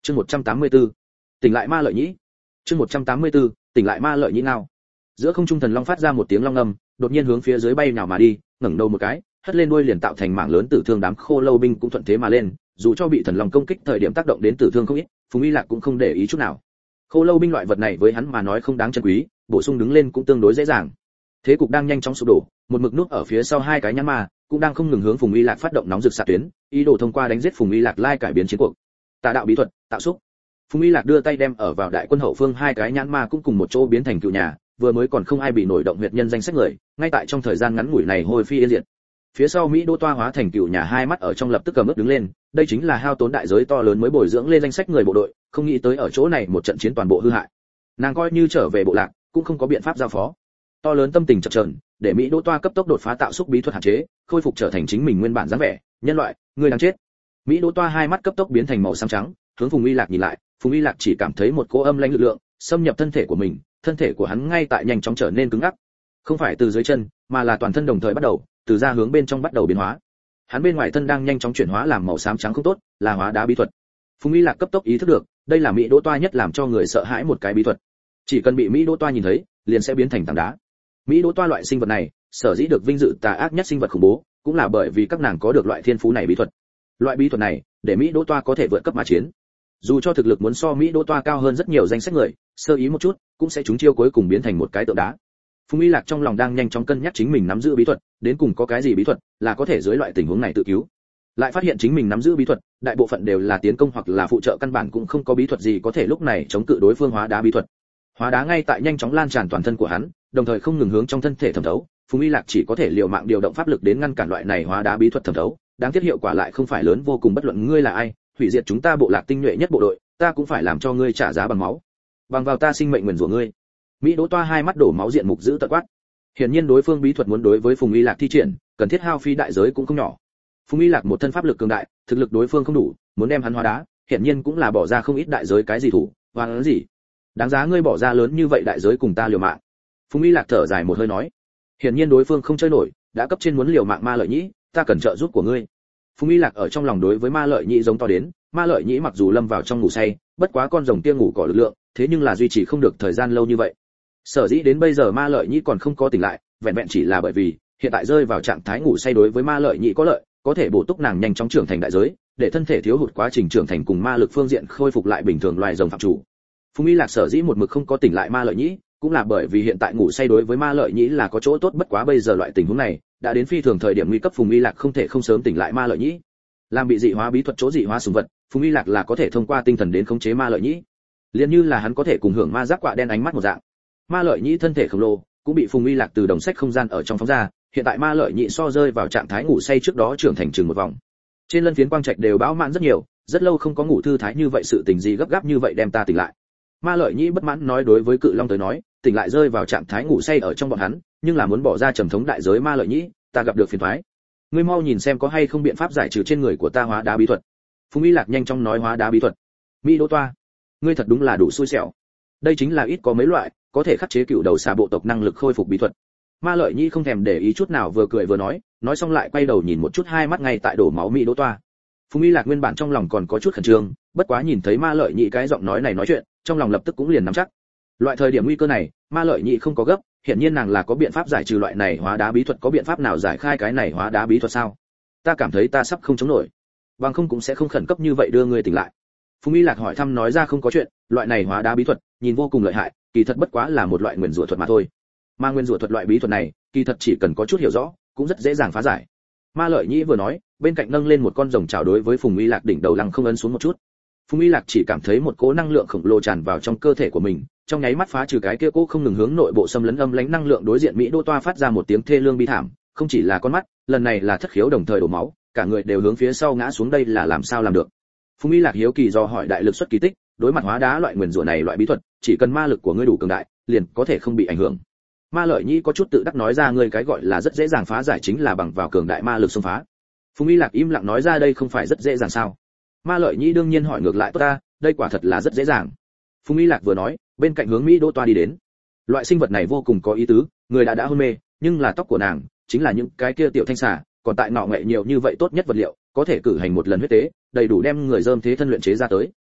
Chương 184. Tỉnh lại ma lợi nhĩ. Chương 184. Tỉnh lại ma lợi nhĩ nào. Giữa không trung thần long phát ra một tiếng long ngâm, đột nhiên hướng phía dưới bay nhào mà đi, ngẩng đầu một cái, hất lên đuôi liền tạo thành mảng lớn tử thương, đám khô lâu binh cũng thuận thế mà lên, dù cho bị thần long công kích thời điểm tác động đến tử thương không ít, Phùng Y Lạc cũng không để ý chút nào. Khô lâu binh loại vật này với hắn mà nói không đáng trân quý, bổ sung đứng lên cũng tương đối dễ dàng. Thế cục đang nhanh chóng sụp đổ, một mực núp ở phía sau hai cái nhãn ma cũng đang không ngừng hướng Phùng Y Lạc phát động nóng rực xạ tuyến, ý đồ thông qua đánh giết Phùng Y Lạc lai cải biến chiến cuộc. Tà đạo bí thuật, tạo xúc. Phùng Y Lạc đưa tay đem ở vào đại quân hậu phương hai cái nhãn ma cũng cùng một chỗ biến thành cựu nhà, vừa mới còn không ai bị nổi động huyệt nhân danh sách người, ngay tại trong thời gian ngắn ngủi này hồi phi yên diệt. Phía sau Mỹ Đô Toa hóa thành cựu nhà hai mắt ở trong lập tức cầm ướp đứng lên, đây chính là hao tốn đại giới to lớn mới bồi dưỡng lên danh sách người bộ đội, không nghĩ tới ở chỗ này một trận chiến toàn bộ hư hại. Nàng coi như trở về bộ lạc, cũng không có biện pháp giao phó. To lớn tâm tình chập chờn, để Mỹ Đô Toa cấp tốc đột phá tạo xúc bí thuật hạn chế, khôi phục trở thành chính mình nguyên bản dáng vẻ, nhân loại, người đang chết. Mỹ Đô Toa hai mắt cấp tốc biến thành màu xám trắng, hướng Phùng Y Lạc nhìn lại, Phùng Y Lạc chỉ cảm thấy một cỗ âm lãnh lực lượng xâm nhập thân thể của mình, thân thể của hắn ngay tại nhanh chóng trở nên cứng ngắc, không phải từ dưới chân, mà là toàn thân đồng thời bắt đầu, từ ra hướng bên trong bắt đầu biến hóa. Hắn bên ngoài thân đang nhanh chóng chuyển hóa làm màu xám trắng không tốt, là hóa đá bí thuật. Phùng Y Lạc cấp tốc ý thức được, đây là Mỹ Đỗ Toa nhất làm cho người sợ hãi một cái bí thuật. Chỉ cần bị Mỹ Đỗ Toa nhìn thấy, liền sẽ biến thành tảng đá. Mỹ Đỗ Toa loại sinh vật này, sở dĩ được vinh dự tà ác nhất sinh vật khủng bố, cũng là bởi vì các nàng có được loại thiên phú này bí thuật. Loại bí thuật này, để Mỹ Đỗ Toa có thể vượt cấp mà chiến. Dù cho thực lực muốn so Mỹ Đỗ Toa cao hơn rất nhiều danh sách người, sơ ý một chút, cũng sẽ trúng chiêu cuối cùng biến thành một cái tượng đá. Phùng Y Lạc trong lòng đang nhanh chóng cân nhắc chính mình nắm giữ bí thuật, đến cùng có cái gì bí thuật là có thể dưới loại tình huống này tự cứu. Lại phát hiện chính mình nắm giữ bí thuật, đại bộ phận đều là tiến công hoặc là phụ trợ, căn bản cũng không có bí thuật gì có thể lúc này chống cự đối phương hóa đá bí thuật. Hóa đá ngay tại nhanh chóng lan tràn toàn thân của hắn, đồng thời không ngừng hướng trong thân thể thẩm thấu, Phùng Y Lạc chỉ có thể liều mạng điều động pháp lực đến ngăn cản loại này hóa đá bí thuật thẩm thấu, đáng tiếc hiệu quả lại không phải lớn vô cùng, bất luận ngươi là ai, hủy diệt chúng ta bộ lạc tinh nhuệ nhất bộ đội, ta cũng phải làm cho ngươi trả giá bằng máu. Bằng vào ta sinh mệnh nguyền rủa ngươi. Mỹ Đỗ Toa hai mắt đổ máu diện mục giữ tợn quát. Hiển nhiên đối phương bí thuật muốn đối với Phùng Y Lạc thi triển, cần thiết hao phí đại giới cũng không nhỏ. Phùng Y Lạc một thân pháp lực cường đại, thực lực đối phương không đủ, muốn đem hắn hóa đá, hiển nhiên cũng là bỏ ra không ít đại giới, cái gì thủ, hoang gì. Đáng giá ngươi bỏ ra lớn như vậy đại giới cùng ta liều mạng. Phùng Y Lạc thở dài một hơi nói. Hiển nhiên đối phương không chơi nổi, đã cấp trên muốn liều mạng ma lợi nhĩ, ta cần trợ giúp của ngươi. Phùng Y Lạc ở trong lòng đối với ma lợi nhĩ giống to đến, ma lợi nhĩ mặc dù lâm vào trong ngủ say, bất quá con rồng kia ngủ cỏ lực lượng, thế nhưng là duy trì không được thời gian lâu như vậy. Sở dĩ đến bây giờ ma lợi nhĩ còn không có tỉnh lại, vẹn vẹn chỉ là bởi vì hiện tại rơi vào trạng thái ngủ say đối với ma lợi nhĩ có lợi, có thể bổ túc nàng nhanh chóng trưởng thành đại giới, để thân thể thiếu hụt quá trình trưởng thành cùng ma lực phương diện khôi phục lại bình thường loài rồng phạm chủ. Phùng Y Lạc sở dĩ một mực không có tỉnh lại ma lợi nhĩ, cũng là bởi vì hiện tại ngủ say đối với ma lợi nhĩ là có chỗ tốt, bất quá bây giờ loại tình huống này đã đến phi thường thời điểm nguy cấp, Phùng Y Lạc không thể không sớm tỉnh lại ma lợi nhĩ. Làm bị dị hóa bí thuật chỗ dị hóa sủng vật, Phùng Y Lạc là có thể thông qua tinh thần đến khống chế ma lợi nhĩ, liền như là hắn có thể cùng hưởng ma giác quạ đen ánh mắt một dạng. Ma lợi nhĩ thân thể khổng lồ cũng bị Phùng Y Lạc từ đồng sách không gian ở trong phóng ra, hiện tại ma lợi nhĩ so rơi vào trạng thái ngủ say trước đó trưởng thành chừng một vòng. Trên lân phiến quang trạch đều bão mãn rất nhiều, rất lâu không có ngủ thư thái như vậy, sự tình gì gấp gáp như vậy đem ta tỉnh lại. Ma lợi nhĩ bất mãn nói, đối với cự long tới nói, tỉnh lại rơi vào trạng thái ngủ say ở trong bọn hắn, nhưng là muốn bỏ ra trầm thống đại giới. Ma lợi nhĩ, ta gặp được phiền toái. Ngươi mau nhìn xem có hay không biện pháp giải trừ trên người của ta hóa đá bí thuật. Phùng Y Lạc nhanh chóng nói hóa đá bí thuật. Mỹ Đỗ Toa, ngươi thật đúng là đủ xui xẻo. Đây chính là ít có mấy loại có thể khắc chế cựu đầu xà bộ tộc năng lực khôi phục bí thuật. Ma lợi nhĩ không thèm để ý chút nào, vừa cười vừa nói xong lại quay đầu nhìn một chút hai mắt ngay tại đổ máu Mỹ Đỗ Toa. Phùng Y Lạc nguyên bản trong lòng còn có chút khẩn trương, bất quá nhìn thấy ma lợi nhĩ cái giọng nói này nói chuyện, trong lòng lập tức cũng liền nắm chắc. Loại thời điểm nguy cơ này, ma lợi nhĩ không có gấp, hiện nhiên nàng là có biện pháp giải trừ loại này hóa đá bí thuật. Có biện pháp nào giải khai cái này hóa đá bí thuật sao? Ta cảm thấy ta sắp không chống nổi, bằng không cũng sẽ không khẩn cấp như vậy đưa ngươi tỉnh lại. Phùng Y Lạc hỏi thăm nói ra không có chuyện, loại này hóa đá bí thuật nhìn vô cùng lợi hại, kỳ thật bất quá là một loại nguyên rủa thuật mà thôi. Mà nguyên rủa thuật loại bí thuật này, kỳ thật chỉ cần có chút hiểu rõ, cũng rất dễ dàng phá giải. Ma lợi nhĩ vừa nói, bên cạnh nâng lên một con rồng chảo đối với Phùng Y Lạc đỉnh đầu lăng không ấn xuống một chút. Phùng Y Lạc chỉ cảm thấy một cỗ năng lượng khổng lồ tràn vào trong cơ thể của mình, trong nháy mắt phá trừ cái kia cỗ không ngừng hướng nội bộ xâm lấn âm lãnh năng lượng. Đối diện Mỹ Đỗ Toa phát ra một tiếng thê lương bi thảm, không chỉ là con mắt, lần này là thất khiếu đồng thời đổ máu, cả người đều hướng phía sau ngã xuống, đây là làm sao làm được? Phùng Y Lạc hiếu kỳ do hỏi, đại lực xuất kỳ tích, đối mặt hóa đá loại nguyên rủa này loại bí thuật, chỉ cần ma lực của ngươi đủ cường đại, liền có thể không bị ảnh hưởng. Ma lợi nhĩ có chút tự đắc nói ra, ngươi cái gọi là rất dễ dàng phá giải chính là bằng vào cường đại ma lực xông phá. Phùng Y Lạc im lặng nói ra, đây không phải rất dễ dàng sao? Ma lợi nhĩ đương nhiên hỏi ngược lại, tốt ta, đây quả thật là rất dễ dàng. Phùng Y Lạc vừa nói, bên cạnh hướng Mỹ Đỗ Toa đi đến. Loại sinh vật này vô cùng có ý tứ, người đã hôn mê, nhưng là tóc của nàng chính là những cái kia tiểu thanh xà, còn tại nọ nghệ nhiều như vậy tốt nhất vật liệu, có thể cử hành một lần huyết tế, đầy đủ đem người dơm thế thân luyện chế ra tới.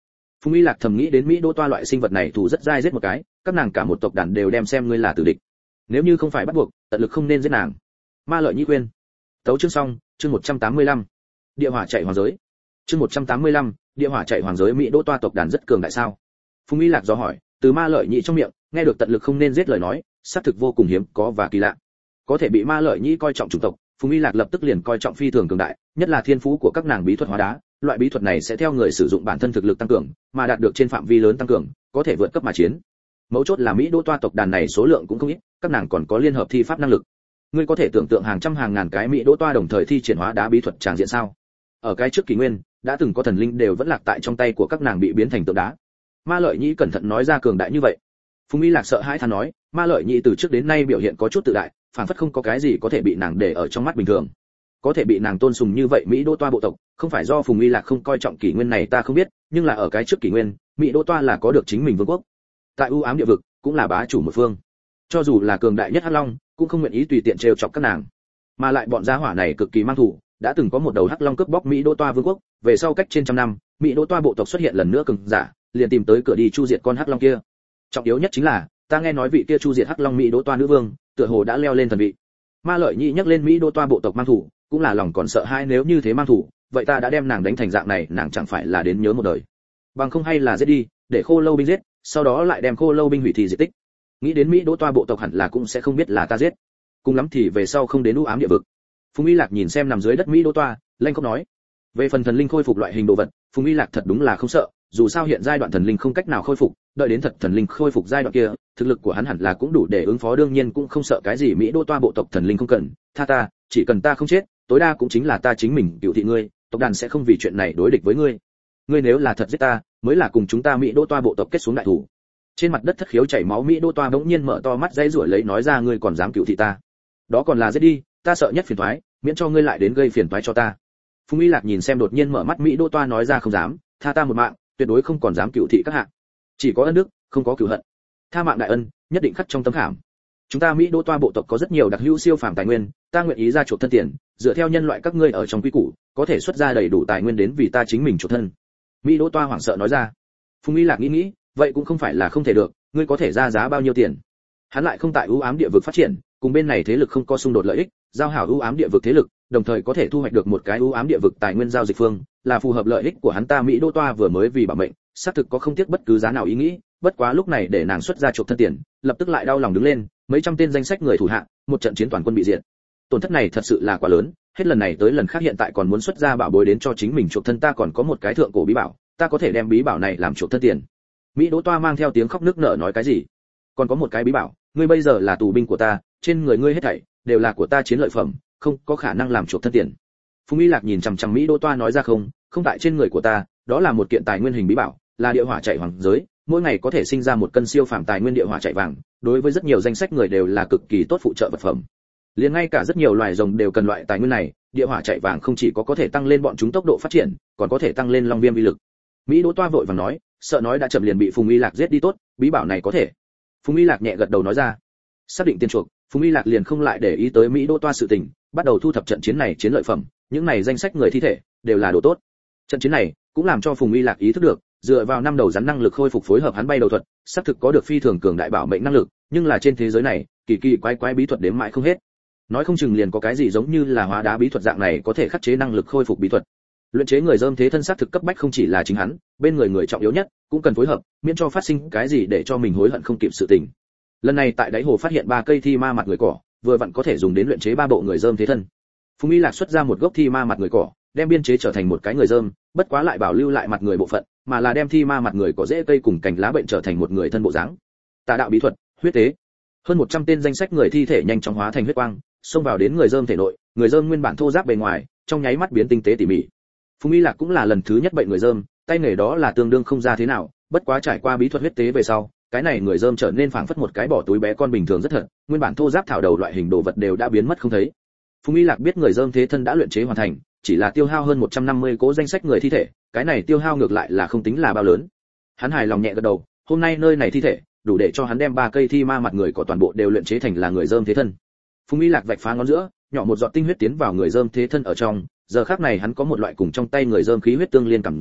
Phùng Y Lạc thầm nghĩ đến Mỹ Đỗ Toa loại sinh vật này thù rất dai giết một cái, các nàng cả một tộc đàn đều đem xem ngươi là tử địch. Nếu như không phải bắt buộc, tận lực không nên giết nàng. Ma Lợi Nhĩ khuyên. Tấu chương xong, chương 185. Địa hỏa chạy hoàng giới. Chương 185, địa hỏa chạy hoàng giới Mỹ Đỗ Toa tộc đàn rất cường đại sao? Phùng Y Lạc do hỏi, từ Ma Lợi Nhĩ trong miệng, nghe được tận lực không nên giết lời nói, xác thực vô cùng hiếm có và kỳ lạ. Có thể bị Ma Lợi Nhĩ coi trọng chủng tộc, Phùng Y Lạc lập tức liền coi trọng phi thường cường đại, nhất là thiên phú của các nàng bí thuật hóa đá, loại bí thuật này sẽ theo người sử dụng bản thân thực lực tăng cường, mà đạt được trên phạm vi lớn tăng cường, có thể vượt cấp mà chiến. Mấu chốt là Mỹ Đỗ Toa tộc đàn này số lượng cũng không ít, các nàng còn có liên hợp thi pháp năng lực. Ngươi có thể tưởng tượng hàng trăm hàng ngàn cái Mỹ Đỗ Toa đồng thời thi triển hóa đá bí thuật tràng diện sao? Ở cái trước kỷ nguyên, đã từng có thần linh đều vẫn lạc tại trong tay của các nàng bị biến thành tượng đá. Ma Lợi Nhĩ cẩn thận nói ra cường đại như vậy. Phùng Y Lạc sợ hãi than nói, Ma Lợi Nhĩ từ trước đến nay biểu hiện có chút tự đại, phản phất không có cái gì có thể bị nàng để ở trong mắt bình thường. Có thể bị nàng tôn sùng như vậy Mỹ Đỗ Toa bộ tộc, không phải do Phùng Y Lạc không coi trọng kỷ nguyên này ta không biết, nhưng là ở cái trước kỷ nguyên, Mỹ Đỗ Toa là có được chính mình vương quốc. Tại u ám địa vực, cũng là bá chủ một phương. Cho dù là cường đại nhất Hắc Long, cũng không nguyện ý tùy tiện trêu chọc các nàng. Mà lại bọn gia hỏa này cực kỳ mang thủ, đã từng có một đầu Hắc Long cướp bóc Mỹ Đỗ Toa vương quốc, về sau cách trên trăm năm, Mỹ Đỗ Toa bộ tộc xuất hiện lần nữa cường giả, liền tìm tới cửa đi chu diệt con Hắc Long kia. Trọng yếu nhất chính là, ta nghe nói vị kia chu diệt Hắc Long Mỹ Đỗ Toa nữ vương, tựa hồ đã leo lên thần vị. Ma Lợi Nhĩ nhắc lên Mỹ Đỗ Toa bộ tộc mang thủ, cũng là lòng còn sợ hãi nếu như thế mang thủ, vậy ta đã đem nàng đánh thành dạng này, nàng chẳng phải là đến nhớ một đời. Bằng không hay là giết đi, để Khô Lâu binh giết, sau đó lại đem Khô Lâu binh hủy thi diệt tích. Nghĩ đến Mỹ Đỗ Toa bộ tộc hẳn là cũng sẽ không biết là ta giết. Cùng lắm thì về sau không đến u ám địa vực. Phùng Y Lạc nhìn xem nằm dưới đất Mỹ Đỗ Toa, lanh không nói. Về phần thần linh khôi phục loại hình đồ vật, Phùng Y Lạc thật đúng là không sợ, dù sao hiện giai đoạn thần linh không cách nào khôi phục, đợi đến thật thần linh khôi phục giai đoạn kia, thực lực của hắn hẳn là cũng đủ để ứng phó, đương nhiên cũng không sợ cái gì Mỹ Đỗ Toa bộ tộc thần linh không cần, tha ta, chỉ cần ta không chết, tối đa cũng chính là ta chính mình cựu thị ngươi, tộc đàn sẽ không vì chuyện này đối địch với ngươi. Ngươi nếu là thật giết ta, mới là cùng chúng ta Mỹ Đỗ Toa bộ tộc kết xuống đại thủ. Trên mặt đất thất khiếu chảy máu Mỹ Đỗ Toa bỗng nhiên mở to mắt dãy rủa lấy nói ra, ngươi còn dám cựu thị ta? Đó còn là giết đi, ta sợ nhất phiền toái, miễn cho ngươi lại đến gây phiền toái cho ta. Phùng Y Lạc nhìn xem đột nhiên mở mắt Mỹ Đỗ Toa nói ra, không dám, tha ta một mạng, tuyệt đối không còn dám cựu thị các hạ. Chỉ có ân đức, không có cửu hận. Tha mạng đại ân, nhất định khắc trong tấm khảm. Chúng ta Mỹ Đỗ Toa bộ tộc có rất nhiều đặc hữu siêu phàm tài nguyên, ta nguyện ý ra chuộc thân tiền, dựa theo nhân loại các ngươi ở trong quy củ, có thể xuất ra đầy đủ tài nguyên đến vì ta chính mình chuộc thân. Mỹ Đỗ Toa hoảng sợ nói ra. Phùng Y Lạc nghĩ, vậy cũng không phải là không thể được, ngươi có thể ra giá bao nhiêu tiền? Hắn lại không tại ưu ám địa vực phát triển, cùng bên này thế lực không có xung đột lợi ích, giao hảo ưu ám địa vực thế lực, đồng thời có thể thu hoạch được một cái ưu ám địa vực tài nguyên giao dịch phương, là phù hợp lợi ích của hắn. Ta Mỹ Đỗ Toa vừa mới vì bảo mệnh, xác thực có không tiếc bất cứ giá nào ý nghĩ, bất quá lúc này để nàng xuất ra chuộc thân tiền, lập tức lại đau lòng đứng lên, mấy trăm tên danh sách người thủ hạ, một trận chiến toàn quân bị diệt. Tổn thất này thật sự là quá lớn, hết lần này tới lần khác hiện tại còn muốn xuất ra bảo bối đến cho chính mình chuộc thân. Ta còn có một cái thượng cổ bí bảo, ta có thể đem bí bảo này làm chuộc thân tiền. Mỹ Đỗ Toa mang theo tiếng khóc nức nở nói cái gì? Còn có một cái bí bảo, ngươi bây giờ là tù binh của ta, trên người ngươi hết thảy đều là của ta chiến lợi phẩm, không có khả năng làm chuộc thân tiền. Phùng Y Lạc nhìn chằm chằm Mỹ Đỗ Toa nói ra, không tại trên người của ta, đó là một kiện tài nguyên hình bí bảo, là địa hỏa chạy hoàng giới, mỗi ngày có thể sinh ra một cân siêu phàm tài nguyên địa hỏa chạy vàng, đối với rất nhiều danh sách người đều là cực kỳ tốt phụ trợ vật phẩm. Liền ngay cả rất nhiều loài rồng đều cần loại tài nguyên này, địa hỏa chạy vàng không chỉ có thể tăng lên bọn chúng tốc độ phát triển, còn có thể tăng lên long viêm uy lực. Mỹ Đỗ Toa vội vàng nói, sợ nói đã chậm liền bị Phùng Y Lạc giết đi, tốt, bí bảo này có thể. Phùng Y Lạc nhẹ gật đầu nói ra. Xác định tiền chuộc, Phùng Y Lạc liền không lại để ý tới Mỹ Đỗ Toa sự tình, bắt đầu thu thập trận chiến này chiến lợi phẩm, những này danh sách người thi thể đều là đồ tốt. Trận chiến này cũng làm cho Phùng Y Lạc ý thức được, dựa vào năm đầu rắn năng lực khôi phục phối hợp hắn bay đầu thuật, xác thực có được phi thường cường đại bảo mệnh năng lực, nhưng là trên thế giới này, kỳ kỳ quái bí thuật đếm mãi không hết. Nói không chừng liền có cái gì giống như là hóa đá bí thuật dạng này có thể khắc chế năng lực khôi phục bí thuật. Luyện chế người dơm thế thân xác thực cấp bách không chỉ là chính hắn, bên người trọng yếu nhất cũng cần phối hợp, miễn cho phát sinh cái gì để cho mình hối hận không kịp sự tình. Lần này tại đáy hồ phát hiện 3 cây thi ma mặt người cỏ, vừa vặn có thể dùng đến luyện chế 3 bộ người dơm thế thân. Phùng Y Lạc xuất ra một gốc thi ma mặt người cỏ, đem biên chế trở thành một cái người dơm, bất quá lại bảo lưu lại mặt người bộ phận, mà là đem thi ma mặt người cỏ rễ cây cùng cành lá bệnh trở thành một người thân bộ dáng. Tà đạo bí thuật, huyết tế. Hơn 100 tên danh sách người thi thể nhanh chóng hóa thành huyết quang, xông vào đến người dơm thể nội, người dơm nguyên bản thô ráp bề ngoài, trong nháy mắt biến tinh tế tỉ mỉ. Phùng Y Lạc cũng là lần thứ nhất bệnh người dơm, tay nghề đó là tương đương không ra thế nào, bất quá trải qua bí thuật huyết tế về sau, cái này người dơm trở nên phảng phất một cái bỏ túi bé con bình thường rất thật, nguyên bản thô ráp thảo đầu loại hình đồ vật đều đã biến mất không thấy. Phùng Y Lạc biết người dơm thế thân đã luyện chế hoàn thành, chỉ là tiêu hao hơn 150 cố danh sách người thi thể, cái này tiêu hao ngược lại là không tính là bao lớn. Hắn hài lòng nhẹ gật đầu, hôm nay nơi này thi thể đủ để cho hắn đem 3 cây thi ma mặt người của toàn bộ đều luyện chế thành là người dơm thế thân. Phùng Y Lạc vạch phá ngón giữa, nhỏ một giọt tinh huyết tiến vào người dơm thế thân ở trong, giờ khắc này hắn có một loại cùng trong tay người dơm khí huyết tương liên cảm giác,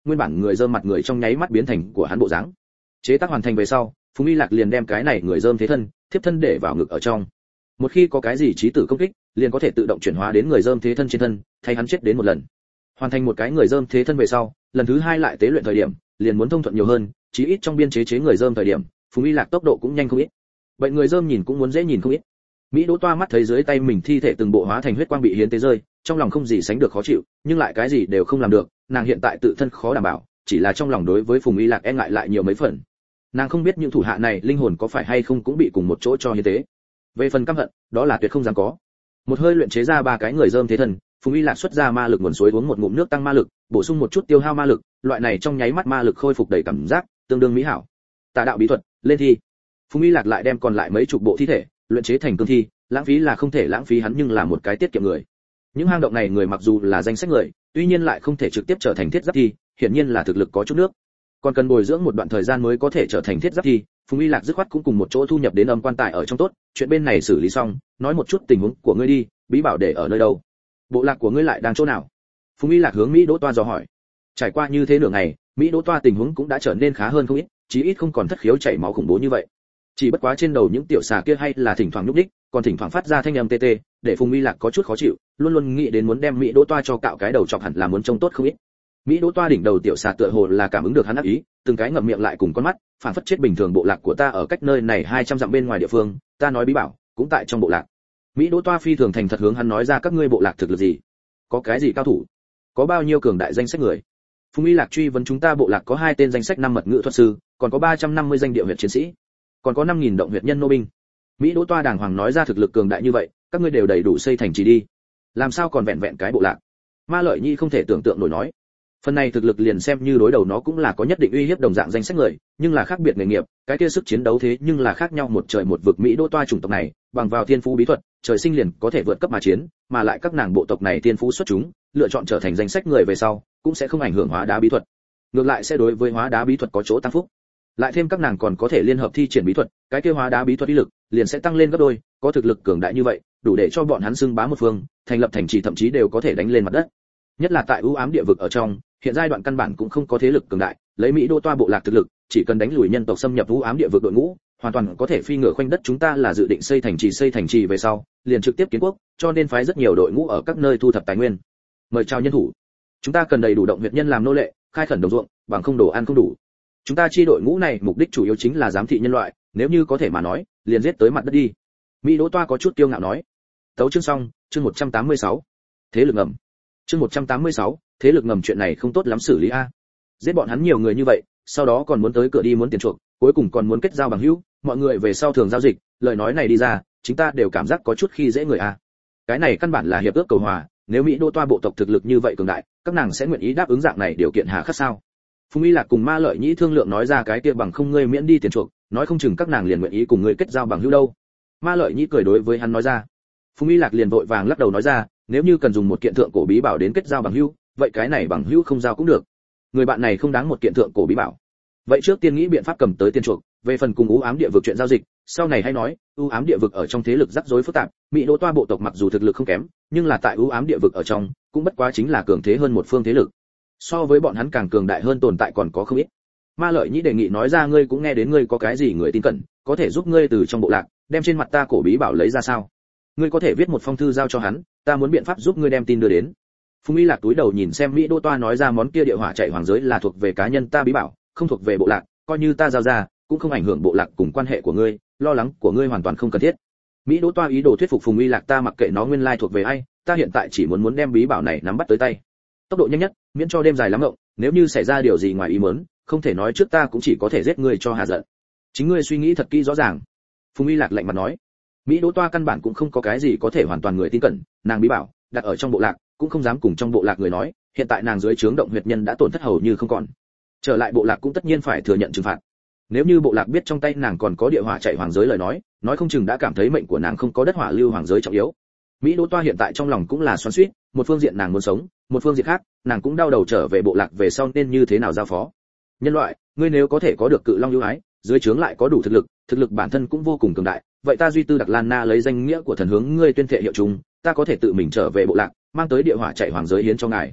nguyên bản người dơm mặt người trong nháy mắt biến thành của hắn bộ dáng. Chế tác hoàn thành về sau, Phùng Y Lạc liền đem cái này người dơm thế thân, thiếp thân để vào ngực ở trong. Một khi có cái gì chí tử công kích, liền có thể tự động chuyển hóa đến người dơm thế thân trên thân, thay hắn chết đến một lần. Hoàn thành một cái người dơm thế thân về sau, lần thứ hai lại tế luyện thời điểm, liền muốn thông thuận nhiều hơn, chí ít trong biên chế người dơm thời điểm, Phùng Y Lạc tốc độ cũng nhanh không ít. Bệnh người dơm nhìn cũng muốn dễ nhìn không ít. Mỹ Đỗ Toa mắt thấy dưới tay mình thi thể từng bộ hóa thành huyết quang bị hiến tế rơi, trong lòng không gì sánh được khó chịu, nhưng lại cái gì đều không làm được, nàng hiện tại tự thân khó đảm bảo, chỉ là trong lòng đối với Phùng Y Lạc e ngại lại nhiều mấy phần. Nàng không biết những thủ hạ này linh hồn có phải hay không cũng bị cùng một chỗ cho hiến tế. Về phần căm hận, đó là tuyệt không dám có. Một hơi luyện chế ra ba cái người dơm thế thần, Phùng Y Lạc xuất ra ma lực nguồn suối uống một ngụm nước tăng ma lực, bổ sung một chút tiêu hao ma lực, loại này trong nháy mắt ma lực khôi phục đầy cảm giác, tương đương mỹ hảo. Tà đạo bí thuật, lên thi. Phùng Y Lạc lại đem còn lại mấy chục bộ thi thể luyện chế thành cương thi, lãng phí là không thể lãng phí hắn nhưng là một cái tiết kiệm người. Những hang động này người mặc dù là danh sách người, tuy nhiên lại không thể trực tiếp trở thành thiết giáp thi, hiển nhiên là thực lực có chút nước. Còn cần bồi dưỡng một đoạn thời gian mới có thể trở thành thiết giáp thi, Phùng Y Lạc dứt khoát cũng cùng một chỗ thu nhập đến âm quan tài ở trong tốt, chuyện bên này xử lý xong, nói một chút tình huống của ngươi đi, bí bảo để ở nơi đâu? Bộ lạc của ngươi lại đang chỗ nào? Phùng Y Lạc hướng Mỹ Đỗ Toa dò hỏi. Trải qua như thế nửa ngày, Mỹ Đỗ Toa tình huống cũng đã trở nên khá hơn không ít, chí ít không còn thất khiếu chảy máu khủng bố như vậy. Chỉ bất quá trên đầu những tiểu xà kia hay là thỉnh thoảng nhúc nhích, còn thỉnh thoảng phát ra thanh âm tê tê, để Phùng Y Lạc có chút khó chịu, luôn luôn nghĩ đến muốn đem Mỹ Đỗ Toa cho cạo cái đầu chọc hẳn là muốn trông tốt không ít. Mỹ Đỗ Toa đỉnh đầu tiểu xà tựa hồ là cảm ứng được hắn ác ý, từng cái ngậm miệng lại cùng con mắt, phản phất chết bình thường. Bộ lạc của ta ở cách nơi này 200 dặm bên ngoài địa phương, ta nói bí bảo cũng tại trong bộ lạc. Mỹ Đỗ Toa phi thường thành thật hướng hắn nói ra các ngươi bộ lạc thực lực gì, có cái gì cao thủ, có bao nhiêu cường đại danh sách người. Phùng Y Lạc truy vấn chúng ta bộ lạc có 2 tên danh sách 5 mật ngữ thuật sư, còn có 350 danh địa huyệt chiến sĩ, còn có 5000 động huyệt nhân nô binh. Mỹ Đỗ Toa đàng hoàng nói ra thực lực cường đại như vậy, các ngươi đều đầy đủ xây thành trì đi, làm sao còn vẹn vẹn cái bộ lạc? Ma Lợi Nhi không thể tưởng tượng nổi nói. Phần này thực lực liền xem như đối đầu nó cũng là có nhất định uy hiếp đồng dạng danh sách người, nhưng là khác biệt nghề nghiệp, cái kia sức chiến đấu thế nhưng là khác nhau một trời một vực. Mỹ Đỗ Toa chủng tộc này, bằng vào thiên phú bí thuật, trời sinh liền có thể vượt cấp mà chiến, mà lại các nàng bộ tộc này thiên phú xuất chúng, lựa chọn trở thành danh sách người về sau, cũng sẽ không ảnh hưởng hóa đá bí thuật. Ngược lại sẽ đối với hóa đá bí thuật có chỗ tăng phúc. Lại thêm các nàng còn có thể liên hợp thi triển bí thuật, cái kia hóa đá bí thuật uy lực liền sẽ tăng lên gấp đôi, có thực lực cường đại như vậy, đủ để cho bọn hắn xưng bá một phương, thành lập thành trì thậm chí đều có thể đánh lên mặt đất. Nhất là tại ưu ám địa vực ở trong, hiện giai đoạn căn bản cũng không có thế lực cường đại, lấy Mỹ Đỗ Toa bộ lạc thực lực, chỉ cần đánh lùi nhân tộc xâm nhập ưu ám địa vực đội ngũ, hoàn toàn có thể phi ngựa khoanh đất. Chúng ta là dự định xây thành trì về sau, liền trực tiếp kiến quốc, cho nên phái rất nhiều đội ngũ ở các nơi thu thập tài nguyên, mời chào nhân thủ. Chúng ta cần đầy đủ động huyệt nhân làm nô lệ, khai khẩn đồng ruộng, bằng không đồ ăn không đủ. Chúng ta chi đội ngũ này mục đích chủ yếu chính là giám thị nhân loại, nếu như có thể mà nói, liền giết tới mặt đất đi. Mỹ Đỗ Toa có chút kiêu ngạo nói. Tấu chương xong, chương 186. Thế lực ngầm. Chương 186, thế lực ngầm chuyện này không tốt lắm xử lý a. Giết bọn hắn nhiều người như vậy, sau đó còn muốn tới cửa đi muốn tiền chuộc, cuối cùng còn muốn kết giao bằng hữu, mọi người về sau thường giao dịch, lời nói này đi ra, chúng ta đều cảm giác có chút khi dễ người a. Cái này căn bản là hiệp ước cầu hòa, nếu Mỹ Đỗ Toa bộ tộc thực lực như vậy cường đại, các nàng sẽ nguyện ý đáp ứng dạng này điều kiện hà khắc sao? Phùng Y Lạc cùng Ma Lợi Nhĩ thương lượng nói ra cái kia bằng không ngươi miễn đi tiền chuộc, nói không chừng các nàng liền nguyện ý cùng ngươi kết giao bằng hữu đâu. Ma Lợi Nhĩ cười đối với hắn nói ra. Phùng Y Lạc liền vội vàng lắc đầu nói ra, nếu như cần dùng một kiện thượng cổ bí bảo đến kết giao bằng hữu, vậy cái này bằng hữu không giao cũng được. Người bạn này không đáng một kiện thượng cổ bí bảo. Vậy trước tiên nghĩ biện pháp cầm tới tiền chuộc, về phần cùng u ám địa vực chuyện giao dịch, sau này hay nói. U ám địa vực ở trong thế lực rắc rối phức tạp, Mỹ Đỗ Toa bộ tộc mặc dù thực lực không kém, nhưng là tại u ám địa vực ở trong, cũng bất quá chính là cường thế hơn một phương thế lực. So với bọn hắn càng cường đại hơn tồn tại còn có không ít. Ma Lợi Nhĩ đề nghị nói ra, ngươi cũng nghe đến ngươi có cái gì người tin cẩn, có thể giúp ngươi từ trong bộ lạc đem trên mặt ta cổ bí bảo lấy ra sao? Ngươi có thể viết một phong thư giao cho hắn, ta muốn biện pháp giúp ngươi đem tin đưa đến. Phùng Y Lạc túi đầu nhìn xem Mỹ Đỗ Toa nói ra, món kia địa hỏa chạy hoàng giới là thuộc về cá nhân ta bí bảo, không thuộc về bộ lạc, coi như ta giao ra, cũng không ảnh hưởng bộ lạc cùng quan hệ của ngươi, lo lắng của ngươi hoàn toàn không cần thiết. Mỹ Đỗ Toa ý đồ thuyết phục Phùng Y Lạc, ta mặc kệ nó nguyên lai thuộc về ai, ta hiện tại chỉ muốn đem bí bảo này nắm bắt tới tay. Tốc độ nhanh nhất, miễn cho đêm dài lắm ngộng, nếu như xảy ra điều gì ngoài ý muốn, không thể nói trước ta cũng chỉ có thể giết ngươi cho hà giận. Chính ngươi suy nghĩ thật kỹ rõ ràng. Phùng Y Lạc lạnh mặt nói. Mỹ Đỗ Toa căn bản cũng không có cái gì có thể hoàn toàn người tin cẩn, nàng bí bảo đặt ở trong bộ lạc, cũng không dám cùng trong bộ lạc người nói, hiện tại nàng dưới trướng động huyệt nhân đã tổn thất hầu như không còn. Trở lại bộ lạc cũng tất nhiên phải thừa nhận trừng phạt. Nếu như bộ lạc biết trong tay nàng còn có địa hỏa chạy hoàng giới lời nói không chừng đã cảm thấy mệnh của nàng không có đất hỏa lưu hoàng giới trọng yếu. Mỹ Đỗ Toa hiện tại trong lòng cũng là xoắn xuýt, một phương diện nàng muốn sống, một phương diện khác, nàng cũng đau đầu trở về bộ lạc về sau nên như thế nào giao phó. Nhân loại, ngươi nếu có thể có được cự long ưu ái, dưới trướng lại có đủ thực lực bản thân cũng vô cùng cường đại, vậy ta Duy Tư Đặc Lan Na lấy danh nghĩa của thần hướng ngươi tuyên thệ hiệu chung, ta có thể tự mình trở về bộ lạc, mang tới địa hỏa chạy hoàng giới hiến cho ngài.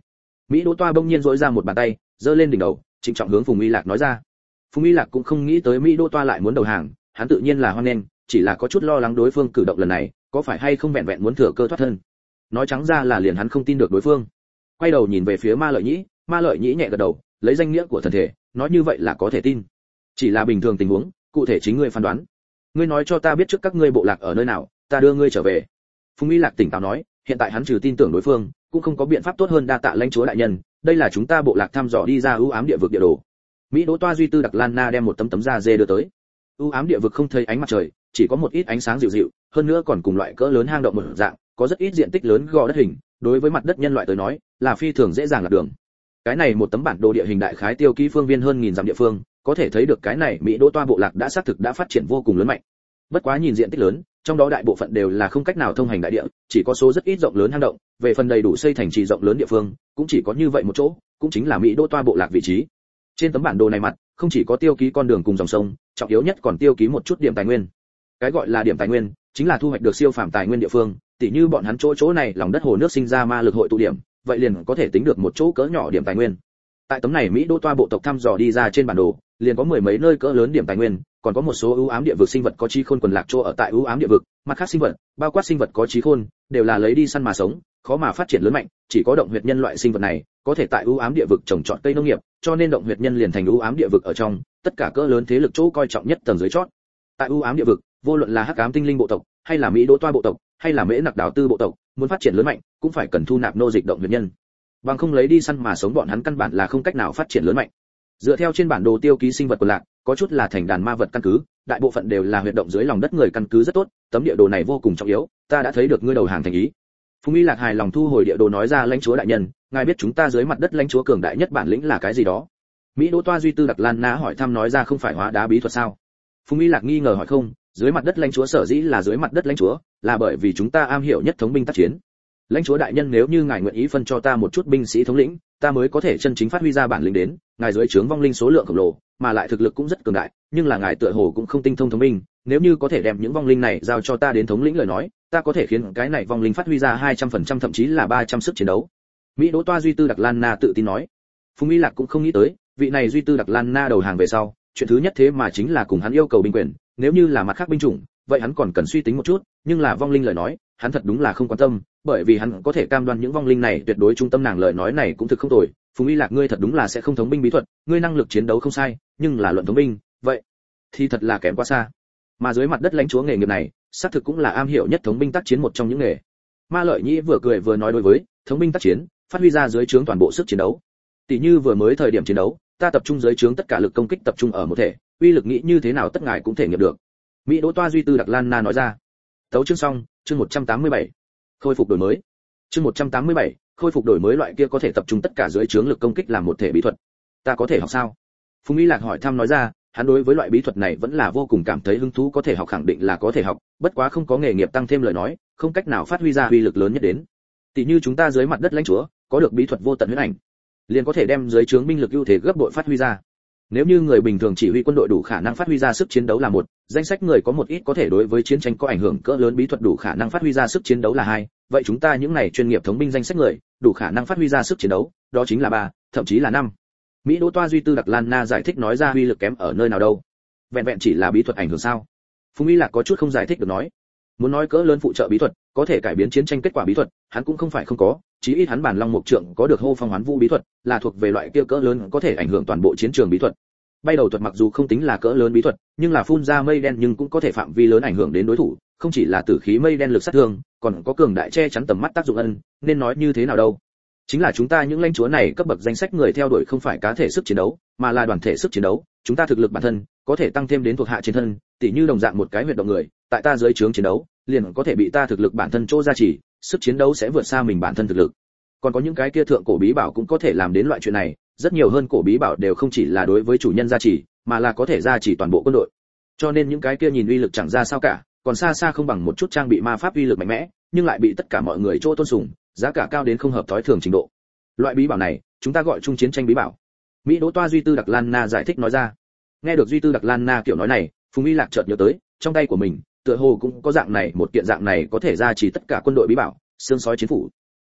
Mỹ Đỗ Toa bỗng nhiên duỗi ra một bàn tay, giơ lên đỉnh đầu, trịnh trọng hướng Phùng Uy Lạc nói ra. Phùng Uy Lạc cũng không nghĩ tới Mỹ Đỗ Toa lại muốn đầu hàng, hắn tự nhiên là hoan nghênh, chỉ là có chút lo lắng đối phương cử động lần này, có phải hay không vẹn vẹn muốn thừa cơ thoát thân. Nói trắng ra là liền hắn không tin được đối phương. Quay đầu nhìn về phía Ma Lợi Nhĩ, Ma Lợi Nhĩ nhẹ gật đầu, lấy danh nghĩa của thần thể, nói như vậy là có thể tin. Chỉ là bình thường tình huống, cụ thể chính ngươi phán đoán. Ngươi nói cho ta biết trước các ngươi bộ lạc ở nơi nào, ta đưa ngươi trở về. Phùng Uy Lạc tỉnh táo nói, hiện tại hắn trừ tin tưởng đối phương, cũng không có biện pháp tốt hơn đa tạ lãnh chúa đại nhân, đây là chúng ta bộ lạc thăm dò đi ra ưu ám địa vực địa đồ. Mỹ Đỗ Toa Duy Tư Đặc Lan Na đem một tấm da dê đưa tới. Ưu ám địa vực không thấy ánh mặt trời, chỉ có một ít ánh sáng dịu dịu, hơn nữa còn cùng loại cỡ lớn hang động một dạng, có rất ít diện tích lớn gò đất hình, đối với mặt đất nhân loại tới nói, là phi thường dễ dàng lạc đường. Cái này một tấm bản đồ địa hình đại khái tiêu ký phương viên hơn 1000 dặm địa phương, có thể thấy được cái này Mỹ Đỗ Toa bộ lạc đã xác thực đã phát triển vô cùng lớn mạnh. Bất quá nhìn diện tích lớn, trong đó đại bộ phận đều là không cách nào thông hành đại địa, chỉ có số rất ít rộng lớn hang động, về phần đầy đủ xây thành trì rộng lớn địa phương, cũng chỉ có như vậy một chỗ, cũng chính là Mỹ Đỗ Toa bộ lạc vị trí. Trên tấm bản đồ này mặt, không chỉ có tiêu ký con đường cùng dòng sông, trọng yếu nhất còn tiêu ký một chút điểm tài nguyên. Cái gọi là điểm tài nguyên, chính là thu hoạch được siêu phàm tài nguyên địa phương, tỉ như bọn hắn chỗ này lòng đất hồ nước sinh ra ma lực hội tụ điểm, vậy liền có thể tính được một chỗ cỡ nhỏ điểm tài nguyên. Tại tấm này Mỹ Đỗ Toa bộ tộc thăm dò đi ra trên bản đồ, liền có mười mấy nơi cỡ lớn điểm tài nguyên, còn có một số ưu ám địa vực sinh vật có trí khôn quần lạc chỗ ở tại ưu ám địa vực, mặt khác sinh vật, bao quát sinh vật có trí khôn, đều là lấy đi săn mà sống, khó mà phát triển lớn mạnh, chỉ có động huyệt nhân loại sinh vật này, có thể tại ưu ám địa vực trồng trọt cây nông nghiệp, cho nên động huyệt nhân liền thành ưu ám địa vực ở trong, tất cả cỡ lớn thế lực chỗ coi trọng nhất tầng dưới chót. Tại ưu ám địa vực, vô luận là hắc ám tinh linh bộ tộc, hay là Mỹ Đỗ Toa bộ tộc, hay là Mễ Nặc Đào Tư bộ tộc, muốn phát triển lớn mạnh, cũng phải cần thu nạp nô dịch động huyệt nhân. Bằng không lấy đi săn mà sống bọn hắn căn bản là không cách nào phát triển lớn mạnh. Dựa theo trên bản đồ tiêu ký sinh vật của lạc, có chút là thành đàn ma vật căn cứ, đại bộ phận đều là huyệt động dưới lòng đất người căn cứ rất tốt, tấm địa đồ này vô cùng trọng yếu, ta đã thấy được ngươi đầu hàng thành ý. Phùng Uy Lạc hài lòng thu hồi địa đồ nói ra lãnh chúa đại nhân, ngài biết chúng ta dưới mặt đất lãnh chúa cường đại nhất bản lĩnh là cái gì đó? Mỹ Đỗ Toa Duy Tư Đặc Lan Na hỏi thăm nói ra không phải hóa đá bí thuật sao? Phùng Uy Lạc nghi ngờ hỏi không, dưới mặt đất lãnh chúa sở dĩ là dưới mặt đất lãnh chúa, là bởi vì chúng ta am hiểu nhất thống binh tác chiến. Lãnh chúa đại nhân nếu như ngài nguyện ý phân cho ta một chút binh sĩ thống lĩnh, ta mới có thể chân chính phát huy ra bản lĩnh đến, ngài dưới trướng vong linh số lượng khổng lồ, mà lại thực lực cũng rất cường đại, nhưng là ngài tựa hồ cũng không tinh thông thống binh, nếu như có thể đem những vong linh này giao cho ta đến thống lĩnh lời nói, ta có thể khiến cái này vong linh phát huy ra 200% thậm chí là 300 sức chiến đấu. Mỹ Đỗ Toa Duy Tư Đặc Lan Na tự tin nói. Phùng Uy Lạc cũng không nghĩ tới, vị này Duy Tư Đặc Lan Na đầu hàng về sau, chuyện thứ nhất thế mà chính là cùng hắn yêu cầu binh quyền, nếu như là mặt khác binh chủng, vậy hắn còn cần suy tính một chút, nhưng là vong linh lời nói, hắn thật đúng là không quan tâm, bởi vì hắn có thể cam đoan những vong linh này tuyệt đối trung tâm nàng lời nói này cũng thực không tồi. Phùng Uy Lạc ngươi thật đúng là sẽ không thống binh bí thuật, ngươi năng lực chiến đấu không sai, nhưng là luận thống binh, vậy thì thật là kém quá xa. Mà dưới mặt đất lãnh chúa nghề nghiệp này, xác thực cũng là am hiểu nhất thống binh tác chiến một trong những nghề. Ma Lợi Nhĩ vừa cười vừa nói đối với thống binh tác chiến, phát huy ra dưới trướng toàn bộ sức chiến đấu. Tỷ như vừa mới thời điểm chiến đấu, ta tập trung dưới trướng tất cả lực công kích tập trung ở một thể, uy lực nghĩ như thế nào tất ngài cũng thể nghiệm được. Mỹ Đỗ Toa Duy Tư Đặc Lan Na nói ra. Tấu chương xong, chương 187. Khôi phục đổi mới. Chương 187, khôi phục đổi mới loại kia có thể tập trung tất cả dưới trướng lực công kích làm một thể bí thuật. Ta có thể học sao? Phùng Uy Lạc hỏi thăm nói ra, hắn đối với loại bí thuật này vẫn là vô cùng cảm thấy hứng thú, có thể học khẳng định là có thể học, bất quá không có nghề nghiệp tăng thêm lời nói, không cách nào phát huy ra uy lực lớn nhất đến. Tỷ như chúng ta dưới mặt đất lãnh chúa, có được bí thuật vô tận huyễn ảnh, liền có thể đem dưới trướng binh lực ưu thế gấp bội phát huy ra. Nếu như người bình thường chỉ huy quân đội đủ khả năng phát huy ra sức chiến đấu là một, danh sách người có một ít có thể đối với chiến tranh có ảnh hưởng cỡ lớn bí thuật đủ khả năng phát huy ra sức chiến đấu là hai, vậy chúng ta những này chuyên nghiệp thống binh danh sách người, đủ khả năng phát huy ra sức chiến đấu, đó chính là ba, thậm chí là năm. Mỹ Đỗ Toa Duy Tư Đặc Lan Na giải thích nói ra uy lực kém ở nơi nào đâu? Vẹn vẹn chỉ là bí thuật ảnh hưởng sao? Phùng Uy Lạc có chút không giải thích được nói. Muốn nói cỡ lớn phụ trợ bí thuật, có thể cải biến chiến tranh kết quả bí thuật, hắn cũng không phải không có, chí ít hắn bản Long Mục Trượng có được hô phong hoán vũ bí thuật, là thuộc về loại kia cỡ lớn có thể ảnh hưởng toàn bộ chiến trường bí thuật. Bay đầu thuật mặc dù không tính là cỡ lớn bí thuật, nhưng là phun ra mây đen nhưng cũng có thể phạm vi lớn ảnh hưởng đến đối thủ, không chỉ là tử khí mây đen lực sát thương, còn có cường đại che chắn tầm mắt tác dụng ân, nên nói như thế nào đâu? Chính là chúng ta những lãnh chúa này cấp bậc danh sách người theo đuổi không phải cá thể sức chiến đấu, mà là đoàn thể sức chiến đấu, chúng ta thực lực bản thân có thể tăng thêm đến thuộc hạ chiến thân, tỉ như đồng dạng một cái huyệt động người, tại ta dưới trướng chiến đấu, liền có thể bị ta thực lực bản thân chỗ gia trì, sức chiến đấu sẽ vượt xa mình bản thân thực lực. Còn có những cái kia thượng cổ bí bảo cũng có thể làm đến loại chuyện này, rất nhiều hơn cổ bí bảo đều không chỉ là đối với chủ nhân gia trì, mà là có thể gia trì toàn bộ quân đội. Cho nên những cái kia nhìn uy lực chẳng ra sao cả, còn xa xa không bằng một chút trang bị ma pháp uy lực mạnh mẽ, nhưng lại bị tất cả mọi người chỗ tôn sùng, giá cả cao đến không hợp thói thường trình độ. Loại bí bảo này, chúng ta gọi chung chiến tranh bí bảo. Mỹ Đỗ Toa Duy Tư Đặc Lan Na giải thích nói ra. Nghe được Duy Tư Đặc Lan Na kiểu nói này, Phùng Uy Lạc chợt nhớ tới, trong tay của mình, tựa hồ cũng có dạng này một kiện dạng này có thể gia trì tất cả quân đội bí bảo, xương sói chiến phủ.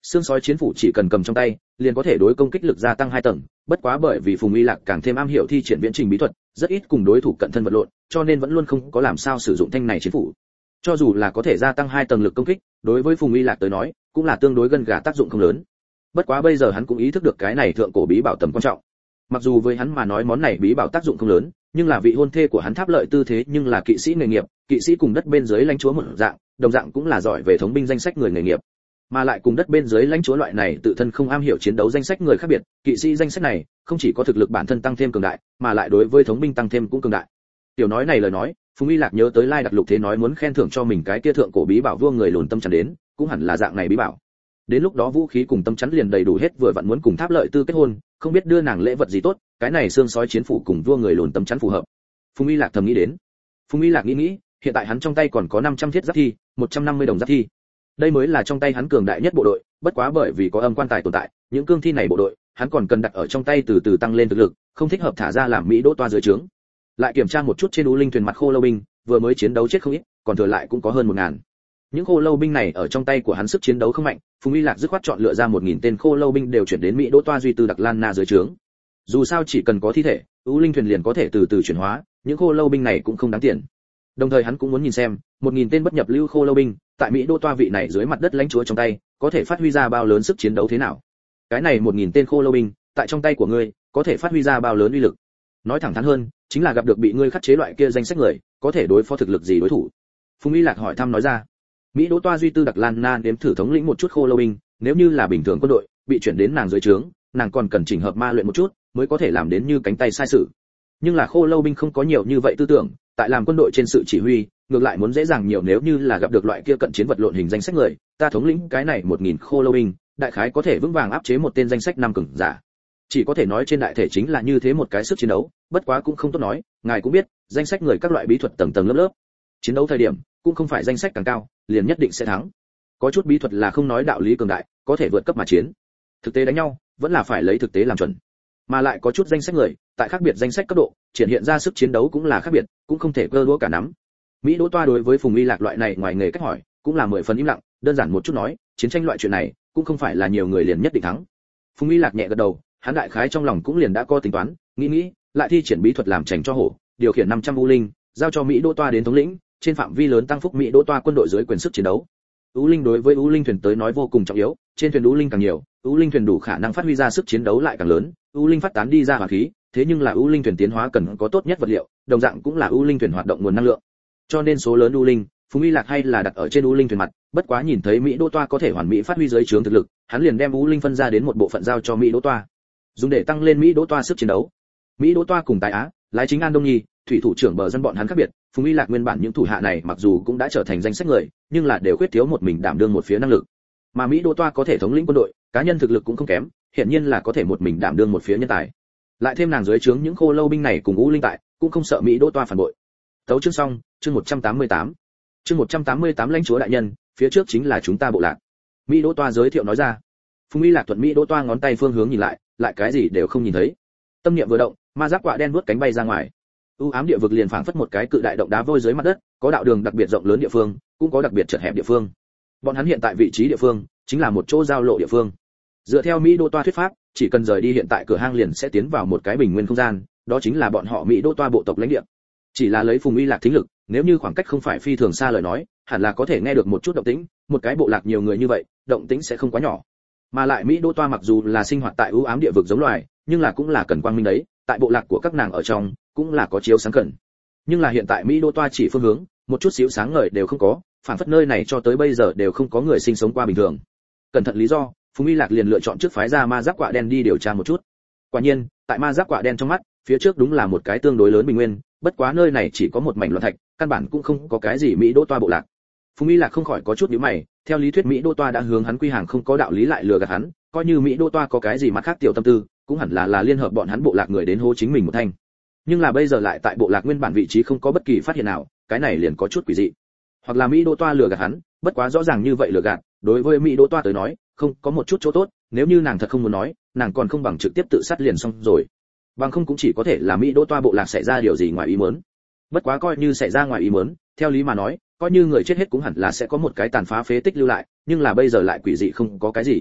Xương sói chiến phủ chỉ cần cầm trong tay, liền có thể đối công kích lực gia tăng 2 tầng, bất quá bởi vì Phùng Y Lạc càng thêm am hiểu thi triển viễn trình bí thuật, rất ít cùng đối thủ cận thân vật lộn, cho nên vẫn luôn không có làm sao sử dụng thanh này chiến phủ. Cho dù là có thể gia tăng 2 tầng lực công kích, đối với Phùng Y Lạc tới nói, cũng là tương đối gần gà tác dụng không lớn. Bất quá bây giờ hắn cũng ý thức được cái này thượng cổ bí bảo tầm quan trọng. Mặc dù với hắn mà nói món này bí bảo tác dụng không lớn, nhưng là vị hôn thê của hắn Tháp Lợi Tư thế nhưng là kỵ sĩ nghề nghiệp, kỵ sĩ cùng đất bên dưới lãnh chúa một dạng, đồng dạng cũng là giỏi về thống binh danh sách người nghề nghiệp, mà lại cùng đất bên dưới lãnh chúa loại này tự thân không am hiểu chiến đấu danh sách người khác biệt, kỵ sĩ danh sách này không chỉ có thực lực bản thân tăng thêm cường đại, mà lại đối với thống binh tăng thêm cũng cường đại. Tiểu nói này lời nói, Phùng Y Lạc nhớ tới Lai Đặc Lục Thế nói muốn khen thưởng cho mình cái kia thượng cổ bí bảo vua người lùn tâm chắn đến, cũng hẳn là dạng này bí bảo. Đến lúc đó vũ khí cùng tâm chắn liền đầy đủ hết, vừa vặn muốn cùng Tháp Lợi Tư kết hôn, không biết đưa nàng lễ vật gì tốt, cái này xương sói chiến phủ cùng vua người lùn tâm chắn phù hợp. Phùng Y Lạc thầm nghĩ đến. Phùng Y Lạc nghĩ, hiện tại hắn trong tay còn có 500 thiết giáp thi, 150 đồng giáp thi. Đây mới là trong tay hắn cường đại nhất bộ đội, bất quá bởi vì có âm quan tài tồn tại, những cương thi này bộ đội, hắn còn cần đặt ở trong tay từ từ tăng lên thực lực, không thích hợp thả ra làm Mỹ Đỗ toa dưới trướng. Lại kiểm tra một chút trên U Linh thuyền mặt khô lâu binh, vừa mới chiến đấu chết không ít, còn thừa lại cũng có hơn 1000. Những khô lâu binh này ở trong tay của hắn sức chiến đấu không mạnh, Phùng Y Lạc dứt khoát chọn lựa ra 1000 tên khô lâu binh đều chuyển đến Mỹ Đỗ toa duy tư Đặc Lan Na dưới trướng. Dù sao chỉ cần có thi thể, U Linh thuyền liền có thể từ từ chuyển hóa, những khô lâu binh này cũng không đáng tiền. Đồng thời hắn cũng muốn nhìn xem, 1000 tên bất nhập lưu khô lâu binh, tại Mỹ Đỗ toa vị này dưới mặt đất lãnh chúa trong tay, có thể phát huy ra bao lớn sức chiến đấu thế nào. Cái này 1000 tên khô lâu binh, tại trong tay của ngươi, có thể phát huy ra bao lớn uy lực. Nói thẳng thắn hơn, chính là gặp được bị ngươi khắc chế loại kia danh sách người, có thể đối phó thực lực gì đối thủ. Phùng Y Lạc hỏi thăm nói ra. Mỹ Đỗ toa duy tư Đặc Lan Na đếm thử thống lĩnh một chút khô lâu binh, nếu như là bình thường quân đội, bị chuyển đến nàng dưới trướng, nàng còn cần chỉnh hợp ma luyện một chút, mới có thể làm đến như cánh tay sai sự. Nhưng là khô lâu binh không có nhiều như vậy tư tưởng, tại làm quân đội trên sự chỉ huy, ngược lại muốn dễ dàng nhiều. Nếu như là gặp được loại kia cận chiến vật lộn hình danh sách người, ta thống lĩnh cái này 1000 khô lâu binh, đại khái có thể vững vàng áp chế một tên danh sách 5 cường giả. Chỉ có thể nói trên đại thể chính là như thế một cái sức chiến đấu, bất quá cũng không tốt nói, ngài cũng biết, danh sách người các loại bí thuật tầng tầng lớp lớp. Chiến đấu thời điểm, cũng không phải danh sách càng cao, liền nhất định sẽ thắng. Có chút bí thuật là không nói đạo lý cường đại, có thể vượt cấp mà chiến. Thực tế đánh nhau, vẫn là phải lấy thực tế làm chuẩn. Mà lại có chút danh sách người, tại khác biệt danh sách cấp độ, triển hiện ra sức chiến đấu cũng là khác biệt, cũng không thể cơ đũa cả nắm. Mỹ Đỗ toa đối với Phùng Y Lạc loại này ngoài nghề cách hỏi, cũng là 10 phần im lặng, đơn giản một chút nói, chiến tranh loại chuyện này, cũng không phải là nhiều người liền nhất định thắng. Phùng Y Lạc nhẹ gật đầu, hắn đại khái trong lòng cũng liền đã có tính toán, nghĩ, lại thi triển bí thuật làm chành cho hổ, điều khiển 500 U Linh, giao cho Mỹ Đỗ toa đến thống lĩnh, trên phạm vi lớn tăng phúc Mỹ Đỗ toa quân đội dưới quyền sức chiến đấu. U Linh đối với U Linh thuyền tới nói vô cùng trọng yếu, trên thuyền U Linh càng nhiều, U Linh thuyền đủ khả năng phát huy ra sức chiến đấu lại càng lớn, U Linh phát tán đi ra hỏa khí, thế nhưng là U Linh thuyền tiến hóa cần có tốt nhất vật liệu, đồng dạng cũng là U Linh thuyền hoạt động nguồn năng lượng. Cho nên số lớn U Linh, Phùng Y Lạc hay là đặt ở trên U Linh thuyền mặt, bất quá nhìn thấy Mỹ Đỗ toa có thể hoàn mỹ phát huy dưới trướng thực lực, hắn liền đem U Linh phân ra đến một bộ phận giao cho Mỹ Đỗ toa, dùng để tăng lên Mỹ Đỗ toa sức chiến đấu. Mỹ Đỗ toa cùng Tài Á, lái chính An Đông Nhi, thủy thủ trưởng bờ dân bọn hắn khác biệt, Phùng Y Lạc nguyên bản những thủ hạ này mặc dù cũng đã trở thành danh sách người, nhưng là đều khuyết thiếu một mình đảm đương một phía năng lực. Mà Mỹ Đỗ toa có thể thống lĩnh quân đội, cá nhân thực lực cũng không kém, hiển nhiên là có thể một mình đảm đương một phía nhân tài. Lại thêm nàng dưới trướng những khô lâu binh này cùng U Linh tại, cũng không sợ Mỹ Đỗ toa phản bội. Tấu chương xong, chương 188. Chương 188 lãnh chúa đại nhân, phía trước chính là chúng ta bộ lạc. Mỹ Đỗ toa giới thiệu nói ra. Phùng Y Lạc thuận Mỹ Đỗ toa ngón tay phương hướng nhìn lại, lại cái gì đều không nhìn thấy. Tâm niệm vừa động, ma giáp quạ đen vuốt cánh bay ra ngoài. U ám địa vực liền phảng phất một cái cự đại động đá vôi dưới mặt đất, có đạo đường đặc biệt rộng lớn địa phương, cũng có đặc biệt chật hẹp địa phương. Bọn hắn hiện tại vị trí địa phương, chính là một chỗ giao lộ địa phương. Dựa theo Mỹ Đỗ toa thuyết pháp, chỉ cần rời đi hiện tại cửa hang liền sẽ tiến vào một cái bình nguyên không gian, đó chính là bọn họ Mỹ Đỗ toa bộ tộc lãnh địa. Chỉ là lấy Phùng Y Lạc thính lực, nếu như khoảng cách không phải phi thường xa lời nói, hẳn là có thể nghe được một chút động tĩnh, một cái bộ lạc nhiều người như vậy, động tĩnh sẽ không quá nhỏ. Mà lại Mỹ Đỗ toa mặc dù là sinh hoạt tại u ám địa vực giống loài, nhưng là cũng là cần quang minh đấy, tại bộ lạc của các nàng ở trong, cũng là có chiếu sáng cần. Nhưng là hiện tại Mỹ Đỗ toa chỉ phương hướng, một chút xíu sáng ngời đều không có, phản phất nơi này cho tới bây giờ đều không có người sinh sống qua bình thường. Cẩn thận lý do, Phùng Y Lạc liền lựa chọn trước phái ra ma giáp quạ đen đi điều tra một chút. Quả nhiên, tại ma giáp quạ đen trong mắt, phía trước đúng là một cái tương đối lớn bình nguyên, bất quá nơi này chỉ có một mảnh loạn thạch, căn bản cũng không có cái gì Mỹ Đỗ toa bộ lạc. Phùng Y Lạc không khỏi có chút nhíu mày, theo lý thuyết Mỹ Đỗ toa đã hướng hắn quy hàng không có đạo lý lại lừa gạt hắn, coi như Mỹ Đỗ toa có cái gì mặt khác tiểu tâm tư, cũng hẳn là liên hợp bọn hắn bộ lạc người đến hô chính mình một thanh. Nhưng là bây giờ lại tại bộ lạc nguyên bản vị trí không có bất kỳ phát hiện nào, cái này liền có chút quỷ dị. Hoặc là Mỹ Đỗ toa lừa gạt hắn, bất quá rõ ràng như vậy lừa gạt, đối với Mỹ Đỗ toa tới nói, không có một chút chỗ tốt, nếu như nàng thật không muốn nói, nàng còn không bằng trực tiếp tự sát liền xong rồi. Bằng không cũng chỉ có thể là Mỹ Đỗ toa bộ lạc xảy ra điều gì ngoài ý muốn. Bất quá coi như xảy ra ngoài ý muốn, theo lý mà nói, coi như người chết hết cũng hẳn là sẽ có một cái tàn phá phế tích lưu lại, nhưng là bây giờ lại quỷ dị không có cái gì.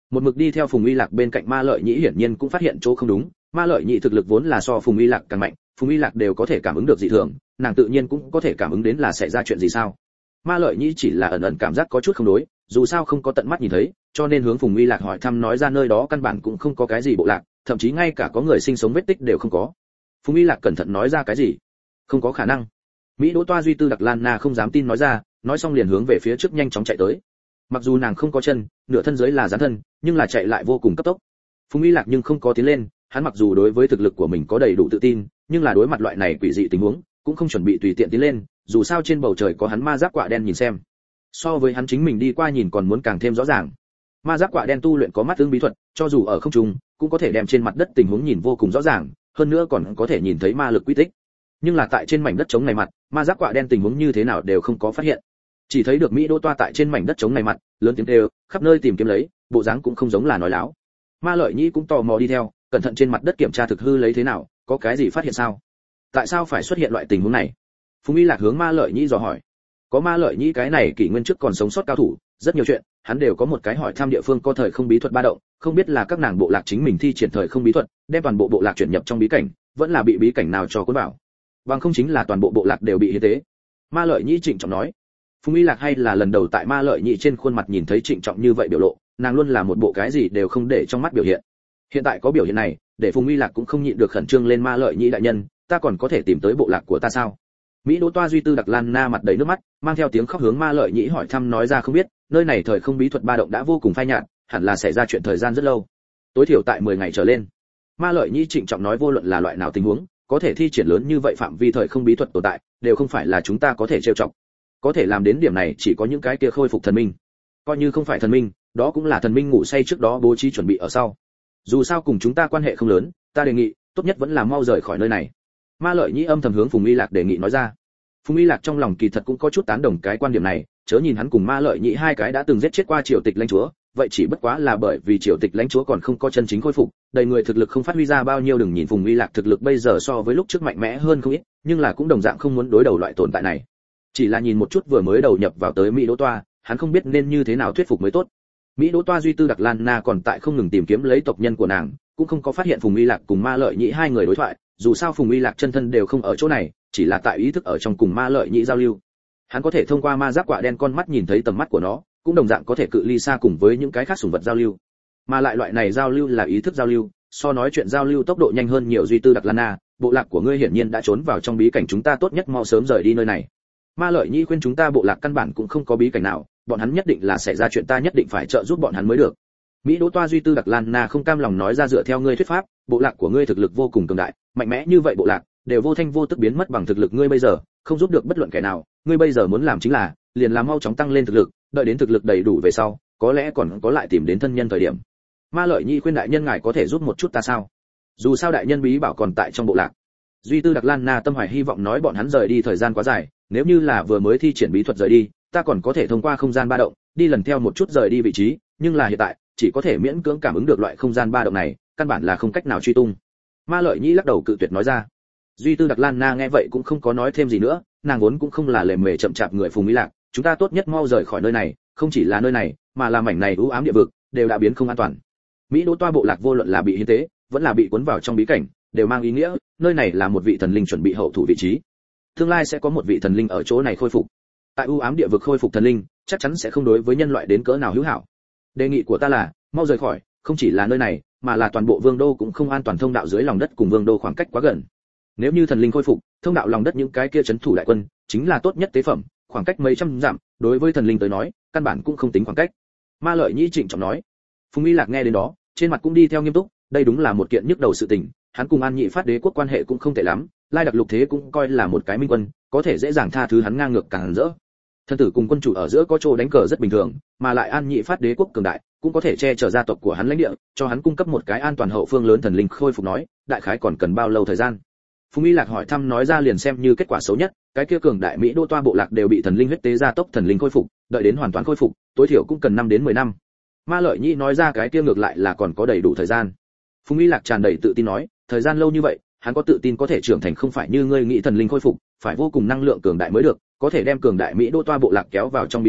Một mực đi theo Phùng Uy Lạc bên cạnh Ma Lợi Nhĩ hiển nhiên cũng phát hiện chỗ không đúng, Ma Lợi Nhĩ thực lực vốn là so Phùng Uy Lạc càng mạnh, Phùng Uy Lạc đều có thể cảm ứng được dị thường, nàng tự nhiên cũng có thể cảm ứng đến là xảy ra chuyện gì sao. Ma Lợi Nhĩ chỉ là ẩn ẩn cảm giác có chút không đối, dù sao không có tận mắt nhìn thấy, cho nên hướng Phùng Uy Lạc hỏi thăm nói ra nơi đó căn bản cũng không có cái gì bộ lạc, thậm chí ngay cả có người sinh sống vết tích đều không có. Phùng Uy Lạc cẩn thận nói ra cái gì? Không có khả năng. Mỹ Đỗ Toa Duy Tư Đặc Lan Na không dám tin nói ra, nói xong liền hướng về phía trước nhanh chóng chạy tới. Mặc dù nàng không có chân, nửa thân dưới là gián thân, nhưng là chạy lại vô cùng cấp tốc. Phùng Uy Lạc nhưng không có tiến lên, hắn mặc dù đối với thực lực của mình có đầy đủ tự tin, nhưng là đối mặt loại này quỷ dị tình huống, cũng không chuẩn bị tùy tiện tiến lên, dù sao trên bầu trời có hắn ma giáp quạ đen nhìn xem. So với hắn chính mình đi qua nhìn còn muốn càng thêm rõ ràng. Ma giáp quạ đen tu luyện có mắt tương bí thuật, cho dù ở không trung, cũng có thể đem trên mặt đất tình huống nhìn vô cùng rõ ràng, hơn nữa còn có thể nhìn thấy ma lực quy tích. Nhưng là tại trên mảnh đất trống này mặt, ma giáp quạ đen tình huống như thế nào đều không có phát hiện. Chỉ thấy được Mỹ Đỗ Toa tại trên mảnh đất trống này mặt, lớn tiếng kêu, khắp nơi tìm kiếm lấy, bộ dáng cũng không giống là nói láo. Ma Lợi Nhĩ cũng tò mò đi theo, cẩn thận trên mặt đất kiểm tra thực hư lấy thế nào, có cái gì phát hiện sao? Tại sao phải xuất hiện loại tình huống này? Phùng Uy Lạc hướng Ma Lợi Nhĩ dò hỏi. Có Ma Lợi Nhĩ cái này kỷ nguyên trước còn sống sót cao thủ, rất nhiều chuyện, hắn đều có một cái hỏi thăm địa phương có thời không bí thuật ba động, không biết là các nàng bộ lạc chính mình thi triển thời không bí thuật, đem toàn bộ bộ lạc chuyển nhập trong bí cảnh, vẫn là bị bí cảnh nào cho cuốn vào. Bằng không chính là toàn bộ bộ lạc đều bị hiến tế. Ma Lợi Nhĩ trịnh trọng nói. Phùng Uy Lạc hay là lần đầu tại Ma Lợi Nhĩ trên khuôn mặt nhìn thấy trịnh trọng như vậy biểu lộ, nàng luôn là một bộ cái gì đều không để trong mắt biểu hiện. Hiện tại có biểu hiện này, để Phùng Uy Lạc cũng không nhịn được khẩn trương lên. Ma Lợi Nhĩ đại nhân, ta còn có thể tìm tới bộ lạc của ta sao? Mỹ Đỗ Toa Duy Tư Đặc Lan Na mặt đầy nước mắt, mang theo tiếng khóc hướng Ma Lợi Nhĩ hỏi thăm nói ra không biết, nơi này thời không bí thuật ba động đã vô cùng phai nhạt, hẳn là xảy ra chuyện thời gian rất lâu, tối thiểu tại 10 ngày trở lên. Ma Lợi Nhĩ trịnh trọng nói vô luận là loại nào tình huống, có thể thi triển lớn như vậy phạm vi thời không bí thuật tồn tại, đều không phải là chúng ta có thể trêu chọc. Có thể làm đến điểm này chỉ có những cái kia khôi phục thần minh. Coi như không phải thần minh, đó cũng là thần minh ngủ say trước đó bố trí chuẩn bị ở sau. Dù sao cùng chúng ta quan hệ không lớn, ta đề nghị, tốt nhất vẫn là mau rời khỏi nơi này. Ma Lợi Nhĩ âm thầm hướng Phùng Uy Lạc đề nghị nói ra. Phùng Uy Lạc trong lòng kỳ thật cũng có chút tán đồng cái quan điểm này, chớ nhìn hắn cùng Ma Lợi Nhĩ hai cái đã từng giết chết qua triều tịch lãnh chúa, vậy chỉ bất quá là bởi vì triều tịch lãnh chúa còn không có chân chính khôi phục, đầy người thực lực không phát huy ra bao nhiêu. Đừng nhìn Phùng Uy Lạc thực lực bây giờ so với lúc trước mạnh mẽ hơn không ít, nhưng là cũng đồng dạng không muốn đối đầu loại tồn tại này. Chỉ là nhìn một chút vừa mới đầu nhập vào tới Mỹ Đỗ Toa, hắn không biết nên như thế nào thuyết phục mới tốt. Mỹ Đỗ Toa Duy Tư Đặc Lan Na còn tại không ngừng tìm kiếm lấy tộc nhân của nàng, cũng không có phát hiện Phùng Uy Lạc cùng Ma Lợi Nhĩ hai người đối thoại, dù sao Phùng Uy Lạc chân thân đều không ở chỗ này, chỉ là tại ý thức ở trong cùng Ma Lợi Nhĩ giao lưu. Hắn có thể thông qua ma giáp quạ đen con mắt nhìn thấy tầm mắt của nó, cũng đồng dạng có thể cự ly xa cùng với những cái khác sủng vật giao lưu. Mà lại loại này giao lưu là ý thức giao lưu, so nói chuyện giao lưu tốc độ nhanh hơn nhiều. Duy Tư Đặc Lan Na, bộ lạc của ngươi hiển nhiên đã trốn vào trong bí cảnh, chúng ta tốt nhất mau sớm rời đi nơi này. Ma Lợi Nhĩ khuyên chúng ta bộ lạc căn bản cũng không có bí cảnh nào, bọn hắn nhất định là xảy ra chuyện, ta nhất định phải trợ giúp bọn hắn mới được. Mỹ Đỗ Toa Duy Tư Đặc Lan Na không cam lòng nói ra, dựa theo ngươi thuyết pháp, bộ lạc của ngươi thực lực vô cùng cường đại, mạnh mẽ như vậy bộ lạc đều vô thanh vô tức biến mất bằng thực lực ngươi bây giờ, không giúp được bất luận kẻ nào, ngươi bây giờ muốn làm chính là liền làm mau chóng tăng lên thực lực, đợi đến thực lực đầy đủ về sau, có lẽ còn có lại tìm đến thân nhân thời điểm. Ma Lợi Nhĩ khuyên đại nhân ngài có thể giúp một chút ta sao? Dù sao đại nhân bí bảo còn tại trong bộ lạc. Duy Tư Đặc Lan Na tâm hoài hy vọng nói bọn hắn rời đi thời gian quá dài, nếu như là vừa mới thi triển bí thuật rời đi, ta còn có thể thông qua không gian ba động đi lần theo một chút rời đi vị trí, nhưng là hiện tại chỉ có thể miễn cưỡng cảm ứng được loại không gian ba động này, căn bản là không cách nào truy tung. Ma Lợi Nhĩ lắc đầu cự tuyệt nói ra. Duy Tư Đặc Lan Na nghe vậy cũng không có nói thêm gì nữa, nàng vốn cũng không là lề mề chậm chạp người Phùng Uy Lạc, chúng ta tốt nhất mau rời khỏi nơi này, không chỉ là nơi này, mà là mảnh này u ám địa vực, đều đã biến không an toàn. Mỹ Đỗ Toa bộ lạc vô luận là bị hiến tế, vẫn là bị cuốn vào trong bí cảnh, đều mang ý nghĩa, nơi này là một vị thần linh chuẩn bị hậu thủ vị trí. Tương lai sẽ có một vị thần linh ở chỗ này khôi phục. Tại u ám địa vực khôi phục thần linh, chắc chắn sẽ không đối với nhân loại đến cỡ nào hữu hảo. Đề nghị của ta là, mau rời khỏi, không chỉ là nơi này, mà là toàn bộ vương đô cũng không an toàn. Thông đạo dưới lòng đất cùng vương đô khoảng cách quá gần. Nếu như thần linh khôi phục, thông đạo lòng đất những cái kia trấn thủ đại quân, chính là tốt nhất tế phẩm, khoảng cách mấy trăm dặm, đối với thần linh tới nói, căn bản cũng không tính khoảng cách. Ma Lợi Nhĩ trịnh trọng nói. Phùng Uy Lạc nghe đến đó, trên mặt cũng đi theo nghiêm túc, đây đúng là một kiện nhức đầu sự tình, hắn cùng An Nhị Phát Đế quốc quan hệ cũng không tệ lắm, Lai Đặc Lục Thế cũng coi là một cái minh quân, có thể dễ dàng tha thứ hắn ngang ngược càng rỡ. Thân tử cùng quân chủ ở giữa có chỗ đánh cờ rất bình thường, mà lại An Nhị Phát Đế quốc cường đại, cũng có thể che chở gia tộc của hắn lãnh địa, cho hắn cung cấp một cái an toàn hậu phương lớn. Thần linh khôi phục nói, đại khái còn cần bao lâu thời gian? Phùng Uy Lạc hỏi thăm nói ra liền xem như kết quả xấu nhất, cái kia cường đại Mỹ Đỗ Toa bộ lạc đều bị thần linh huyết tế gia tốc thần linh khôi phục, đợi đến hoàn toàn khôi phục, tối thiểu cũng cần 5 đến 10 năm. Ma Lợi Nhĩ nói ra cái kia ngược lại là còn có đầy đủ thời gian. Phùng Uy Lạc tràn đầy tự tin nói, thời gian lâu như vậy, hắn có tự tin có thể trưởng thành, không phải như ngươi nghĩ thần linh khôi phục, phải vô cùng năng lượng cường đại mới được, có thể đem cường đại Mỹ Đỗ Toa bộ lạc kéo vào trong bí cảnh,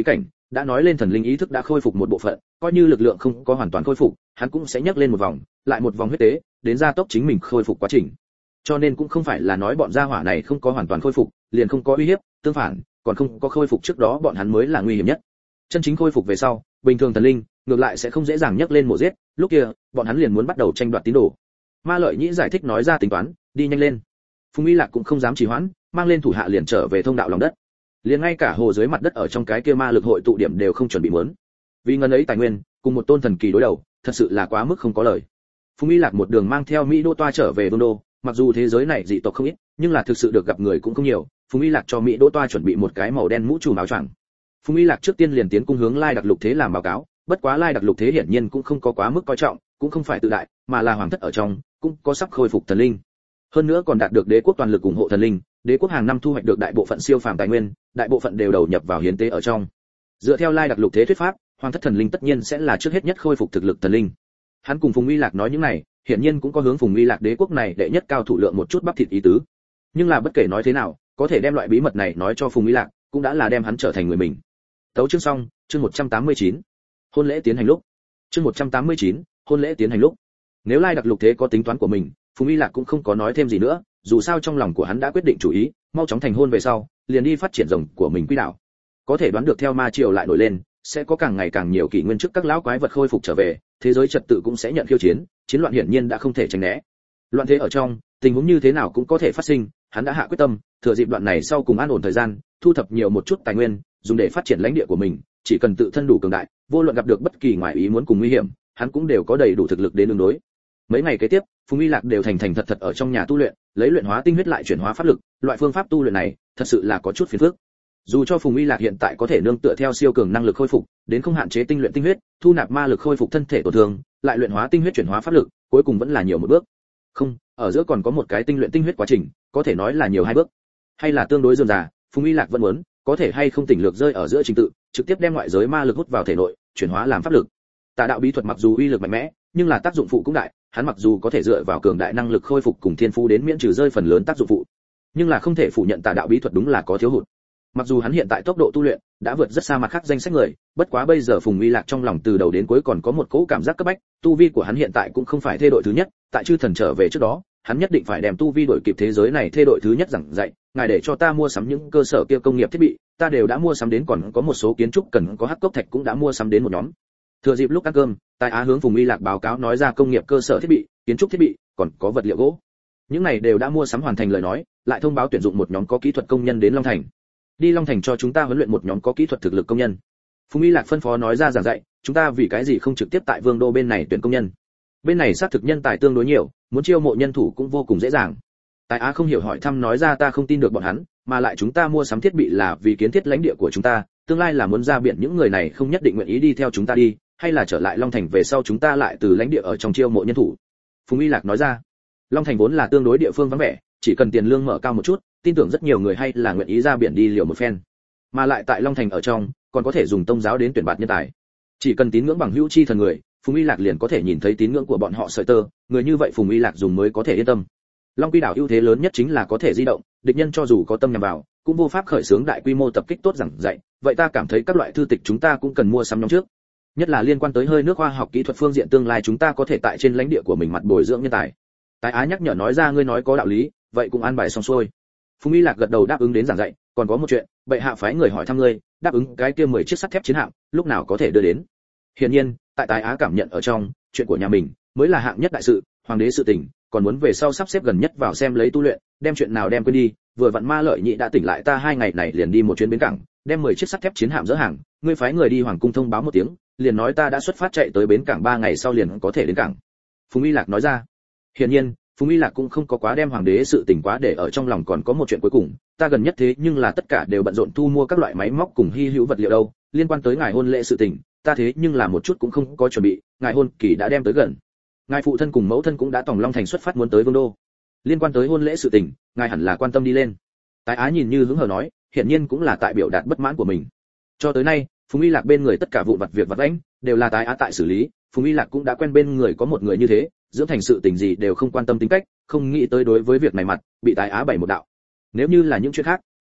đã nói lên thần linh ý thức đã khôi phục một bộ phận, coi như lực lượng không có hoàn toàn khôi phục, hắn cũng sẽ nhấc lên một vòng, lại một vòng huyết tế, đến gia tốc chính mình khôi phục quá trình. Cho nên cũng không phải là nói bọn gia hỏa này không có hoàn toàn khôi phục, liền không có uy hiếp, tương phản, còn không có khôi phục trước đó bọn hắn mới là nguy hiểm nhất. Chân chính khôi phục về sau, bình thường thần linh ngược lại sẽ không dễ dàng nhấc lên mổ giết, lúc kia, bọn hắn liền muốn bắt đầu tranh đoạt tín đồ. Ma Lợi Nhĩ giải thích nói ra tính toán, đi nhanh lên. Phùng Uy Lạc cũng không dám trì hoãn, mang lên thủ hạ liền trở về thông đạo lòng đất. Liền ngay cả hồ dưới mặt đất ở trong cái kia ma lực hội tụ điểm đều không chuẩn bị muốn. Vì ngân ấy tài nguyên, cùng một tôn thần kỳ đối đầu, thật sự là quá mức không có lời. Phùng Uy Lạc một đường mang theo Mỹ Đô Toa trở về Vương đô, mặc dù thế giới này dị tộc không ít, nhưng là thực sự được gặp người cũng không nhiều. Phùng Uy Lạc cho Mỹ Đô Toa chuẩn bị một cái màu đen mũ trùm áo choàng. Phùng Uy Lạc trước tiên liền tiến cung hướng Lai Đặc Lục Thế làm báo cáo, bất quá Lai Đặc Lục Thế hiển nhiên cũng không có quá mức coi trọng, cũng không phải tự đại, mà là hoàng thất ở trong cũng có sắp khôi phục thần linh. Hơn nữa còn đạt được đế quốc toàn lực ủng hộ thần linh, đế quốc hàng năm thu hoạch được đại bộ phận siêu phàm tài nguyên, đại bộ phận đều đầu nhập vào hiến tế ở trong. Dựa theo Lai Đặc Lục Thế thuyết pháp, hoàng thất thần linh tất nhiên sẽ là trước hết nhất khôi phục thực lực thần linh. Hắn cùng Phùng Uy Lạc nói những này, hiển nhiên cũng có hướng Phùng Uy Lạc đế quốc này đệ nhất cao thủ lượng một chút bắp thịt ý tứ. Nhưng là bất kể nói thế nào, có thể đem loại bí mật này nói cho Phùng Uy Lạc, cũng đã là đem hắn trở thành người mình. Tấu chương xong, chương 189. Hôn lễ tiến hành lúc. Chương 189, hôn lễ tiến hành lúc. Nếu Lai Đặc Lục Thế có tính toán của mình, Phùng Uy Lạc cũng không có nói thêm gì nữa, dù sao trong lòng của hắn đã quyết định chủ ý, mau chóng thành hôn về sau, liền đi phát triển rồng của mình quỹ đạo. Có thể đoán được theo ma triều lại nổi lên, sẽ có càng ngày càng nhiều kỷ nguyên trước các lão quái vật khôi phục trở về, thế giới trật tự cũng sẽ nhận khiêu chiến, chiến loạn hiển nhiên đã không thể tránh né. Loạn thế ở trong, tình huống như thế nào cũng có thể phát sinh, hắn đã hạ quyết tâm, thừa dịp đoạn này sau cùng an ổn thời gian, thu thập nhiều một chút tài nguyên, dùng để phát triển lãnh địa của mình, chỉ cần tự thân đủ cường đại, vô luận gặp được bất kỳ ngoại ý muốn cùng nguy hiểm, hắn cũng đều có đầy đủ thực lực đến ứng đối. Mấy ngày kế tiếp, Phùng Uy Lạc đều thành thành thật thật ở trong nhà tu luyện, lấy luyện hóa tinh huyết lại chuyển hóa pháp lực, loại phương pháp tu luyện này, thật sự là có chút phiền phức. Dù cho Phùng Uy Lạc hiện tại có thể nương tựa theo siêu cường năng lực khôi phục, đến không hạn chế tinh luyện tinh huyết, thu nạp ma lực khôi phục thân thể tổn thương, lại luyện hóa tinh huyết chuyển hóa pháp lực, cuối cùng vẫn là nhiều một bước. Không, ở giữa còn có một cái tinh luyện tinh huyết quá trình, có thể nói là nhiều hai bước. Hay là tương đối dườm già, Phùng Uy Lạc vẫn muốn, có thể hay không tỉnh lược rơi ở giữa trình tự, trực tiếp đem ngoại giới ma lực hút vào thể nội, chuyển hóa làm pháp lực. Tà đạo bí thuật mặc dù uy lực mạnh mẽ, nhưng là tác dụng phụ cũng đại, hắn mặc dù có thể dựa vào cường đại năng lực khôi phục cùng thiên phú đến miễn trừ rơi phần lớn tác dụng phụ, nhưng là không thể phủ nhận tà đạo bí thuật đúng là có thiếu hụt. Mặc dù hắn hiện tại tốc độ tu luyện đã vượt rất xa mặt khác danh sách người, bất quá bây giờ Phùng Uy Lạc trong lòng từ đầu đến cuối còn có một cỗ cảm giác cấp bách, tu vi của hắn hiện tại cũng không phải thê đội thứ nhất, tại chư thần trở về trước đó, hắn nhất định phải đem tu vi đổi kịp thế giới này thê đội thứ nhất giảng dạy, ngài để cho ta mua sắm những cơ sở kia công nghiệp thiết bị, ta đều đã mua sắm đến, còn có một số kiến trúc cần có hắc cốc thạch cũng đã mua sắm đến một nhóm. Thừa dịp lúc ăn cơm, Tài Á hướng Phùng Uy Lạc báo cáo nói ra công nghiệp cơ sở thiết bị, kiến trúc thiết bị, còn có vật liệu gỗ. Những này đều đã mua sắm hoàn thành lời nói, lại thông báo tuyển dụng một nhóm có kỹ thuật công nhân đến Long Thành. Đi Long Thành cho chúng ta huấn luyện một nhóm có kỹ thuật thực lực công nhân. Phùng Uy Lạc phân phó nói ra giảng dạy, chúng ta vì cái gì không trực tiếp tại Vương đô bên này tuyển công nhân? Bên này xác thực nhân tài tương đối nhiều, muốn chiêu mộ nhân thủ cũng vô cùng dễ dàng. Tài Á không hiểu hỏi thăm nói ra ta không tin được bọn hắn, mà lại chúng ta mua sắm thiết bị là vì kiến thiết lãnh địa của chúng ta, tương lai là muốn ra biển, những người này không nhất định nguyện ý đi theo chúng ta đi, hay là trở lại Long Thành về sau chúng ta lại từ lãnh địa ở trong chiêu mộ nhân thủ. Phùng Uy Lạc nói ra, Long Thành vốn là tương đối địa phương vắng vẻ, chỉ cần tiền lương mở cao một chút, tin tưởng rất nhiều người hay là nguyện ý ra biển đi liều một phen. Mà lại tại Long Thành ở trong, còn có thể dùng tông giáo đến tuyển bạt nhân tài. Chỉ cần tín ngưỡng bằng hữu chi thần người, Phùng Uy Lạc liền có thể nhìn thấy tín ngưỡng của bọn họ sợi tơ, người như vậy Phùng Uy Lạc dùng mới có thể yên tâm. Long Quy đảo ưu thế lớn nhất chính là có thể di động, địch nhân cho dù có tâm nhằm vào, cũng vô pháp khởi xướng đại quy mô tập kích tốt giảng dạy, vậy ta cảm thấy các loại thư tịch chúng ta cũng cần mua sắm nhóm trước. Nhất là liên quan tới hơi nước khoa học kỹ thuật phương diện tương lai chúng ta có thể tại trên lãnh địa của mình mặt bồi dưỡng nhân tài. Tài Á nhắc nhở nói ra ngươi nói có đạo lý, vậy cũng an bài xong xuôi. Phùng Uy Lạc gật đầu đáp ứng đến giảng dạy, còn có một chuyện, bệ hạ phái người hỏi thăm ngươi, đáp ứng cái kia 10 chiếc sắt thép chiến hạm, lúc nào có thể đưa đến. Hiển nhiên, tại Tài Á cảm nhận ở trong, chuyện của nhà mình mới là hạng nhất đại sự, hoàng đế sự tình, còn muốn về sau sắp xếp gần nhất vào xem lấy tu luyện, đem chuyện nào đem quên đi, vừa vặn Ma Lợi Nhị đã tỉnh lại, ta 2 ngày này liền đi một chuyến bến cảng, đem 10 chiếc sắt thép chiến hạm dỡ hàng, ngươi phái người đi hoàng cung thông báo một tiếng, liền nói ta đã xuất phát chạy tới bến cảng 3 ngày sau liền có thể đến cảng. Phùng Uy Lạc nói ra. Hiển nhiên, Phùng Uy Lạc cũng không có quá đem hoàng đế sự tình quá để ở trong lòng, còn có một chuyện cuối cùng, ta gần nhất thế nhưng là tất cả đều bận rộn thu mua các loại máy móc cùng hy hữu vật liệu đâu, liên quan tới ngài hôn lễ sự tình, ta thế nhưng là một chút cũng không có chuẩn bị, ngài hôn kỳ đã đem tới gần. Ngài phụ thân cùng mẫu thân cũng đã tòng Long Thành xuất phát muốn tới Vương đô. Liên quan tới hôn lễ sự tình, ngài hẳn là quan tâm đi lên. Tài Á nhìn như hứng hờ nói, hiển nhiên cũng là tại biểu đạt bất mãn của mình. Cho tới nay, Phùng Uy Lạc bên người tất cả vụn vặt việc vặt vãnh đều là Tài Á tại xử lý, Phùng Uy Lạc cũng đã quen bên người có một người như thế, dưỡng thành sự tình gì đều không quan tâm tính cách, không nghĩ tới đối với việc này mặt bị Tài Á bày một đạo. Nếu như là những chuyện khác,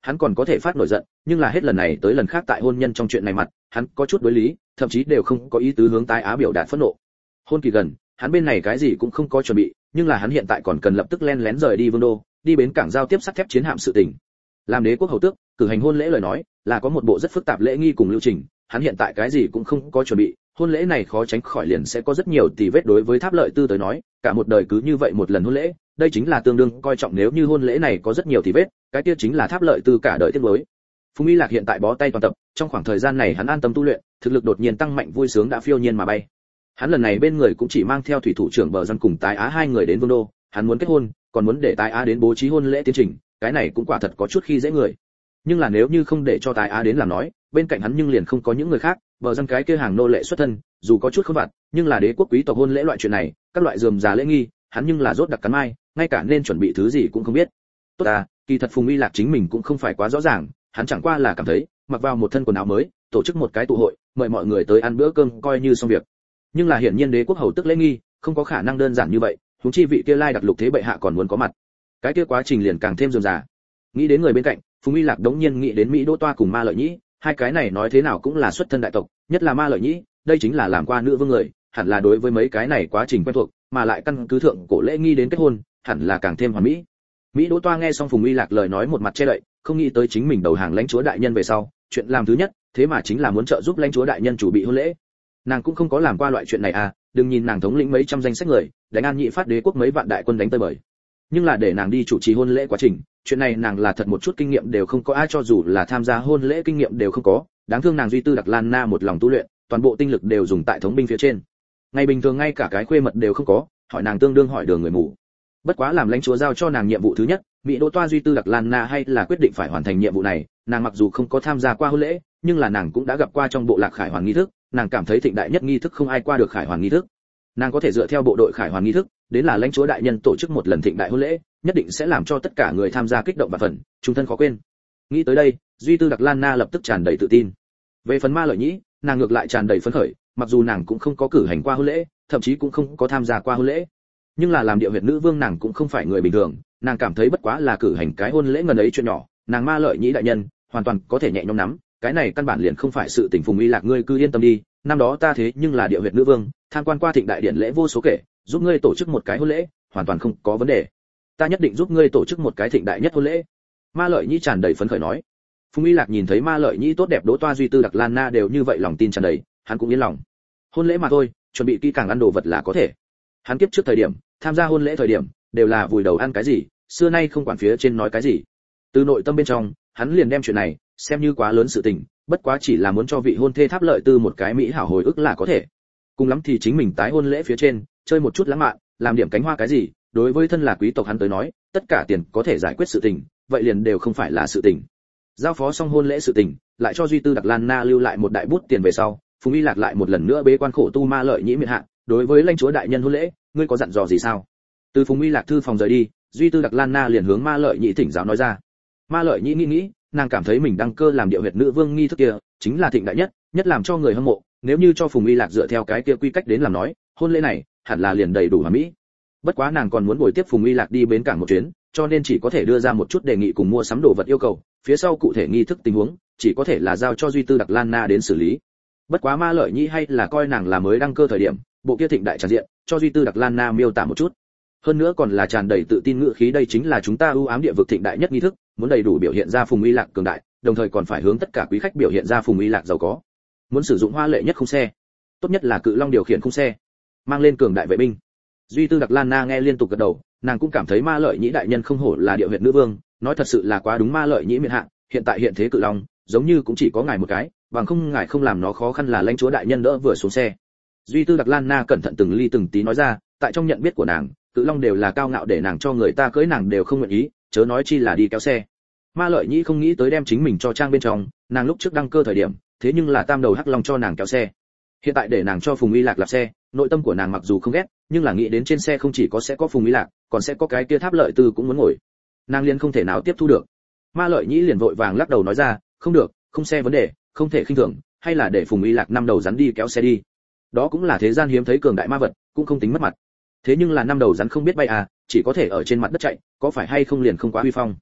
hắn còn có thể phát nổi giận, nhưng là hết lần này tới lần khác tại hôn nhân trong chuyện này mặt, hắn có chút đối lý, thậm chí đều không có ý tứ hướng tái Á biểu đạt phẫn nộ. Hôn kỳ gần, hắn bên này cái gì cũng không có chuẩn bị, nhưng là hắn hiện tại còn cần lập tức len lén rời đi Vương đô, đi bến cảng giao tiếp sắt thép chiến hạm sự tình. Làm đế quốc hầu tước, cử hành hôn lễ lời nói, là có một bộ rất phức tạp lễ nghi cùng lưu trình, hắn hiện tại cái gì cũng không có chuẩn bị, hôn lễ này khó tránh khỏi liền sẽ có rất nhiều tì vết. Đối với Tháp Lợi Tư tới nói, cả một đời cứ như vậy một lần hôn lễ, đây chính là tương đương coi trọng. Nếu như hôn lễ này có rất nhiều tì vết, cái kia chính là Tháp Lợi Tư cả đời tiếc nuối. Phùng Y Lạc hiện tại bó tay toàn tập, trong khoảng thời gian này hắn an tâm tu luyện, thực lực đột nhiên tăng mạnh, vui sướng đã phiêu nhiên mà bay. Hắn lần này bên người cũng chỉ mang theo thủy thủ trưởng Bờ Dân cùng Tái Á hai người đến Vương đô, hắn muốn kết hôn, còn muốn để Tái Á đến bố trí hôn lễ tiến trình, cái này cũng quả thật có chút khi dễ người. Nhưng là nếu như không để cho Tái Á đến làm nói, bên cạnh hắn nhưng liền không có những người khác, Bờ Dân cái kia hàng nô lệ xuất thân, dù có chút không vặt, nhưng là đế quốc quý tộc hôn lễ loại chuyện này, các loại rườm rà lễ nghi, hắn nhưng là rốt đặc cắn mai, ngay cả nên chuẩn bị thứ gì cũng không biết. Tốt à, kỳ thật Phùng Y Lạc chính mình cũng không phải quá rõ ràng, hắn chẳng qua là cảm thấy, mặc vào một thân quần áo mới, tổ chức một cái tụ hội, mời mọi người tới ăn bữa cơm coi như xong việc. Nhưng là hiển nhiên đế quốc hầu tức lễ nghi, không có khả năng đơn giản như vậy, huống chi vị kia lai đặc lục thế bệ hạ còn muốn có mặt. Cái kia quá trình liền càng thêm rườm rà. Nghĩ đến người bên cạnh, Phùng Y Lạc đống nhiên nghĩ đến Mỹ Đỗ Toa cùng Ma Lợi Nhĩ, hai cái này nói thế nào cũng là xuất thân đại tộc, nhất là Ma Lợi Nhĩ, đây chính là làm qua nữ vương người, hẳn là đối với mấy cái này quá trình quen thuộc, mà lại căn cứ thượng cổ lễ nghi đến kết hôn, hẳn là càng thêm hoàn mỹ. Mỹ Đỗ Toa nghe xong Phùng Y Lạc lời nói một mặt che đậy, không nghĩ tới chính mình đầu hàng lãnh chúa đại nhân về sau, chuyện làm thứ nhất, thế mà chính là muốn trợ giúp lãnh chúa đại nhân chủ bị hôn lễ. Nàng cũng không có làm qua loại chuyện này à, đừng nhìn nàng thống lĩnh mấy trăm danh sách người, đánh An Nhị Phát đế quốc mấy vạn đại quân đánh tới bời. Nhưng là để nàng đi chủ trì hôn lễ quá trình, chuyện này nàng là thật một chút kinh nghiệm đều không có, ai cho dù là tham gia hôn lễ kinh nghiệm đều không có, đáng thương nàng duy tư Đặc Lan Na một lòng tu luyện, toàn bộ tinh lực đều dùng tại thống binh phía trên. Ngày bình thường ngay cả cái khuê mật đều không có, hỏi nàng tương đương hỏi đường người mù. Bất quá làm lãnh chúa giao cho nàng nhiệm vụ thứ nhất, Mỹ Đỗ Toa duy tư Đặc Lan Na hay là quyết định phải hoàn thành nhiệm vụ này, nàng mặc dù không có tham gia qua hôn lễ, nhưng là nàng cũng đã gặp qua trong bộ lạc khải hoàn nghi thức, nàng cảm thấy thịnh đại nhất nghi thức không ai qua được khải hoàn nghi thức. Nàng có thể dựa theo bộ đội khải hoàn nghi thức, đến là lãnh chúa đại nhân tổ chức một lần thịnh đại hôn lễ, nhất định sẽ làm cho tất cả người tham gia kích động và phần, trung thân khó quên. Nghĩ tới đây, duy tư Đặc Lan Na lập tức tràn đầy tự tin. Về phần Ma Lợi Nhĩ, nàng ngược lại tràn đầy phấn khởi, mặc dù nàng cũng không có cử hành qua hôn lễ, thậm chí cũng không có tham gia qua hôn lễ, nhưng là làm Địa Huyệt nữ vương nàng cũng không phải người bình thường, nàng cảm thấy bất quá là cử hành cái hôn lễ ngần ấy chuyện nhỏ, nàng Ma Lợi Nhĩ đại nhân hoàn toàn có thể nhẹ nhõm nắm, cái này căn bản liền không phải sự tình. Phùng Y Lạc, ngươi cứ yên tâm đi, năm đó ta thế nhưng là Địa Huyệt nữ vương, tham quan qua thịnh đại điện lễ vô số kể, giúp ngươi tổ chức một cái hôn lễ, hoàn toàn không có vấn đề. Ta nhất định giúp ngươi tổ chức một cái thịnh đại nhất hôn lễ. Ma Lợi Nhĩ tràn đầy phấn khởi nói. Phùng Y Lạc nhìn thấy Ma Lợi Nhĩ tốt đẹp, Đỗ Toa duy tư Đặc Lan Na đều như vậy lòng tin tràn đầy, hắn cũng yên lòng. Hôn lễ mà thôi, chuẩn bị kỹ càng ăn đồ vật là có thể. Hắn kiếp trước thời điểm, tham gia hôn lễ thời điểm, đều là vùi đầu ăn cái gì, xưa nay không quản phía trên nói cái gì. Từ nội tâm bên trong, hắn liền đem chuyện này xem như quá lớn sự tình, bất quá chỉ là muốn cho vị hôn thê Tháp Lợi Tư một cái mỹ hảo hồi ức là có thể. Cùng lắm thì chính mình tái hôn lễ phía trên, chơi một chút lãng mạn, làm điểm cánh hoa cái gì, đối với thân là quý tộc hắn tới nói, tất cả tiền có thể giải quyết sự tình, vậy liền đều không phải là sự tình. Giao phó xong hôn lễ sự tình, lại cho duy tư Đặc Lan Na lưu lại một đại bút tiền về sau, Phùng Y Lạc lại một lần nữa bế quan khổ tu Ma Lợi Nhĩ miện hạ, đối với lãnh chúa đại nhân hôn lễ, ngươi có dặn dò gì sao? Từ Phùng Y Lạc thư phòng rời đi, duy tư Đặc Lan Na liền hướng Ma Lợi Nhĩ thỉnh giáo nói ra. Ma Lợi Nhĩ nghĩ, nàng cảm thấy mình đăng cơ làm Địa Huyệt nữ vương nghi thức kia, chính là thịnh đại nhất, nhất làm cho người hâm mộ, nếu như cho Phùng Y Lạc dựa theo cái kia quy cách đến làm nói, hôn lễ này hẳn là liền đầy đủ hoàn mỹ. Bất quá nàng còn muốn bồi tiếp Phùng Y Lạc đi bến cảng một chuyến, cho nên chỉ có thể đưa ra một chút đề nghị cùng mua sắm đồ vật yêu cầu, phía sau cụ thể nghi thức tình huống, chỉ có thể là giao cho duy tư Đặc Lan Na đến xử lý. Bất quá Ma Lợi Nhĩ hay là coi nàng là mới đăng cơ thời điểm, bộ kia thịnh đại tràn diện, cho duy tư Đặc Lan Na miêu tả một chút. Hơn nữa còn là tràn đầy tự tin ngữ khí, đây chính là chúng ta ưu ám địa vực thịnh đại nhất nghi thức, muốn đầy đủ biểu hiện ra Phùng Y Lạc cường đại, đồng thời còn phải hướng tất cả quý khách biểu hiện ra Phùng Y Lạc giàu có. Muốn sử dụng hoa lệ nhất khung xe, tốt nhất là Cự Long điều khiển khung xe, mang lên cường đại vệ binh. Duy tư Đặc Lan Na nghe liên tục gật đầu, nàng cũng cảm thấy Ma Lợi Nhĩ đại nhân không hổ là Địa Huyệt nữ vương, nói thật sự là quá đúng. Ma Lợi Nhĩ miện hạ, hiện tại hiện thế Cự Long, giống như cũng chỉ có ngài một cái, bằng không ngài không làm nó khó khăn là lãnh chúa đại nhân đỡ vừa xuống xe. Duy tư Đặc Lan Na cẩn thận từng ly từng tí nói ra, tại trong nhận biết của nàng, Cự Long đều là cao ngạo, để nàng cho người ta cưỡi nàng đều không nguyện ý, chớ nói chi là đi kéo xe. Ma Lợi Nhĩ không nghĩ tới đem chính mình cho trang bên trong, nàng lúc trước đăng cơ thời điểm, thế nhưng là tam đầu hắc long cho nàng kéo xe. Hiện tại để nàng cho Phùng Y Lạc lạp xe, nội tâm của nàng mặc dù không ghét, nhưng là nghĩ đến trên xe không chỉ có sẽ có Phùng Y Lạc, còn sẽ có cái kia Tháp Lợi Tư cũng muốn ngồi. Nàng liền không thể nào tiếp thu được. Ma Lợi Nhĩ liền vội vàng lắc đầu nói ra, không được, không xe vấn đề, không thể khinh thường, hay là để Phùng Y Lạc năm đầu rắn đi kéo xe đi. Đó cũng là thế gian hiếm thấy cường đại ma vật, cũng không tính mất mặt. Thế nhưng là năm đầu rắn không biết bay à, chỉ có thể ở trên mặt đất chạy, có phải hay không liền không quá uy phong.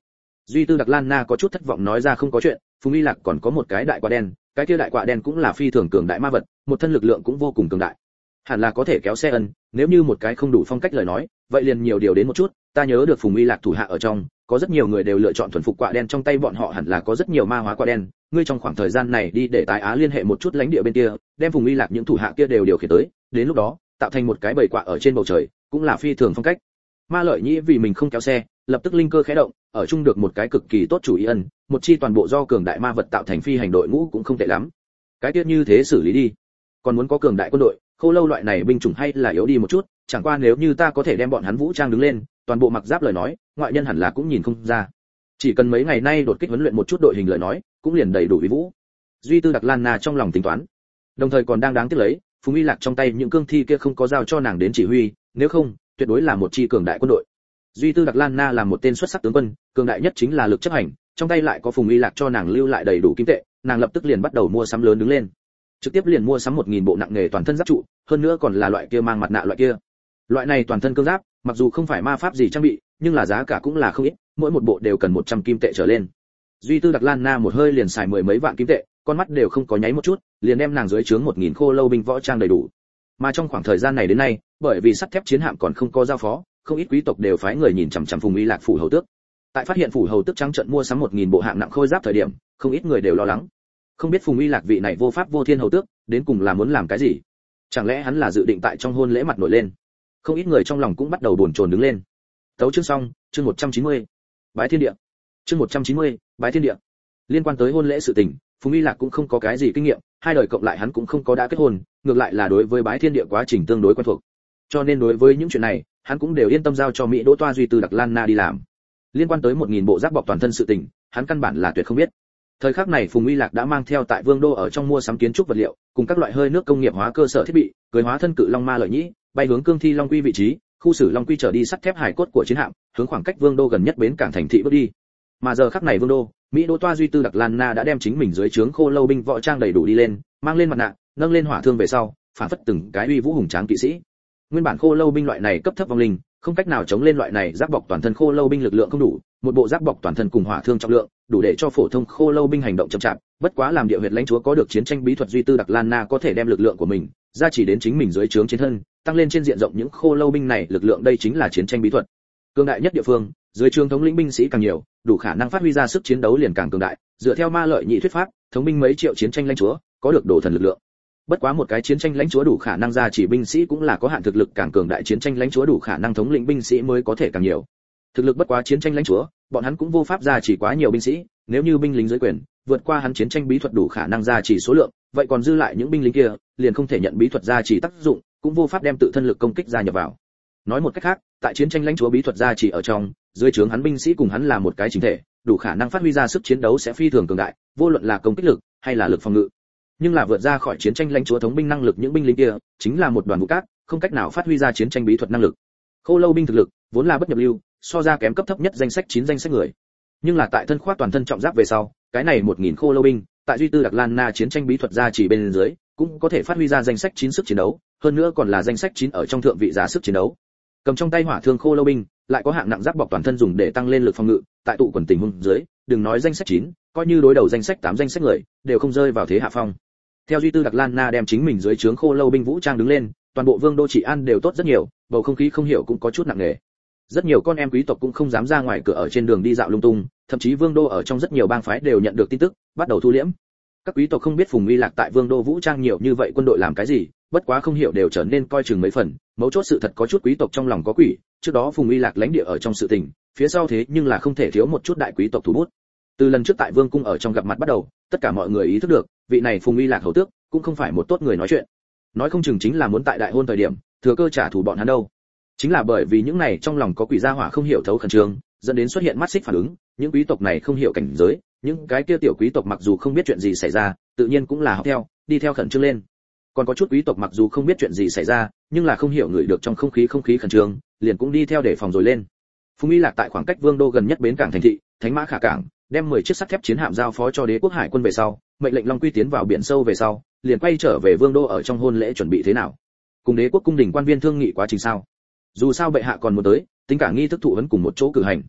Duy Tư Đặc Lan Na có chút thất vọng nói ra không có chuyện, Phùng Y Lạc còn có một cái đại quạ đen, cái kia đại quạ đen cũng là phi thường cường đại ma vật, một thân lực lượng cũng vô cùng cường đại. Hẳn là có thể kéo xe ân, nếu như một cái không đủ phong cách lời nói, vậy liền nhiều điều đến một chút, ta nhớ được Phùng Y Lạc thủ hạ ở trong, có rất nhiều người đều lựa chọn thuần phục quạ đen trong tay bọn họ hẳn là có rất nhiều ma hóa quạ đen, ngươi trong khoảng thời gian này đi để tái Á liên hệ một chút lãnh địa bên kia, đem Phùng Y Lạc những thủ hạ kia đều điều khiển tới, đến lúc đó, tạo thành một cái bầy quạ ở trên bầu trời, cũng là phi thường phong cách. Ma Lợi Nhĩ vì mình không kéo xe, lập tức linh cơ khẽ động, ở chung được một cái cực kỳ tốt chủ ý ân, một chi toàn bộ do cường đại ma vật tạo thành phi hành đội ngũ cũng không tệ lắm. Cái tiết như thế xử lý đi. Còn muốn có cường đại quân đội, Khô Lâu loại này binh chủng hay là yếu đi một chút, chẳng qua nếu như ta có thể đem bọn hắn vũ trang đứng lên, toàn bộ mặc giáp lời nói, ngoại nhân hẳn là cũng nhìn không ra. Chỉ cần mấy ngày nay đột kích huấn luyện một chút đội hình lời nói, cũng liền đầy đủ uy vũ. Duy Tư Đặc Lan Na trong lòng tính toán, đồng thời còn đang đáng tiếc lấy, Phùng Y Lạc trong tay những cương thi kia không có giao cho nàng đến chỉ huy, nếu không, tuyệt đối là một chi cường đại quân đội. Duy Tư Đặc Lan Na là một tên xuất sắc tướng quân, cường đại nhất chính là lực chấp hành, trong tay lại có Phùng Y Lạc cho nàng lưu lại đầy đủ kim tệ, nàng lập tức liền bắt đầu mua sắm lớn đứng lên. Trực tiếp liền mua sắm 1000 bộ nặng nghề toàn thân giáp trụ, hơn nữa còn là loại kia mang mặt nạ loại kia. Loại này toàn thân cương giáp, mặc dù không phải ma pháp gì trang bị, nhưng là giá cả cũng là không ít, mỗi một bộ đều cần 100 kim tệ trở lên. Duy Tư Đặc Lan Na một hơi liền xài mười mấy vạn kim tệ, con mắt đều không có nháy một chút, liền đem nàng dưới trướng 1000 khô lâu binh võ trang đầy đủ. Mà trong khoảng thời gian này đến nay, bởi vì sắt thép chiến hạm còn không có giao phó, không ít quý tộc đều phái người nhìn chằm chằm Phùng Y Lạc phủ hầu tước. Tại phát hiện phủ hầu tước trắng trợn mua sắm 1000 bộ hạng nặng khôi giáp thời điểm, không ít người đều lo lắng. Không biết Phùng Y Lạc vị này vô pháp vô thiên hầu tước, đến cùng là muốn làm cái gì? Chẳng lẽ hắn là dự định tại trong hôn lễ mặt nổi lên? Không ít người trong lòng cũng bắt đầu bồn chồn đứng lên. Tấu chương xong, chương 190. Bái thiên địa. Chương 190, bái thiên địa. Liên quan tới hôn lễ sự tình, Phùng Y Lạc cũng không có cái gì kinh nghiệm, hai đời cộng lại hắn cũng không có đã kết hôn, ngược lại là đối với bái thiên địa quá trình tương đối quen thuộc. Cho nên đối với những chuyện này, hắn cũng đều yên tâm giao cho Mỹ Đỗ Toa Duy Tư Đặc Lan Na đi làm. Liên quan tới 1000 bộ giáp bọc toàn thân sự tình, hắn căn bản là tuyệt không biết. Thời khắc này Phùng Y Lạc đã mang theo tại Vương đô ở trong mua sắm kiến trúc vật liệu, cùng các loại hơi nước công nghiệp hóa cơ sở thiết bị, cưỡi hóa thân cự long Ma Lợi Nhĩ, bay hướng cương thi long quy vị trí, khu xử long quy trở đi sắt thép hải cốt của chiến hạm, hướng khoảng cách Vương đô gần nhất bến cảng thành thị bước đi. Mà giờ khắc này Vương đô, Mỹ Đỗ Toa Duy Tư Đặc Lan Na đã đem chính mình dưới trướng khô lâu binh võ trang đầy đủ đi lên, mang lên mặt nạ, nâng lên hỏa thương về sau, phản phất từng cái uy vũ hùng tráng kỵ sĩ. Nguyên bản khô lâu binh loại này cấp thấp vong linh, không cách nào chống lên loại này giáp bọc toàn thân khô lâu binh lực lượng không đủ, một bộ giáp bọc toàn thân cùng hỏa thương trọng lượng, đủ để cho phổ thông khô lâu binh hành động chậm chạp, bất quá làm địa huyệt lãnh chúa có được chiến tranh bí thuật Duy Tư Đặc Lan Na có thể đem lực lượng của mình gia chỉ đến chính mình dưới trướng chiến thân, tăng lên trên diện rộng những khô lâu binh này lực lượng, đây chính là chiến tranh bí thuật. Cường đại nhất địa phương, dưới trướng thống lĩnh binh sĩ càng nhiều, đủ khả năng phát huy ra sức chiến đấu liền càng cường đại, dựa theo Ma Lợi Nhĩ thuyết pháp, thống binh mấy triệu chiến tranh lãnh chúa, có được đồ thần lực lượng. Bất quá một cái chiến tranh lãnh chúa đủ khả năng gia chỉ binh sĩ cũng là có hạn, thực lực càng cường đại chiến tranh lãnh chúa đủ khả năng thống lĩnh binh sĩ mới có thể càng nhiều. Thực lực bất quá chiến tranh lãnh chúa, bọn hắn cũng vô pháp gia chỉ quá nhiều binh sĩ, nếu như binh lính dưới quyền vượt qua hắn chiến tranh bí thuật đủ khả năng gia chỉ số lượng, vậy còn dư lại những binh lính kia, liền không thể nhận bí thuật gia chỉ tác dụng, cũng vô pháp đem tự thân lực công kích gia nhập vào. Nói một cách khác, tại chiến tranh lãnh chúa bí thuật gia chỉ ở trong, dưới trướng hắn binh sĩ cùng hắn là một cái chính thể, đủ khả năng phát huy ra sức chiến đấu sẽ phi thường cường đại, vô luận là công kích lực hay là lực phòng ngự. Nhưng là vượt ra khỏi chiến tranh lãnh chúa thống binh năng lực những binh lính kia, chính là một đoàn vũ cát, không cách nào phát huy ra chiến tranh bí thuật năng lực. Khô lâu binh thực lực vốn là bất nhập lưu, so ra kém cấp thấp nhất danh sách 9 danh sách người. Nhưng là tại thân khoác toàn thân trọng giáp về sau, cái này 1000 khô lâu binh, tại Duy Tư Đặc Lan Na chiến tranh bí thuật ra chỉ bên dưới, cũng có thể phát huy ra danh sách 9 sức chiến đấu, hơn nữa còn là danh sách 9 ở trong thượng vị giá sức chiến đấu. Cầm trong tay hỏa thương khô lâu binh, lại có hạng nặng giáp bọc toàn thân dùng để tăng lên lực phòng ngự, tại tụ quần tình huống dưới, đừng nói danh sách 9, coi như đối đầu danh sách 8 danh sách người, đều không rơi vào thế hạ phong. Theo Duy Tư Đặc Lan Na đem chính mình dưới trướng khô lâu binh vũ trang đứng lên, toàn bộ Vương đô trị an đều tốt rất nhiều, bầu không khí không hiểu cũng có chút nặng nề. Rất nhiều con em quý tộc cũng không dám ra ngoài cửa ở trên đường đi dạo lung tung, thậm chí Vương đô ở trong rất nhiều bang phái đều nhận được tin tức, bắt đầu thu liễm. Các quý tộc không biết Phùng Y Lạc tại Vương đô vũ trang nhiều như vậy quân đội làm cái gì, bất quá không hiểu đều trở nên coi chừng mấy phần, mấu chốt sự thật có chút quý tộc trong lòng có quỷ, trước đó Phùng Y Lạc lãnh địa ở trong sự tình, phía sau thế nhưng là không thể thiếu một chút đại quý tộc thủ bút. Từ lần trước tại Vương cung ở trong gặp mặt bắt đầu, tất cả mọi người ý thức được, vị này Phùng Y Lạc hầu tước cũng không phải một tốt người nói chuyện. Nói không chừng chính là muốn tại đại hôn thời điểm, thừa cơ trả thù bọn hắn đâu. Chính là bởi vì những này trong lòng có quỷ gia hỏa không hiểu thấu khẩn trương, dẫn đến xuất hiện mắt xích phản ứng, những quý tộc này không hiểu cảnh giới, những cái kia tiểu quý tộc mặc dù không biết chuyện gì xảy ra, tự nhiên cũng là học theo, đi theo khẩn trương lên. Còn có chút quý tộc mặc dù không biết chuyện gì xảy ra, nhưng là không hiểu người được trong không khí khẩn trương, liền cũng đi theo để phòng rồi lên. Phùng Y Lạc tại khoảng cách Vương đô gần nhất bến cảng thành thị, Thánh Mã Khả cảng, đem 10 chiếc sắt thép chiến hạm giao phó cho Đế quốc hải quân về sau, mệnh lệnh Long Quy tiến vào biển sâu về sau, liền quay trở về Vương đô ở trong hôn lễ chuẩn bị thế nào. Cùng Đế quốc cung đình quan viên thương nghị quá trình sao? Dù sao bệ hạ còn muốn tới, tính cả nghi thức thụ huấn cùng một chỗ cử hành.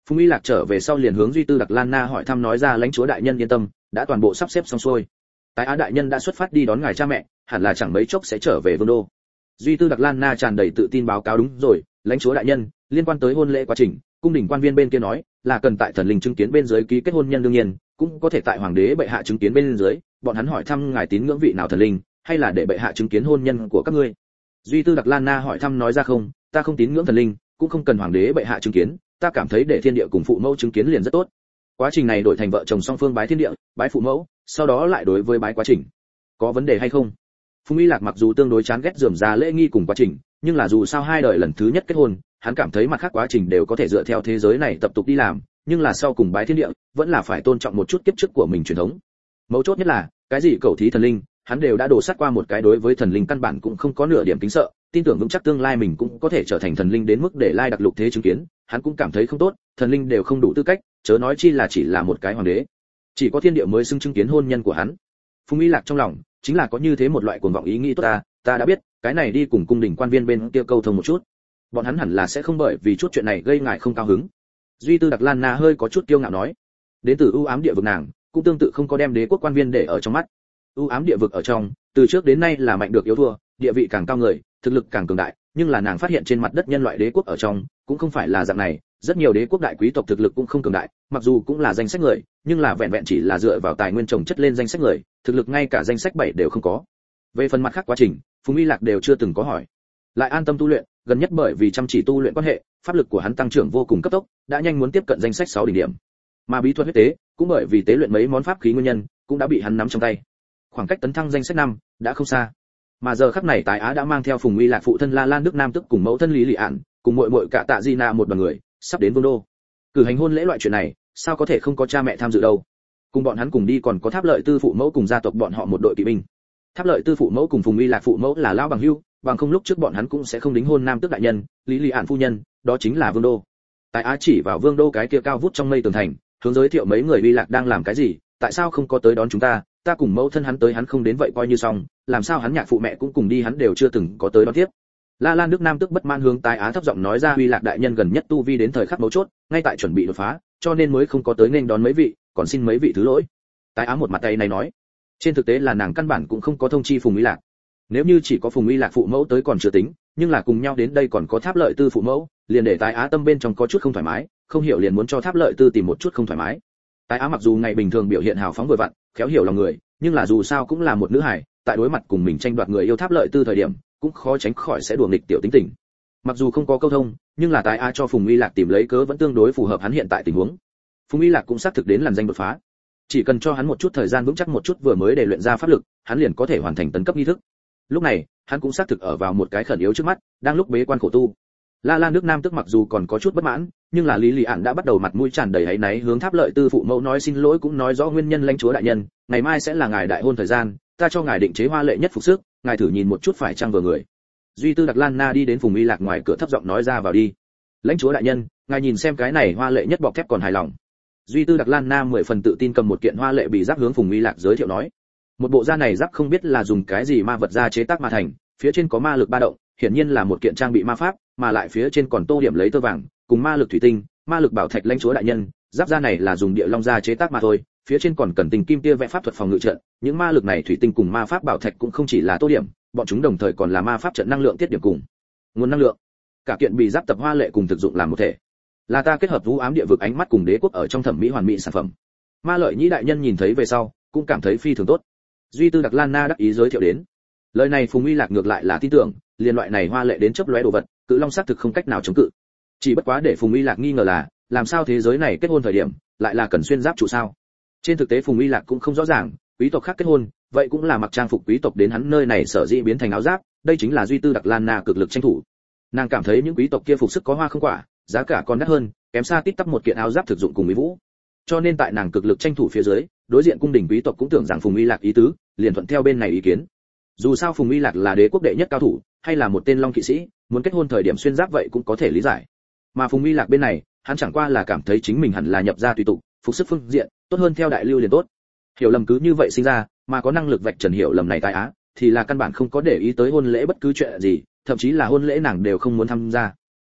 Phùng Y Lạc trở về sau liền hướng Duy Tư Đặc Lan Na hỏi thăm nói ra lãnh chúa đại nhân yên tâm, đã toàn bộ sắp xếp xong xuôi. Tái Á đại nhân đã xuất phát đi đón ngài cha mẹ, hẳn là chẳng mấy chốc sẽ trở về vương đô. Duy Tư Đặc Lan Na tràn đầy tự tin báo cáo đúng rồi, lãnh chúa đại nhân, liên quan tới hôn lễ quá trình, cung đình quan viên bên kia nói là cần tại thần linh chứng kiến bên dưới ký kết hôn nhân đương nhiên, cũng có thể tại hoàng đế bệ hạ chứng kiến bên dưới, bọn hắn hỏi thăm ngài tín ngưỡng vị nào thần linh, hay là để bệ hạ chứng kiến hôn nhân của các ngươi. Duy Tư Đặc Lan Na hỏi thăm nói ra không, ta không tín ngưỡng thần linh, cũng không cần hoàng đế bệ hạ chứng kiến, ta cảm thấy để thiên địa cùng phụ mẫu chứng kiến liền rất tốt. Quá trình này đổi thành vợ chồng song phương bái thiên địa, bái phụ mẫu, sau đó lại đối với bái quá trình. Có vấn đề hay không? Phùng Y Lạc mặc dù tương đối chán ghét rườm rà lễ nghi cùng quá trình, nhưng là dù sao hai đời lần thứ nhất kết hôn, hắn cảm thấy mặt khác quá trình đều có thể dựa theo thế giới này tập tục đi làm, nhưng là sau cùng bái thiên địa, vẫn là phải tôn trọng một chút kiếp trước của mình truyền thống. Mấu chốt nhất là, cái gì cầu thí thần linh, hắn đều đã đổ sát qua một cái đối với thần linh căn bản cũng không có nửa điểm kính sợ, tin tưởng vững chắc tương lai mình cũng có thể trở thành thần linh đến mức để lai đặc lục thế chứng kiến, hắn cũng cảm thấy không tốt, thần linh đều không đủ tư cách, chớ nói chi là chỉ là một cái hoàng đế. Chỉ có thiên địa mới xứng chứng kiến hôn nhân của hắn. Phùng Y Lạc trong lòng chính là có như thế một loại cuồng vọng ý nghĩ tốt ta đã biết, cái này đi cùng cung đình quan viên bên kia câu thông một chút. Bọn hắn hẳn là sẽ không bởi vì chút chuyện này gây ngại không cao hứng. Duy Tư Đặc Lan Na hơi có chút kiêu ngạo nói, đến từ ưu ám địa vực nàng, cũng tương tự không có đem đế quốc quan viên để ở trong mắt. Ưu ám địa vực ở trong, từ trước đến nay là mạnh được yếu thua, địa vị càng cao người, thực lực càng cường đại, nhưng là nàng phát hiện trên mặt đất nhân loại đế quốc ở trong, cũng không phải là dạng này, rất nhiều đế quốc đại quý tộc thực lực cũng không cường đại, mặc dù cũng là danh sách người, nhưng là vẹn vẹn chỉ là dựa vào tài nguyên trồng chất lên danh sách người, thực lực ngay cả danh sách 7 đều không có. Về phần mặt khác quá trình, Phùng Y Lạc đều chưa từng có hỏi. Lại an tâm tu luyện, gần nhất bởi vì chăm chỉ tu luyện quan hệ, pháp lực của hắn tăng trưởng vô cùng cấp tốc, đã nhanh muốn tiếp cận danh sách 6 đỉnh điểm. Mà bí thuật huyết tế, cũng bởi vì tế luyện mấy món pháp khí nguyên nhân, cũng đã bị hắn nắm trong tay. Khoảng cách tấn thăng danh sách 5 đã không xa. Mà giờ khắc này Tái Á đã mang theo Phùng Y Lạc phụ thân La Lan Đức Nam tức cùng mẫu thân Lý Lị Ản, cùng muội muội cả Tạ Di Na một đoàn người, sắp đến vương đô. Cử hành hôn lễ loại chuyện này, sao có thể không có cha mẹ tham dự đâu. Cùng bọn hắn cùng đi còn có Tháp Lợi Tư phụ mẫu cùng gia tộc bọn họ một đội kỵ binh. Tháp Lợi Tư phụ mẫu cùng Phùng Y Lạc phụ mẫu là lão bằng hữu, bằng không lúc trước bọn hắn cũng sẽ không đính hôn Nam tước đại nhân, Lý Lị Ản phu nhân, đó chính là vương đô. Tái Á chỉ vào vương đô cái kia cao vút trong mây tường thành, hướng giới thiệu mấy người Y Lạc đang làm cái gì, tại sao không có tới đón chúng ta, ta cùng mẫu thân hắn tới hắn không đến vậy coi như xong, làm sao hắn nhạc phụ mẹ cũng cùng đi hắn đều chưa từng có tới đón tiếp. La Lan Đức Nam tức bất mãn hướng Tái Á thấp giọng nói ra, Huy Lạc đại nhân gần nhất tu vi đến thời khắc mấu chốt, ngay tại chuẩn bị đột phá, cho nên mới không có tới nên đón mấy vị, còn xin mấy vị thứ lỗi. Tái Á một mặt tay này nói, trên thực tế là nàng căn bản cũng không có thông chi Phùng Huy Lạc. Nếu như chỉ có Phùng Huy Lạc phụ mẫu tới còn chưa tính, nhưng là cùng nhau đến đây còn có Tháp Lợi Tư phụ mẫu, liền để Tái Á tâm bên trong có chút không thoải mái, không hiểu liền muốn cho Tháp Lợi Tư tìm một chút không thoải mái. Tái Á mặc dù ngày bình thường biểu hiện hào phóng vừa vặn, khéo hiểu lòng người, nhưng là dù sao cũng là một nữ hài, tại đối mặt cùng mình tranh đoạt người yêu Tháp Lợi Tư thời điểm, cũng khó tránh khỏi sẽ đùa nghịch tiểu tính tình. Mặc dù không có câu thông, nhưng là Tái Á cho Phùng Huy Lạc tìm lấy cớ vẫn tương đối phù hợp hắn hiện tại tình huống. Phùng Huy Lạc cũng xác thực đến làn danh đột phá, chỉ cần cho hắn một chút thời gian vững chắc một chút vừa mới để luyện ra pháp lực, hắn liền có thể hoàn thành tấn cấp nghi thức. Lúc này, hắn cũng xác thực ở vào một cái khẩn yếu trước mắt, đang lúc bế quan khổ tu. La Lan Đức Nam tức mặc dù còn có chút bất mãn, nhưng là Lý Lị Ản đã bắt đầu mặt mũi tràn đầy áy náy hướng Tháp Lợi Tư phụ mẫu nói xin lỗi, cũng nói rõ nguyên nhân lãnh chúa đại nhân, ngày mai sẽ là ngài đại hôn thời gian, ta cho ngài định chế hoa lệ nhất phục sức, ngài thử nhìn một chút phải chăng vừa người. Duy Tư Đặc Lan Na đi đến Phùng Y Lạc ngoài cửa thấp giọng nói ra, vào đi. Lãnh chúa đại nhân, ngài nhìn xem cái này hoa lệ nhất bọc thép còn hài lòng. Duy Tư Đặc Lan Na 10 phần tự tin cầm một kiện hoa lệ bị giáp hướng Phùng Y Lạc giới thiệu nói. Một bộ da này giáp không biết là dùng cái gì ma vật da chế tác mà thành, phía trên có ma lực ba động, hiển nhiên là một kiện trang bị ma pháp, mà lại phía trên còn tô điểm lấy tơ vàng, cùng ma lực thủy tinh, ma lực bảo thạch. Lãnh chúa đại nhân, giáp da này là dùng địa long da chế tác mà thôi, phía trên còn cần tình kim tia vẽ pháp thuật phòng ngự trận, những ma lực này thủy tinh cùng ma pháp bảo thạch cũng không chỉ là tô điểm, bọn chúng đồng thời còn là ma pháp trận năng lượng tiết điểm cùng nguồn năng lượng. Cả kiện bị giáp tập hoa lệ cùng thực dụng làm một thể, là ta kết hợp vũ ám địa vực ánh mắt cùng đế quốc ở trong thẩm mỹ hoàn mỹ sản phẩm. Ma Lợi Nhĩ đại nhân nhìn thấy về sau, cũng cảm thấy phi thường tốt. Duy Tư Đặc Lan Na đắc ý giới thiệu đến. Lời này Phùng Uy Lạc ngược lại là tin tưởng, liên loại này hoa lệ đến chớp lóe đồ vật, Cự Long xác thực không cách nào chống cự. Chỉ bất quá để Phùng Uy Lạc nghi ngờ là, làm sao thế giới này kết hôn thời điểm, lại là cần xuyên giáp trụ sao? Trên thực tế Phùng Uy Lạc cũng không rõ ràng, quý tộc khác kết hôn, vậy cũng là mặc trang phục quý tộc đến hắn nơi này sở dĩ biến thành áo giáp, đây chính là Duy Tư Đặc Lan Na cực lực tranh thủ. Nàng cảm thấy những quý tộc kia phục sức có hoa không quả, giá cả còn đắt hơn, kém xa tít tắp một kiện áo giáp thực dụng cùng mỹ vũ. Cho nên tại nàng cực lực tranh thủ phía dưới, đối diện cung đình quý tộc cũng tưởng rằng Phùng Uy Lạc ý tứ, liền thuận theo bên này ý kiến. Dù sao Phùng Uy Lạc là đế quốc đệ nhất cao thủ, hay là một tên long kỵ sĩ, muốn kết hôn thời điểm xuyên giáp vậy cũng có thể lý giải. Mà Phùng Uy Lạc bên này, hắn chẳng qua là cảm thấy chính mình hẳn là nhập gia tùy tục, phục sức phương diện, tốt hơn theo đại lưu liền tốt. Hiểu lầm cứ như vậy sinh ra, mà có năng lực vạch trần hiểu lầm này tai á, thì là căn bản không có để ý tới hôn lễ bất cứ chuyện gì, thậm chí là hôn lễ nàng đều không muốn tham gia.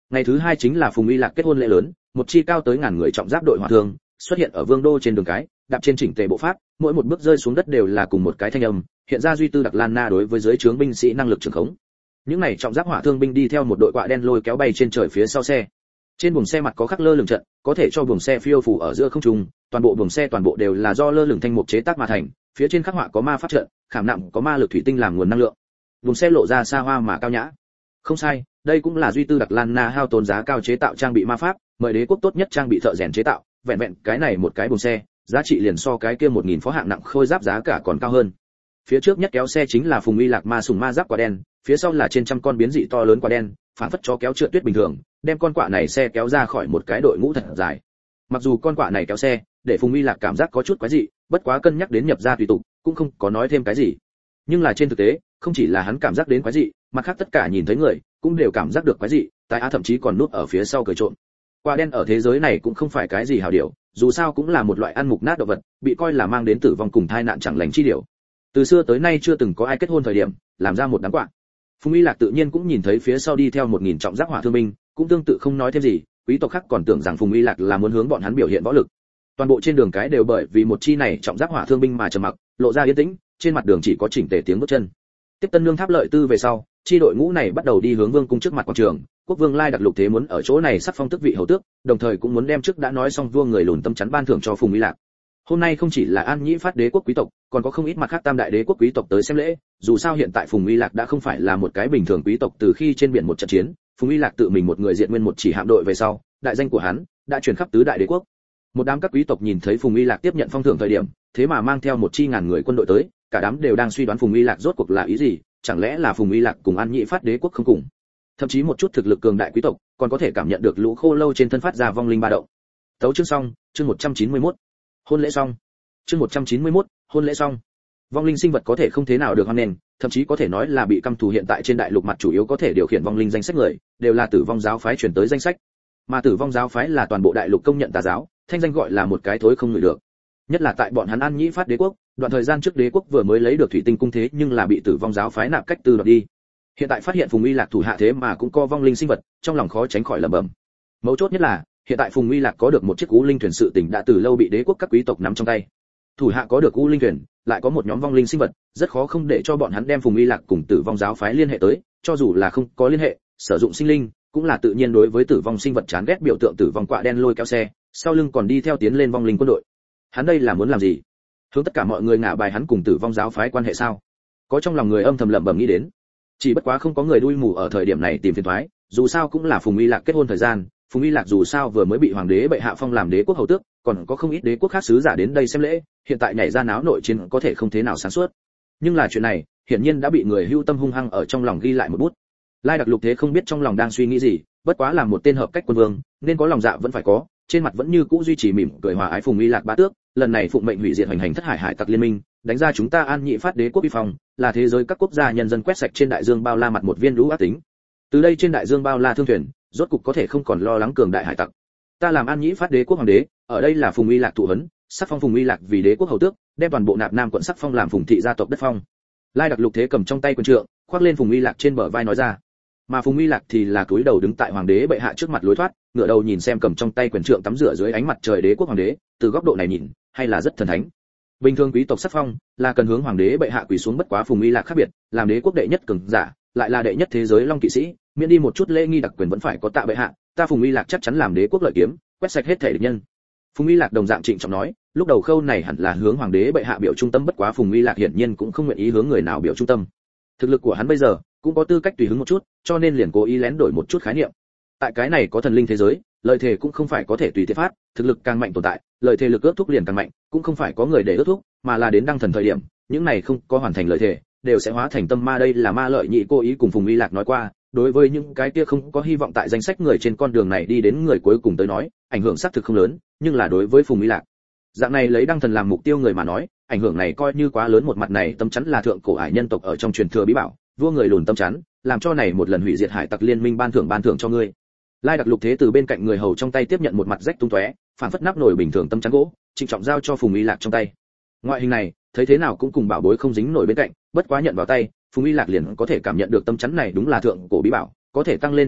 Ngày thứ hai chính là Phùng Uy Lạc kết hôn lễ lớn, một chi cao tới ngàn người trọng giáp đội hỏa thương xuất hiện ở Vương đô trên đường cái, đạp trên chỉnh tề bộ pháp, mỗi một bước rơi xuống đất đều là cùng một cái thanh âm, hiện ra duy tư đặc lan na đối với dưới trướng binh sĩ năng lực trường khống. Những này trọng giáp hỏa thương binh đi theo một đội quạ đen lôi kéo bay trên trời phía sau xe. Trên buồng xe mặt có khắc lơ lửng trận, có thể cho buồng xe phiêu phù ở giữa không trung, toàn bộ buồng xe toàn bộ đều là do lơ lửng thanh mục chế tác mà thành, phía trên khắc họa có ma pháp trận, khảm nặng có ma lực thủy tinh làm nguồn năng lượng. Buồng xe lộ ra xa hoa mà cao nhã. Không sai, đây cũng là duy tư đặc lan na hao tốn giá cao chế tạo trang bị ma pháp, mời đế quốc tốt nhất trang bị thợ rèn chế tạo, vẹn vẹn cái này một cái buồng xe, giá trị liền so cái kia 1000 phó hạng nặng khôi giáp giá cả còn cao hơn. Phía trước nhất kéo xe chính là Phùng Uy Lạc ma sùng ma giáp quả đen, phía sau là trên trăm con biến dị to lớn quả đen, phản phất chó kéo trượt tuyết bình thường, đem con quạ này xe kéo ra khỏi một cái đội ngũ thật dài. Mặc dù con quạ này kéo xe, để Phùng Uy Lạc cảm giác có chút quái dị, bất quá cân nhắc đến nhập ra tùy tục, cũng không có nói thêm cái gì. Nhưng là trên thực tế, không chỉ là hắn cảm giác đến quái dị, mặt khác tất cả nhìn thấy người cũng đều cảm giác được quái dị, tại A thậm chí còn núp ở phía sau cười trộm. Quả đen ở thế giới này cũng không phải cái gì hảo điều, dù sao cũng là một loại ăn mục nát động vật, bị coi là mang đến tử vong cùng tai nạn chẳng lành chi điều. Từ xưa tới nay chưa từng có ai kết hôn thời điểm làm ra một đám quạ. Phùng Uy Lạc tự nhiên cũng nhìn thấy phía sau đi theo 1000 trọng giáp hỏa thương binh, cũng tương tự không nói thêm gì, quý tộc khác còn tưởng rằng Phùng Uy Lạc là muốn hướng bọn hắn biểu hiện võ lực. Toàn bộ trên đường cái đều bởi vì một chi này trọng giáp hỏa thương binh mà trầm mặc, lộ ra yên tĩnh, trên mặt đường chỉ có chỉnh tề tiếng bước chân. Tiếp Tân Nương Tháp Lợi Tư về sau, chi đội ngũ này bắt đầu đi hướng vương cung trước mặt quảng trường. Quốc vương Lai Đặc Lục Thế muốn ở chỗ này sắc phong tước vị hầu tước, đồng thời cũng muốn đem trước đã nói xong vua người lùn tâm chắn ban thưởng cho Phùng Uy Lạc. Hôm nay không chỉ là An Nhĩ Phát đế quốc quý tộc, còn có không ít mặt khác tam đại đế quốc quý tộc tới xem lễ, dù sao hiện tại Phùng Uy Lạc đã không phải là một cái bình thường quý tộc, từ khi trên biển một trận chiến, Phùng Uy Lạc tự mình một người diện nguyên một chỉ hạm đội về sau, đại danh của hắn đã truyền khắp tứ đại đế quốc. Một đám các quý tộc nhìn thấy Phùng Uy Lạc tiếp nhận phong thưởng thời điểm, thế mà mang theo một chi ngàn người quân đội tới, cả đám đều đang suy đoán Phùng Uy Lạc rốt cuộc là ý gì, chẳng lẽ là Phùng Uy Lạc cùng An Nhĩ Phát đế quốc không cùng. Thậm chí một chút thực lực cường đại quý tộc còn có thể cảm nhận được lũ khô lâu trên thân phát ra vong linh ba động. Tấu chương xong, chương 191. Hôn lễ xong. Chương 191, hôn lễ xong. Vong linh sinh vật có thể không thế nào được hoan nghênh, thậm chí có thể nói là bị căm thù, hiện tại trên đại lục mặt chủ yếu có thể điều khiển vong linh danh sách người, đều là Tử Vong giáo phái truyền tới danh sách. Mà Tử Vong giáo phái là toàn bộ đại lục công nhận tà giáo, thanh danh gọi là một cái thối không ngửi được. Nhất là tại bọn hắn An Nhĩ Phát đế quốc, đoạn thời gian trước đế quốc vừa mới lấy được thủy tinh cung thế nhưng là bị Tử Vong giáo phái nạp cách tư đoạt đi. Hiện tại phát hiện Phùng Uy Lạc thủ hạ thế mà cũng có vong linh sinh vật, trong lòng khó tránh khỏi lẩm bẩm. Mấu chốt nhất là, hiện tại Phùng Uy Lạc có được một chiếc U Linh thuyền, sự tình đã từ lâu bị đế quốc các quý tộc nắm trong tay. Thủ hạ có được U Linh thuyền, lại có một nhóm vong linh sinh vật, rất khó không để cho bọn hắn đem Phùng Uy Lạc cùng Tử Vong giáo phái liên hệ tới, cho dù là không có liên hệ, sử dụng sinh linh, cũng là tự nhiên đối với tử vong sinh vật chán ghét, biểu tượng tử vong quạ đen lôi kéo xe, sau lưng còn đi theo tiến lên vong linh quân đội. Hắn đây là muốn làm gì? Hướng tất cả mọi người ngả bài hắn cùng Tử Vong giáo phái quan hệ sao? Có trong lòng người âm thầm lẩm bẩm nghĩ đến. Chỉ bất quá không có người đuôi mù ở thời điểm này tìm phiền toái, dù sao cũng là Phùng Uy Lạc kết hôn thời gian, Phùng Uy Lạc dù sao vừa mới bị hoàng đế bệ hạ phong làm đế quốc hầu tước, còn có không ít đế quốc khác sứ giả đến đây xem lễ, hiện tại nhảy ra náo nội chiến có thể không thế nào sáng suốt. Nhưng là chuyện này, hiển nhiên đã bị người hưu tâm hung hăng ở trong lòng ghi lại một bút. Lai Đặc Lục Thế không biết trong lòng đang suy nghĩ gì, bất quá là một tên hợp cách quân vương, nên có lòng dạ vẫn phải có, trên mặt vẫn như cũ duy trì mỉm cười hòa ái. Phùng Uy Lạc bá tước, lần này phụng mệnh hủy diệt hoành hành thất hải hải tặc liên minh, đánh ra chúng ta An Nhĩ Phát đế quốc uy phong, là thế giới các quốc gia nhân dân quét sạch trên đại dương bao la mặt một viên lũ ác tính. Từ đây trên đại dương bao la thương thuyền, rốt cục có thể không còn lo lắng cường đại hải tặc. Ta làm An Nhĩ Phát đế quốc hoàng đế, ở đây là Phùng Uy Lạc thụ huấn, sắc phong Phùng Uy Lạc vì đế quốc hầu tước, đem toàn bộ Nạp Nam quận sắc phong làm Phùng thị gia tộc đất phong. Lai Đặc Lục Thế cầm trong tay quyền trượng, khoác lên Phùng Uy Lạc trên bờ vai nói ra. Mà Phùng Uy Lạc thì là cúi đầu đứng tại hoàng đế bệ hạ trước mặt lối thoát, ngửa đầu nhìn xem cầm trong tay quyền trượng tắm rửa dưới ánh mặt trời đế quốc hoàng đế, từ góc độ này nhìn, hay là rất thần thánh. Bình thường quý tộc sắc phong là cần hướng hoàng đế bệ hạ quỳ xuống, bất quá Phùng Uy Lạc khác biệt, làm đế quốc đệ nhất cường giả, lại là đệ nhất thế giới long kỵ sĩ, miễn đi một chút lễ nghi đặc quyền vẫn phải có tạ bệ hạ, ta Phùng Uy Lạc chắc chắn làm đế quốc lợi kiếm, quét sạch hết thể địch nhân. Phùng Uy Lạc đồng dạng trịnh trọng nói, lúc đầu khâu này hẳn là hướng hoàng đế bệ hạ biểu trung tâm, bất quá Phùng Uy Lạc hiển nhiên cũng không nguyện ý hướng người nào biểu trung tâm. Thực lực của hắn bây giờ cũng có tư cách tùy hứng một chút, cho nên liền cố ý lén đổi một chút khái niệm. Tại cái này có thần linh thế giới, lời thề cũng không phải có thể tùy tiện phát, thực lực càng mạnh tồn tại, lời thề lực ước thúc liền càng mạnh, cũng không phải có người để ước thúc, mà là đến đăng thần thời điểm, những này không có hoàn thành lời thề, đều sẽ hóa thành tâm ma. Đây là Ma Lợi Nhị cố ý cùng Phùng Uy Lạc nói qua, đối với những cái kia không có hy vọng tại danh sách người trên con đường này đi đến người cuối cùng tới nói, ảnh hưởng xác thực không lớn, nhưng là đối với Phùng Uy Lạc, dạng này lấy đăng thần làm mục tiêu người mà nói, ảnh hưởng này coi như quá lớn. Một mặt này tâm chắn là thượng cổ ải nhân tộc ở trong truyền thừa bí bảo, vua người lùn tâm chắn, làm cho này một lần hủy diệt hải tặc liên minh ban thưởng cho ngươi. Lai Đặc Lục Thế từ bên cạnh người hầu trong tay tiếp nhận một mặt rách tung tóe, phản phất nắp nồi bình thường tâm chắn gỗ, trịnh trọng giao cho Phùng Uy Lạc trong tay. Ngoại hình này, thấy thế nào cũng cùng bảo bối không dính nổi bên cạnh, bất quá nhận vào tay, Phùng Uy Lạc liền có thể cảm nhận được tâm chắn này đúng là thượng cổ bí bảo, có thể tăng lên chính mình,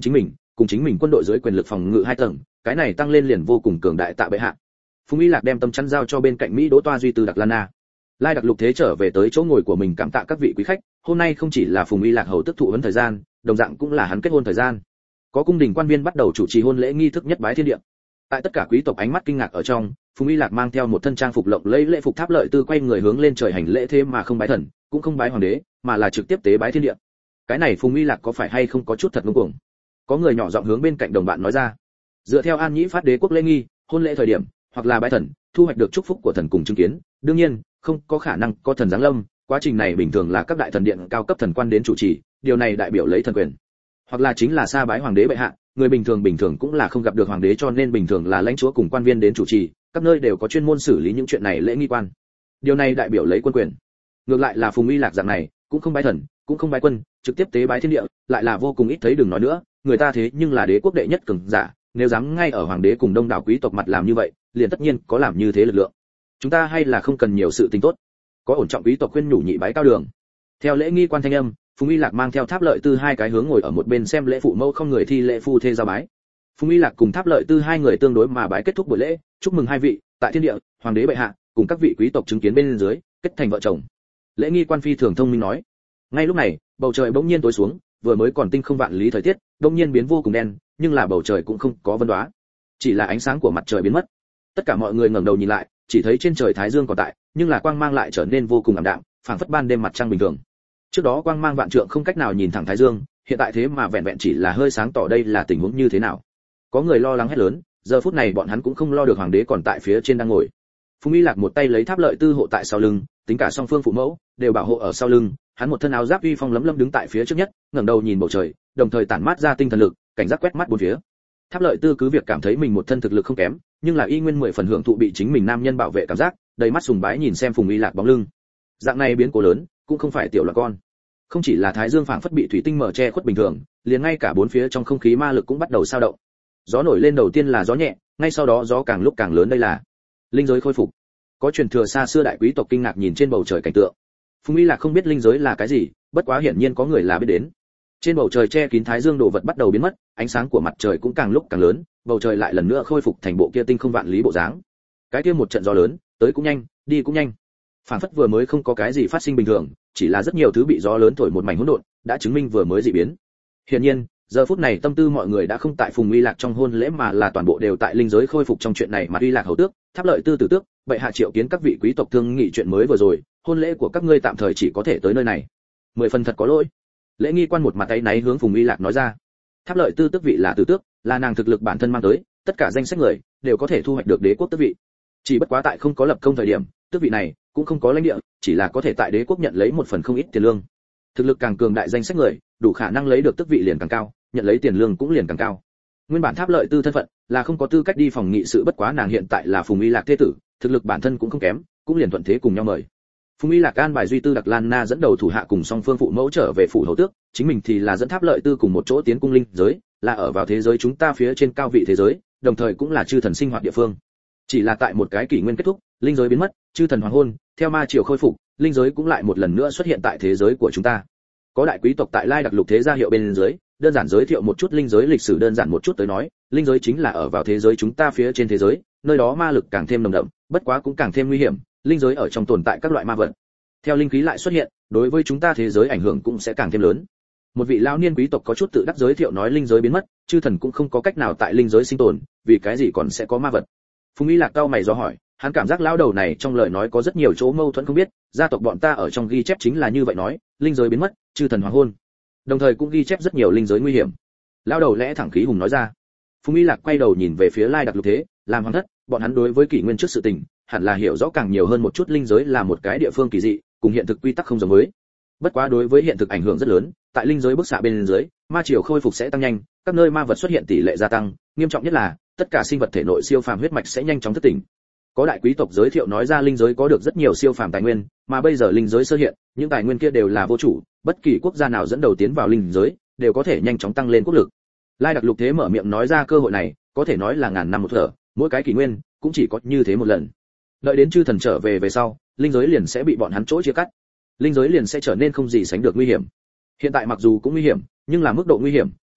cùng chính mình quân đội dưới quyền lực phòng ngự 2 tầng, cái này tăng lên liền vô cùng cường đại tạ bệ hạ. Phùng Y Lạc đem tâm chắn giao cho bên cạnh Mỹ Đỗ Toa Duy từ Đặc Lan Na. Lai Đặc Lục Thế trở về tới chỗ ngồi của mình cảm tạ các vị quý khách, hôm nay không chỉ là Phùng Y Lạc hầu tức thụ huấn thời gian, đồng dạng cũng là hắn kết hôn thời gian. Có cung đình quan viên bắt đầu chủ trì hôn lễ nghi thức nhất bái thiên địa. Tại tất cả quý tộc ánh mắt kinh ngạc ở trong, Phùng Y Lạc mang theo một thân trang phục lộng lẫy lễ phục Tháp Lợi Tư quay người hướng lên trời hành lễ, thế mà không bái thần, cũng không bái hoàng đế, mà là trực tiếp tế bái thiên địa. Cái này Phùng Y Lạc có phải hay không có chút thật ngông cuồng? Có người nhỏ giọng hướng bên cạnh đồng bạn nói ra. Dựa theo An Nhĩ Phát đế quốc lễ nghi, hôn lễ thời điểm, hoặc là bái thần, thu hoạch được chúc phúc của thần cùng chứng kiến, đương nhiên, không có khả năng có thần giáng lâm, quá trình này bình thường là các đại thần điện cao cấp thần quan đến chủ trì, điều này đại biểu lấy thần quyền. Hoặc là chính là sa bái hoàng đế bệ hạ, người bình thường cũng là không gặp được hoàng đế cho nên bình thường là lãnh chúa cùng quan viên đến chủ trì, các nơi đều có chuyên môn xử lý những chuyện này lễ nghi quan. Điều này đại biểu lấy quân quyền. Ngược lại là Phùng Y Lạc dạng này, cũng không bái thần, cũng không bái quân, trực tiếp tế bái thiên địa, lại là vô cùng ít thấy, đừng nói nữa, người ta thế nhưng là đế quốc đệ nhất cường giả, nếu dám ngay ở hoàng đế cùng đông đảo quý tộc mặt làm như vậy, liền tất nhiên có làm như thế lực lượng. Chúng ta hay là không cần nhiều sự tình tốt. Có ổn trọng quý tộc khuyên nhủ nhị bái cao đường. Theo lễ nghi quan thanh âm, Phùng Y Lạc mang theo Tháp Lợi Tư 2 cái hướng ngồi ở một bên xem lễ phụ mẫu không người thi lễ phu thê giao bái. Phùng Y Lạc cùng Tháp Lợi Tư 2 người tương đối mà bái kết thúc buổi lễ, chúc mừng 2 vị, tại thiên địa, hoàng đế bệ hạ, cùng các vị quý tộc chứng kiến bên dưới, kết thành vợ chồng. Lễ nghi quan phi thường thông minh nói. Ngay lúc này, bầu trời bỗng nhiên tối xuống, vừa mới còn tinh không vạn lý thời tiết, bỗng nhiên biến vô cùng đen, nhưng là bầu trời cũng không có vân đóa, chỉ là ánh sáng của mặt trời biến mất. Tất cả mọi người ngẩng đầu nhìn lại, chỉ thấy trên trời thái dương còn tại, nhưng là quang mang lại trở nên vô cùng ảm đạm, phảng phất ban đêm mặt trăng bình thường. Trước đó quang mang vạn trượng không cách nào nhìn thẳng thái dương, hiện tại thế mà vẹn vẹn chỉ là hơi sáng tỏ, đây là tình huống như thế nào? Có người lo lắng hét lớn, giờ phút này bọn hắn cũng không lo được hoàng đế còn tại phía trên đang ngồi. Phùng Y Lạc một tay lấy Tháp Lợi Tư hộ tại sau lưng, tính cả song phương phụ mẫu đều bảo hộ ở sau lưng, hắn một thân áo giáp uy phong lấm lấm đứng tại phía trước nhất, ngẩng đầu nhìn bầu trời, đồng thời tản mát ra tinh thần lực, cảnh giác quét mắt bốn phía. Tháp Lợi Tư cứ việc cảm thấy mình một thân thực lực không kém, nhưng là y nguyên 10 phần hưởng thụ bị chính mình nam nhân bảo vệ cảm giác, đầy mắt sùng bái nhìn xem Phùng Y Lạc bóng lưng. Dạng này biến cố lớn, cũng không phải tiểu là con. Không chỉ là thái dương phảng phất bị thủy tinh mở che khuất bình thường, liền ngay cả bốn phía trong không khí ma lực cũng bắt đầu dao động. Gió nổi lên đầu tiên là gió nhẹ, ngay sau đó gió càng lúc càng lớn, đây là linh giới khôi phục. Có truyền thừa xa xưa đại quý tộc kinh ngạc nhìn trên bầu trời cảnh tượng. Phùng Y Lạc không biết linh giới là cái gì, bất quá hiển nhiên có người là biết đến. Trên bầu trời che kín thái dương đồ vật bắt đầu biến mất, ánh sáng của mặt trời cũng càng lúc càng lớn, bầu trời lại lần nữa khôi phục thành bộ kia tinh không vạn lý bộ dáng. Cái kia một trận gió lớn, tới cũng nhanh, đi cũng nhanh. Phản phất vừa mới không có cái gì phát sinh bình thường, chỉ là rất nhiều thứ bị gió lớn thổi một mảnh hỗn độn, đã chứng minh vừa mới dị biến. Hiển nhiên, giờ phút này tâm tư mọi người đã không tại Phùng Y Lạc trong hôn lễ mà là toàn bộ đều tại linh giới khôi phục trong chuyện này mà Y Lạc hầu tước, Tháp Lợi Tư tử tước, vậy hạ triệu kiến các vị quý tộc thương nghị chuyện mới vừa rồi, hôn lễ của các ngươi tạm thời chỉ có thể tới nơi này. 10 phần thật có lỗi. Lễ nghi quan một mặt tay náy hướng Phùng Y Lạc nói ra. Tháp Lợi Tư tước vị là tử tước, là nàng thực lực bản thân mang tới, tất cả danh sách người đều có thể thu hoạch được đế quốc tước vị. Chỉ bất quá tại không có lập công thời điểm, tước vị này cũng không có lãnh địa, chỉ là có thể tại đế quốc nhận lấy một phần không ít tiền lương. Thực lực càng cường đại danh sách người, đủ khả năng lấy được tước vị liền càng cao, nhận lấy tiền lương cũng liền càng cao. Nguyên bản Tháp Lợi Tư thân phận là không có tư cách đi phòng nghị sự, bất quá nàng hiện tại là Phùng Y Lạc thế tử, thực lực bản thân cũng không kém, cũng liền thuận thế cùng nhau mời. Phùng Y Lạc an bài Duy Tư Đặc Lan Na dẫn đầu thủ hạ cùng song phương phụ mẫu trở về phủ hầu tước, chính mình thì là dẫn Tháp Lợi Tư cùng một chỗ tiến cung linh giới, là ở vào thế giới chúng ta phía trên cao vị thế giới, đồng thời cũng là chư thần sinh hoạt địa phương. Chỉ là tại một cái kỷ nguyên kết thúc, linh giới biến mất, chư thần hoàng hôn, theo ma triều khôi phục, linh giới cũng lại một lần nữa xuất hiện tại thế giới của chúng ta. Có đại quý tộc tại Lai Đặc Lục thế gia hiệu bên dưới, đơn giản giới thiệu một chút linh giới lịch sử, đơn giản một chút tới nói, linh giới chính là ở vào thế giới chúng ta phía trên thế giới, nơi đó ma lực càng thêm nồng đậm, bất quá cũng càng thêm nguy hiểm, linh giới ở trong tồn tại các loại ma vật. Theo linh khí lại xuất hiện, đối với chúng ta thế giới ảnh hưởng cũng sẽ càng thêm lớn. Một vị lão niên quý tộc có chút tự đắc giới thiệu nói linh giới biến mất, chư thần cũng không có cách nào tại linh giới sinh tồn, vì cái gì còn sẽ có ma vật? Phùng Y Lạc cau mày do hỏi, hắn cảm giác lão đầu này trong lời nói có rất nhiều chỗ mâu thuẫn không biết, gia tộc bọn ta ở trong ghi chép chính là như vậy nói, linh giới biến mất, chư thần hoàng hôn. Đồng thời cũng ghi chép rất nhiều linh giới nguy hiểm. Lão đầu lẽ thẳng khí hùng nói ra. Phùng Y Lạc quay đầu nhìn về phía Lai Đặc Lục thế, làm hoàng thất, bọn hắn đối với kỷ nguyên trước sự tình, hẳn là hiểu rõ càng nhiều hơn một chút, linh giới là một cái địa phương kỳ dị, cùng hiện thực quy tắc không giống với. Bất quá đối với hiện thực ảnh hưởng rất lớn, tại linh giới bức xạ bên dưới, ma triều khôi phục sẽ tăng nhanh, các nơi ma vật xuất hiện tỷ lệ gia tăng, nghiêm trọng nhất là tất cả sinh vật thể nội siêu phàm huyết mạch sẽ nhanh chóng thức tỉnh. Có đại quý tộc giới thiệu nói ra linh giới có được rất nhiều siêu phàm tài nguyên, mà bây giờ linh giới sơ hiện, những tài nguyên kia đều là vô chủ, bất kỳ quốc gia nào dẫn đầu tiến vào linh giới, đều có thể nhanh chóng tăng lên quốc lực. Lai Đặc Lục thế mở miệng nói ra cơ hội này, có thể nói là ngàn năm một thở, mỗi cái kỷ nguyên cũng chỉ có như thế một lần. Đợi đến chư thần trở về về sau, linh giới liền sẽ bị bọn hắn chỗ chia cắt. Linh giới liền sẽ trở nên không gì sánh được nguy hiểm. Hiện tại mặc dù cũng nguy hiểm, nhưng là mức độ nguy hiểm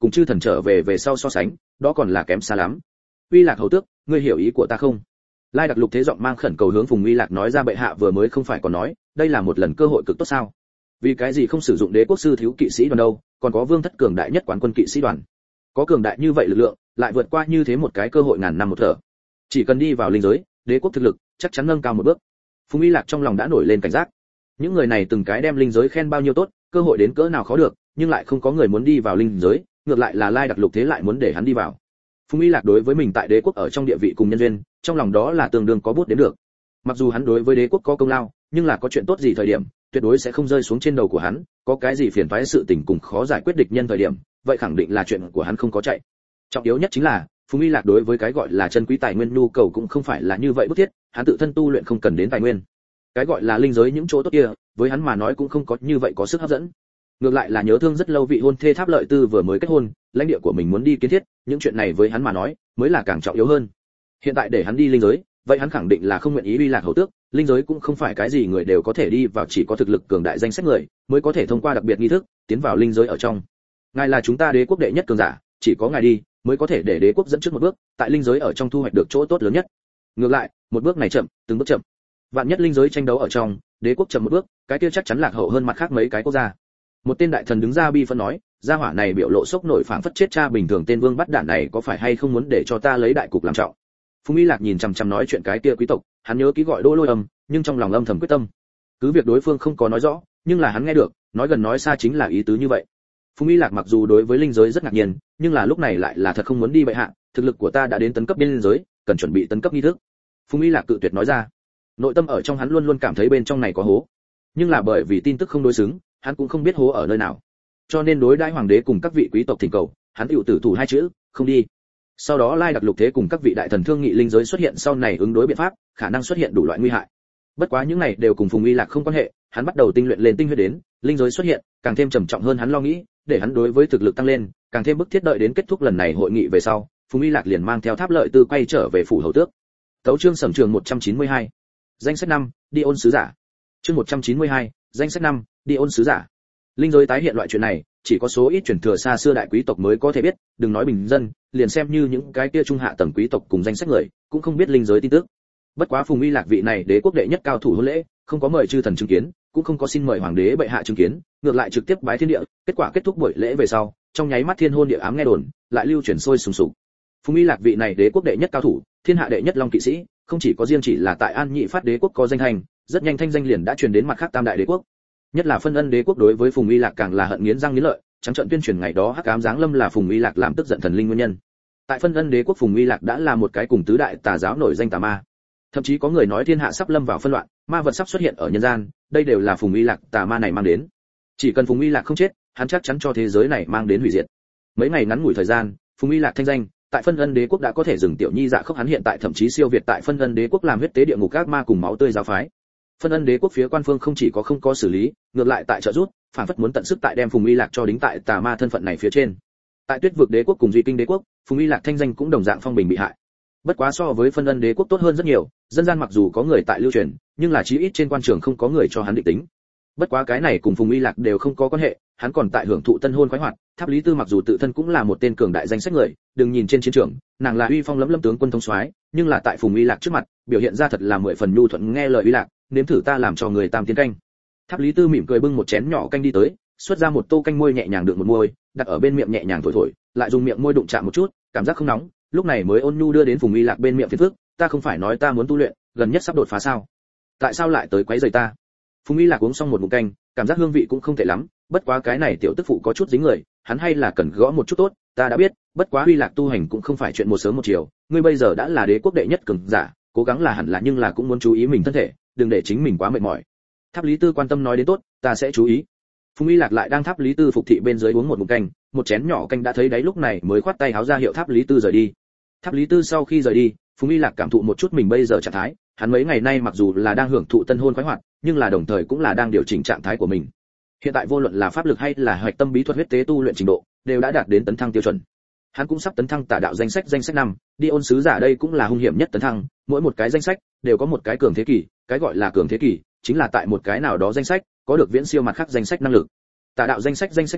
cùng chư thần trở về về sau so sánh, đó còn là kém xa lắm. Uy Lạc hầu tước, ngươi hiểu ý của ta không? Lai Đặc Lục Thế giọng mang khẩn cầu hướng Phùng Uy Lạc nói ra, bệ hạ vừa mới không phải còn nói, đây là một lần cơ hội cực tốt sao? Vì cái gì không sử dụng đế quốc sư thiếu kỵ sĩ đoàn đâu, còn có vương thất cường đại nhất quán quân kỵ sĩ đoàn. Có cường đại như vậy lực lượng, lại vượt qua như thế một cái cơ hội ngàn năm một thở. Chỉ cần đi vào linh giới, đế quốc thực lực chắc chắn nâng cao một bước. Phùng Uy Lạc trong lòng đã nổi lên cảnh giác. Những người này từng cái đem linh giới khen bao nhiêu tốt, cơ hội đến cỡ nào khó được, nhưng lại không có người muốn đi vào linh giới, ngược lại là Lai Đặc Lục Thế lại muốn để hắn đi vào. Phùng Uy Lạc đối với mình tại đế quốc ở trong địa vị cùng nhân duyên, trong lòng đó là tương đương có bút đến được. Mặc dù hắn đối với đế quốc có công lao, nhưng là có chuyện tốt gì thời điểm, tuyệt đối sẽ không rơi xuống trên đầu của hắn, có cái gì phiền toái sự tình cùng khó giải quyết địch nhân thời điểm, vậy khẳng định là chuyện của hắn không có chạy. Trọng yếu nhất chính là, Phùng Uy Lạc đối với cái gọi là chân quý tài nguyên nhu cầu cũng không phải là như vậy bức thiết, hắn tự thân tu luyện không cần đến tài nguyên. Cái gọi là linh giới những chỗ tốt kia, với hắn mà nói cũng không có như vậy có sức hấp dẫn. Ngược lại là nhớ thương rất lâu vị hôn thê Tháp Lợi Tư vừa mới kết hôn, lãnh địa của mình muốn đi kiến thiết, những chuyện này với hắn mà nói, mới là càng trọng yếu hơn. Hiện tại để hắn đi linh giới, vậy hắn khẳng định là không nguyện ý. Uy Lạc hầu tước, linh giới cũng không phải cái gì người đều có thể đi vào, chỉ có thực lực cường đại danh sách người mới có thể thông qua đặc biệt nghi thức tiến vào linh giới ở trong. Ngài là chúng ta đế quốc đệ nhất cường giả, chỉ có ngài đi mới có thể để đế quốc dẫn trước một bước, tại linh giới ở trong thu hoạch được chỗ tốt lớn nhất. Ngược lại, một bước này chậm, từng bước chậm. Vạn nhất linh giới tranh đấu ở trong, đế quốc chậm một bước, cái kia chắc chắn lạc hậu hơn mặt khác mấy cái quốc gia. Một tên đại thần đứng ra bi phân nói, gia hỏa này biểu lộ sốc nổi phảng phất chết cha bình thường, tên vương bắt đản này có phải hay không muốn để cho ta lấy đại cục làm trọng. Phùng Uy Lạc nhìn chằm chằm nói chuyện cái kia quý tộc, hắn nhớ ký gọi Đỗ Lôi Âm, nhưng trong lòng âm thầm quyết tâm. Cứ việc đối phương không có nói rõ, nhưng là hắn nghe được, nói gần nói xa chính là ý tứ như vậy. Phùng Uy Lạc mặc dù đối với linh giới rất ngạc nhiên, nhưng là lúc này lại là thật không muốn đi bệ hạ, thực lực của ta đã đến tấn cấp biên giới, cần chuẩn bị tấn cấp nghi thức. Phùng Uy Lạc cự tuyệt nói ra. Nội tâm ở trong hắn luôn luôn cảm thấy bên trong này có hố, nhưng là bởi vì tin tức không đối xứng, hắn cũng không biết hố ở nơi nào, cho nên đối đãi hoàng đế cùng các vị quý tộc thỉnh cầu, hắn hữu tử thủ hai chữ, không đi. Sau đó Lai Đặc Lục Thế cùng các vị đại thần thương nghị linh giới xuất hiện sau này ứng đối biện pháp, khả năng xuất hiện đủ loại nguy hại. Bất quá những này đều cùng Phùng Uy Lạc không quan hệ, hắn bắt đầu tinh luyện lên tinh huyết đến, linh giới xuất hiện, càng thêm trầm trọng hơn hắn lo nghĩ, để hắn đối với thực lực tăng lên, càng thêm bức thiết đợi đến kết thúc lần này hội nghị về sau, Phùng Uy Lạc liền mang theo Tháp Lợi Tư quay trở về phủ hầu tước. Tấu chương Sẩm Trường 192. Danh sách 5, đi ôn sứ giả. Chương 192, danh sách 5, đi ôn sứ giả. Linh giới tái hiện loại chuyện này, chỉ có số ít truyền thừa xa xưa đại quý tộc mới có thể biết, đừng nói bình dân, liền xem như những cái kia trung hạ tầng quý tộc cùng danh sách người, cũng không biết linh giới tin tức. Bất quá Phùng Uy Lạc vị này đế quốc đệ nhất cao thủ hôn lễ, không có mời chư thần chứng kiến, cũng không có xin mời hoàng đế bệ hạ chứng kiến, ngược lại trực tiếp bái thiên địa, kết quả kết thúc buổi lễ về sau, trong nháy mắt thiên hôn địa ám nghe đồn, lại lưu truyền sôi sùng sục. Phùng Uy Lạc vị này đế quốc đệ nhất cao thủ, thiên hạ đệ nhất long kỵ sĩ, không chỉ có riêng chỉ là tại An Nhị Phát đế quốc có danh thành, rất nhanh thanh danh liền đã truyền đến mặt khác tam đại đế quốc. Nhất là Phân Ân đế quốc đối với Phùng Uy Lạc càng là hận nghiến răng nghiến lợi, trắng trợn tuyên truyền ngày đó hắc ám giáng lâm là Phùng Uy Lạc làm tức giận thần linh nguyên nhân. Tại Phân Ân đế quốc, Phùng Uy Lạc đã là một cái cùng tứ đại tà giáo nổi danh tà ma. Thậm chí có người nói thiên hạ sắp lâm vào phân loạn, ma vật sắp xuất hiện ở nhân gian, đây đều là Phùng Uy Lạc tà ma này mang đến. Chỉ cần Phùng Uy Lạc không chết, hắn chắc chắn cho thế giới này mang đến hủy diệt. Mấy ngày ngắn ngủi thời gian, Phùng Uy Lạc thanh danh tại Phân Ân đế quốc đã có thể dừng tiểu nhi dạ khốc, hắn hiện tại thậm chí siêu việt tại Phân Ân đế quốc làm huyết tế địa ngục các ma cùng máu tươi giáo phái. Phân Ân đế quốc phía quan phương không chỉ có không có xử lý, ngược lại tại trợ giúp, phản phất muốn tận sức tại đem Phùng Uy Lạc cho đính tại tà ma thân phận này phía trên. Tại Tuyết vực đế quốc cùng Duy Kinh đế quốc, Phùng Uy Lạc thanh danh cũng đồng dạng phong bình bị hại. Bất quá so với Phân Ân đế quốc tốt hơn rất nhiều, dân gian mặc dù có người tại lưu truyền, nhưng là chí ít trên quan trường không có người cho hắn định tính. Bất quá cái này cùng Phùng Uy Lạc đều không có quan hệ, hắn còn tại hưởng thụ tân hôn khoái hoạt. Tháp Lý Tư mặc dù tự thân cũng là một tên cường đại danh sách người, đừng nhìn trên chiến trường, nàng là uy phong lẫm lẫm tướng quân thống soái, nhưng là tại Phùng Uy Lạc trước mặt, biểu hiện ra thật là 10 phần nhu thuận nghe lời Uy Lạc, nếm thử ta làm cho người tam tiến canh. Tháp Lý Tư mỉm cười bưng một chén nhỏ canh đi tới, xuất ra một tô canh môi nhẹ nhàng đựng một môi, đặt ở bên miệng nhẹ nhàng thổi thổi, lại dùng miệng môi đụng chạm một chút, cảm giác không nóng, lúc này mới ôn nhu đưa đến Phùng Uy Lạc bên miệng phiền phức, ta không phải nói ta muốn tu luyện, gần nhất sắp đột phá sao? Tại sao lại tới quấy rầy ta? Phùng Uy Lạc uống xong một ngụm canh, cảm giác hương vị cũng không tệ lắm, bất quá cái này tiểu tức phụ có chút dính người, hắn hay là cần gõ một chút tốt, ta đã biết, bất quá Uy Lạc tu hành cũng không phải chuyện một sớm một chiều, ngươi bây giờ đã là đế quốc đệ nhất cường giả, cố gắng là hẳn là, nhưng là cũng muốn chú ý mình thân thể, đừng để chính mình quá mệt mỏi. Tháp Lý Tư quan tâm nói đến tốt, ta sẽ chú ý. Phùng Uy Lạc lại đang Tháp Lý Tư phục thị bên dưới uống một ngụm canh, một chén nhỏ canh đã thấy đáy, lúc này mới khoát tay háo ra hiệu Tháp Lý Tư rời đi. Tháp Lý Tư sau khi rời đi, Phùng Uy Lạc cảm thụ một chút mình bây giờ trạng thái, hắn mấy ngày nay mặc dù là đang hưởng thụ tân hôn khoái hoạt, nhưng là đồng thời cũng là đang điều chỉnh trạng thái của mình. Hiện tại vô luận là pháp lực hay là hoạch tâm bí thuật huyết tế tu luyện trình độ, đều đã đạt đến tấn thăng tiêu chuẩn. Hắn cũng sắp tấn thăng tả đạo danh sách 5, đi ôn sứ giả đây cũng là hung hiểm nhất tấn thăng, mỗi một cái danh sách đều có một cái cường thế kỷ, cái gọi là cường thế kỷ chính là tại một cái nào đó danh sách có được viễn siêu mặt khác danh sách năng lực. Tả đạo danh sách 5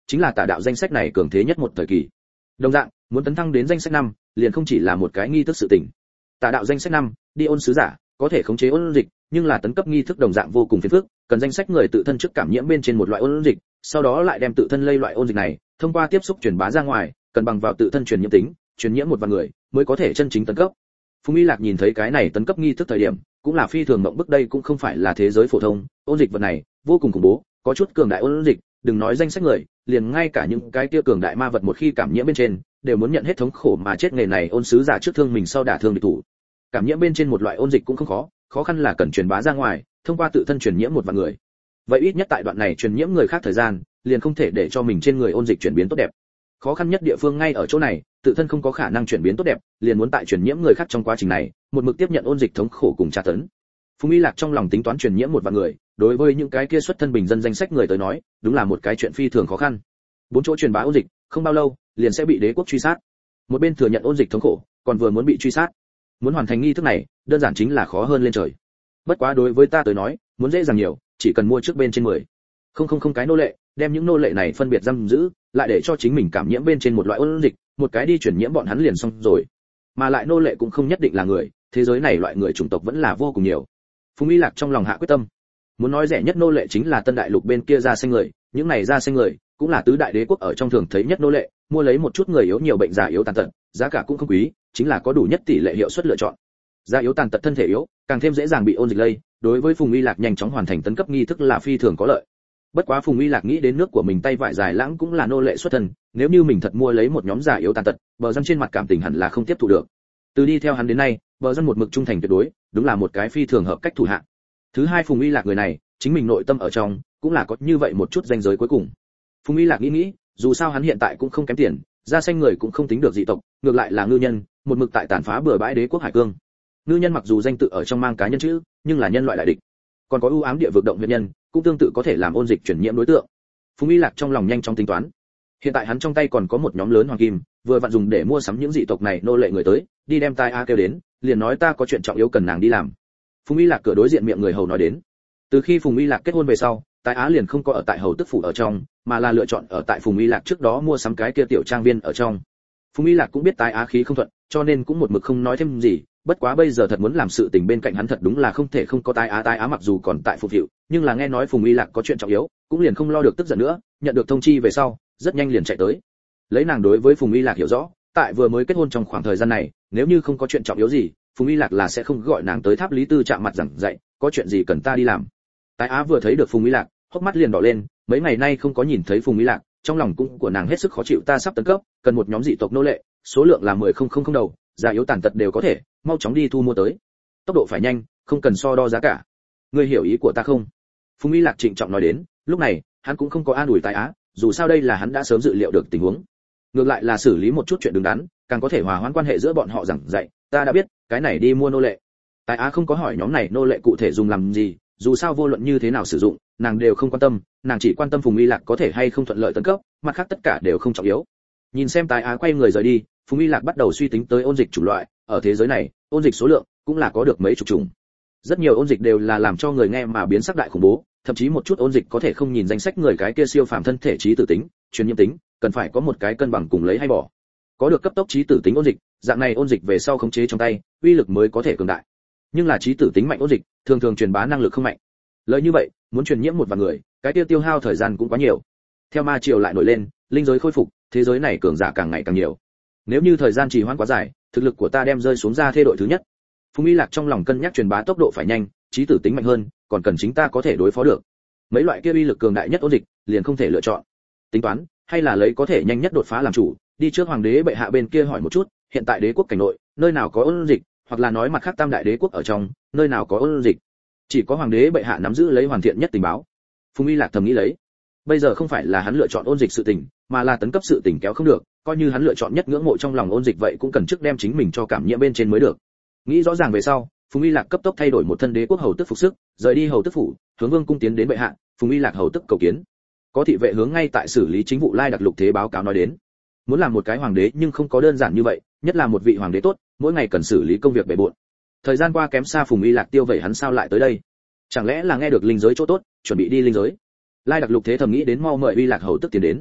chính là tà đạo danh sách này cường thế nhất một thời kỳ. Đồng dạng, muốn tấn thăng đến danh sách 5, liền không chỉ là một cái nghi thức sự tình. Tà đạo danh sách 5, đi ôn sứ giả, có thể khống chế ôn dịch, nhưng là tấn cấp nghi thức đồng dạng vô cùng phiền phức, cần danh sách người tự thân trước cảm nhiễm bên trên một loại ôn dịch, sau đó lại đem tự thân lây loại ôn dịch này, thông qua tiếp xúc truyền bá ra ngoài, cần bằng vào tự thân truyền nhiễm tính, truyền nhiễm một vài người, mới có thể chân chính tấn cấp. Phùng Y Lạc nhìn thấy cái này tấn cấp nghi thức thời điểm, cũng là phi thường mộng bức, đây cũng không phải là thế giới phổ thông, ôn dịch vật này vô cùng khủng bố, có chút cường đại ôn dịch, đừng nói danh sách người, liền ngay cả những cái kia cường đại ma vật một khi cảm nhiễm bên trên, đều muốn nhận hết thống khổ mà chết. Nghề này ôn sứ giả trước thương mình sau đả thương địch thủ. Cảm nhiễm bên trên một loại ôn dịch cũng không khó, khó khăn là cần truyền bá ra ngoài, thông qua tự thân truyền nhiễm một vài người. Vậy ít nhất tại đoạn này truyền nhiễm người khác thời gian, liền không thể để cho mình trên người ôn dịch chuyển biến tốt đẹp. Khó khăn nhất địa phương ngay ở chỗ này, tự thân không có khả năng chuyển biến tốt đẹp, liền muốn tại truyền nhiễm người khác trong quá trình này, một mực tiếp nhận ôn dịch thống khổ cùng tra tấn. Phùng Y Lạc trong lòng tính toán truyền nhiễm một vài người, đối với những cái kia xuất thân bình dân danh sách người tới nói, đúng là một cái chuyện phi thường khó khăn. 4 chỗ truyền bá ôn dịch, không bao lâu, liền sẽ bị đế quốc truy sát. Một bên thừa nhận ôn dịch thống khổ, còn vừa muốn bị truy sát. Muốn hoàn thành nghi thức này, đơn giản chính là khó hơn lên trời. Bất quá đối với ta tới nói, muốn dễ dàng nhiều, chỉ cần mua trước bên trên 10. Không cái nô lệ, đem những nô lệ này phân biệt giam giữ, lại để cho chính mình cảm nhiễm bên trên một loại ôn dịch, một cái đi chuyển nhiễm bọn hắn liền xong rồi. Mà lại nô lệ cũng không nhất định là người, thế giới này loại người chủng tộc vẫn là vô cùng nhiều. Phùng Y Lạc trong lòng hạ quyết tâm. Muốn nói rẻ nhất nô lệ chính là Tân Đại Lục bên kia da xanh người, những này da xanh người cũng là tứ đại đế quốc ở trong thường thấy nhất nô lệ, mua lấy một chút người yếu nhiều bệnh già yếu tàn tật, giá cả cũng không quý, chính là có đủ nhất tỷ lệ hiệu suất lựa chọn. Da yếu tàn tật thân thể yếu, càng thêm dễ dàng bị ôn dịch lây, đối với Phùng Y Lạc nhanh chóng hoàn thành tấn cấp nghi thức là phi thường có lợi. Bất quá Phùng Y Lạc nghĩ đến nước của mình tay vải dài lãng cũng là nô lệ xuất thân, nếu như mình thật mua lấy một nhóm già yếu tàn tật, bờ dân trên mặt cảm tình hẳn là không tiếp thu được. Từ đi theo hắn đến nay, bờ dân một mực trung thành tuyệt đối, đúng là một cái phi thường hợp cách thủ hạ. Thứ hai, Phùng Y Lạc người này, chính mình nội tâm ở trong cũng là có như vậy một chút ranh giới cuối cùng. Phùng Y Lạc nghĩ, dù sao hắn hiện tại cũng không kém tiền, da xanh người cũng không tính được dị tộc, ngược lại là ngư nhân, một mực tại tàn phá bừa bãi đế quốc hải cương. Ngư nhân mặc dù danh tự ở trong mang cá nhân chữ, nhưng là nhân loại đại địch. Còn có ưu ám địa vực động huyết nhân, cũng tương tự có thể làm ôn dịch chuyển nhiễm đối tượng. Phùng Y Lạc trong lòng nhanh chóng tính toán. Hiện tại hắn trong tay còn có một nhóm lớn hoàng kim, vừa vặn dùng để mua sắm những dị tộc này nô lệ người tới, đi đem Tai A kêu đến, liền nói ta có chuyện trọng yếu cần nàng đi làm. Phùng Y Lạc cửa đối diện miệng người hầu nói đến. Từ khi Phùng Y Lạc kết hôn về sau, Tai Á liền không có ở tại hầu tức phủ ở trong, mà là lựa chọn ở tại Phùng Y Lạc trước đó mua sắm cái kia tiểu trang viên ở trong. Phùng Y Lạc cũng biết Tai Á khí không thuận, cho nên cũng một mực không nói thêm gì, bất quá bây giờ thật muốn làm sự tình bên cạnh hắn thật đúng là không thể không có Tai Á mặc dù còn tại phục vụ, nhưng là nghe nói Phùng Y Lạc có chuyện trọng yếu, cũng liền không lo được tức giận nữa, nhận được thông chi về sau, rất nhanh liền chạy tới. Lấy nàng đối với Phùng Y Lạc hiểu rõ, tại vừa mới kết hôn trong khoảng thời gian này, nếu như không có chuyện trọng yếu gì, Phùng Y Lạc là sẽ không gọi nàng tới Tháp Lý Tư chạm mặt giảng dạy, có chuyện gì cần ta đi làm. Tai Á vừa thấy được Phùng Y Lạc, hốc mắt liền đỏ lên, mấy ngày nay không có nhìn thấy Phùng Y Lạc, trong lòng cũng của nàng hết sức khó chịu. Ta sắp tấn cấp, cần một nhóm dị tộc nô lệ, số lượng là 10,000 đầu, già yếu tàn tật đều có thể, mau chóng đi thu mua tới. Tốc độ phải nhanh, không cần so đo giá cả. Ngươi hiểu ý của ta không? Phùng Y Lạc trịnh trọng nói đến, lúc này, hắn cũng không có an ủi Tai Á, dù sao đây là hắn đã sớm dự liệu được tình huống. Ngược lại là xử lý một chút chuyện đứng đắn, càng có thể hòa hoãn quan hệ giữa bọn họ giảng dạy, ta đã biết, cái này đi mua nô lệ. Tai Á không có hỏi nhóm này nô lệ cụ thể dùng làm gì, dù sao vô luận như thế nào sử dụng, nàng đều không quan tâm, nàng chỉ quan tâm Phùng Y Lạc có thể hay không thuận lợi tấn cấp, mặt khác tất cả đều không trọng yếu. Nhìn xem Tai Á quay người rời đi, Phùng Y Lạc bắt đầu suy tính tới ôn dịch chủng loại, ở thế giới này, ôn dịch số lượng cũng là có được mấy chục chủng. Rất nhiều ôn dịch đều là làm cho người nghe mà biến sắc đại khủng bố, thậm chí một chút ôn dịch có thể không nhìn danh sách người cái kia siêu phàm thân thể trí tử tính, truyền nhiễm tính, cần phải có một cái cân bằng cùng lấy hay bỏ. Có được cấp tốc trí tử tính ôn dịch, dạng này ôn dịch về sau khống chế trong tay, uy lực mới có thể cường đại. Nhưng là trí tử tính mạnh ôn dịch, thường thường truyền bá năng lực không mạnh. Lợi như vậy, muốn truyền nhiễm một vài người, cái tiêu hao thời gian cũng quá nhiều. Theo ma triều lại nổi lên, linh giới khôi phục, thế giới này cường giả càng ngày càng nhiều. Nếu như thời gian trì hoãn quá dài, thực lực của ta đem rơi xuống ra thê đội thứ nhất. Phùng Y Lạc trong lòng cân nhắc truyền bá tốc độ phải nhanh, trí tử tính mạnh hơn, còn cần chính ta có thể đối phó được. Mấy loại kia uy lực cường đại nhất ôn dịch, liền không thể lựa chọn. Tính toán, hay là lấy có thể nhanh nhất đột phá làm chủ, đi trước hoàng đế bệ hạ bên kia hỏi một chút, hiện tại đế quốc cảnh nội, nơi nào có ôn dịch, hoặc là nói mặt khác tam đại đế quốc ở trong, nơi nào có ôn dịch. Chỉ có hoàng đế bệ hạ nắm giữ lấy hoàn thiện nhất tình báo. Phùng Y Lạc thầm nghĩ lấy, bây giờ không phải là hắn lựa chọn ôn dịch sự tình, mà là tấn cấp sự tình kéo không được, coi như hắn lựa chọn nhất ngưỡng mộ trong lòng ôn dịch vậy cũng cần trước đem chính mình cho cảm nhiễm bên trên mới được. Nghĩ rõ ràng về sau, Phùng Y Lạc cấp tốc thay đổi một thân đế quốc hầu tức phục sức, rời đi hầu tức phủ, hướng vương cung tiến đến bệ hạ. Phùng Y Lạc hầu tức cầu kiến. Có thị vệ hướng ngay tại xử lý chính vụ Lai Đặc Lục Thế báo cáo nói đến, muốn làm một cái hoàng đế nhưng không có đơn giản như vậy, nhất là một vị hoàng đế tốt, mỗi ngày cần xử lý công việc bề bộn. Thời gian qua kém xa Phùng Y Lạc tiêu vậy hắn sao lại tới đây? Chẳng lẽ là nghe được linh giới chỗ tốt, chuẩn bị đi linh giới? Lai Đặc Lục Thế thầm nghĩ đến mau mời Y Lạc hầu tức tiến đến.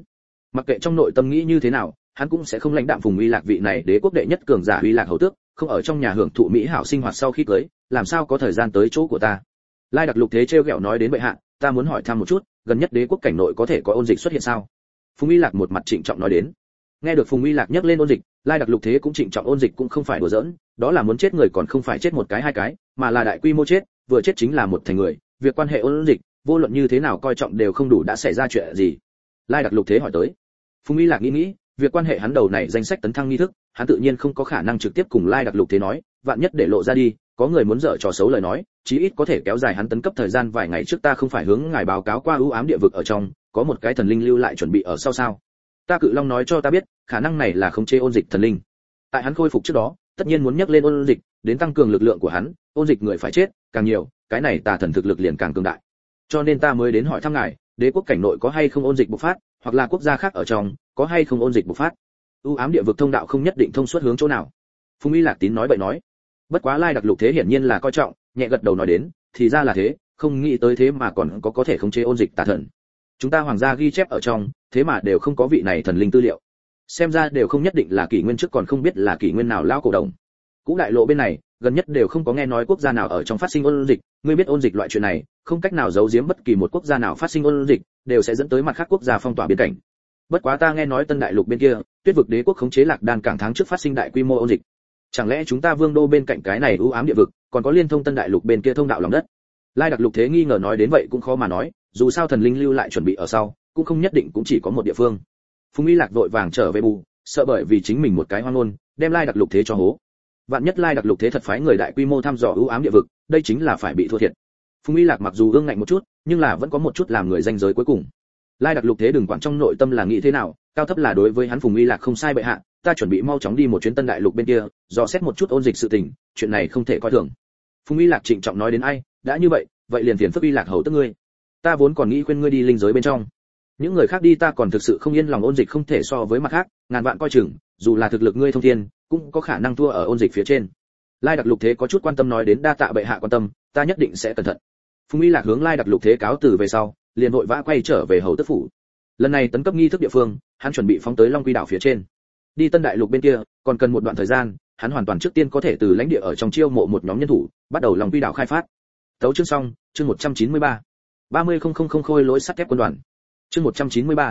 Mặc kệ trong nội tâm nghĩ như thế nào, hắn cũng sẽ không lãnh đạm Phùng Uy Lạc vị này đế quốc đệ nhất cường giả Uy Lạc hầu tước, không ở trong nhà hưởng thụ mỹ hảo sinh hoạt sau khi cưới, làm sao có thời gian tới chỗ của ta. Lai Đặc Lục Thế trêu ghẹo nói đến bệ hạ, ta muốn hỏi thăm một chút, gần nhất đế quốc cảnh nội có thể có ôn dịch xuất hiện sao? Phùng Uy Lạc một mặt trịnh trọng nói đến. Nghe được Phùng Uy Lạc nhắc lên ôn dịch, Lai Đặc Lục Thế cũng trịnh trọng, ôn dịch cũng không phải đùa giỡn, đó là muốn chết người, còn không phải chết một cái hai cái, mà là đại quy mô chết, vừa chết chính là một thành người, việc quan hệ ôn dịch, vô luận như thế nào coi trọng đều không đủ, đã xảy ra chuyện gì? Lai Đặc Lục Thế hỏi tới. Phùng Uy Lạc nghĩ, việc quan hệ hắn đầu này danh sách tấn thăng nghi thức, hắn tự nhiên không có khả năng trực tiếp cùng Lai Đặc Lục Thế nói, vạn nhất để lộ ra đi, có người muốn dở trò xấu lời nói, chí ít có thể kéo dài hắn tấn cấp thời gian vài ngày. Trước ta không phải hướng ngài báo cáo qua ưu ám địa vực ở trong, có một cái thần linh lưu lại chuẩn bị ở sau sao? Ta Cự Long nói cho ta biết, khả năng này là khống chế ôn dịch thần linh. Tại hắn khôi phục trước đó, tất nhiên muốn nhắc lên ôn dịch, đến tăng cường lực lượng của hắn, ôn dịch người phải chết càng nhiều, cái này tà thần thực lực liền càng cường đại. Cho nên ta mới đến hỏi thăm ngài, đế quốc cảnh nội có hay không ôn dịch bộc phát, hoặc là quốc gia khác ở trong có hay không ôn dịch bộc phát. ưu ám địa vực thông đạo không nhất định thông suốt hướng chỗ nào. Phùng Uy Lạc Tín nói bậy nói. Bất quá Lai Đặc Lục Thế hiển nhiên là coi trọng, nhẹ gật đầu nói đến, thì ra là thế, không nghĩ tới thế mà còn có thể khống chế ôn dịch tà thần. Chúng ta hoàng gia ghi chép ở trong, thế mà đều không có vị này thần linh tư liệu. Xem ra đều không nhất định là kỷ nguyên trước, còn không biết là kỷ nguyên nào lao cổ đồng. Cũ đại lộ bên này, gần nhất đều không có nghe nói quốc gia nào ở trong phát sinh ôn dịch, ngươi biết ôn dịch loại chuyện này, không cách nào giấu giếm, bất kỳ một quốc gia nào phát sinh ôn dịch, đều sẽ dẫn tới mặt khác quốc gia phong tỏa biên cảnh. Bất quá ta nghe nói Tân Đại Lục bên kia, Tuyết vực đế quốc khống chế Lạc Đan cảng tháng trước phát sinh đại quy mô ôn dịch. Chẳng lẽ chúng ta Vương đô bên cạnh cái này ưu ám địa vực, còn có liên thông Tân Đại Lục bên kia thông đạo lòng đất? Lai Đặc Lục Thế nghi ngờ nói đến, vậy cũng khó mà nói, dù sao thần linh lưu lại chuẩn bị ở sau, cũng không nhất định cũng chỉ có một địa phương. Phùng Uy Lạc vội vàng trở về bù, sợ bởi vì chính mình một cái hoang ngôn, đem Lai Đặc Lục Thế cho hố. Vạn nhất Lai Đặc Lục Thế thật phái người đại quy mô thăm dò ưu ám địa vực, đây chính là phải bị thua thiệt. Phùng Uy Lạc mặc dù ương ngạnh một chút, nhưng là vẫn có một chút làm người danh giới cuối cùng. Lai Đặc Lục Thế đừng quản trong nội tâm là nghĩ thế nào, cao thấp là đối với hắn Phùng Uy Lạc không sai bệ hạ, ta chuẩn bị mau chóng đi một chuyến Tân Đại Lục bên kia, dò xét một chút ôn dịch sự tình, chuyện này không thể coi thường. Phùng Uy Lạc trịnh trọng nói đến, ai, đã như vậy, vậy liền phiền phức Uy Lạc hầu tức ngươi. Ta vốn còn nghĩ khuyên ngươi đi linh giới bên trong. Những người khác đi ta còn thực sự không yên lòng, ôn dịch không thể so với mặt khác, ngàn vạn coi chừng, dù là thực lực ngươi thông thiên, cũng có khả năng thua ở ôn dịch phía trên. Lai Đặc Lục Thế có chút quan tâm nói đến, đa tạ bệ hạ quan tâm, ta nhất định sẽ cẩn thận. Phùng Uy Lạc hướng Lai Đặc Lục Thế cáo từ về sau, liền vội vã quay trở về hầu tước phủ. Lần này tấn cấp nghi thức địa phương, hắn chuẩn bị phóng tới Long Quy đảo phía trên. Đi Tân Đại Lục bên kia, còn cần một đoạn thời gian, hắn hoàn toàn trước tiên có thể từ lãnh địa ở trong chiêu mộ một nhóm nhân thủ, bắt đầu Long Quy đảo khai phát. Tấu chương xong, chương 193. 30.000 khôi lỗi sắt thép quân đoàn. Chương 193,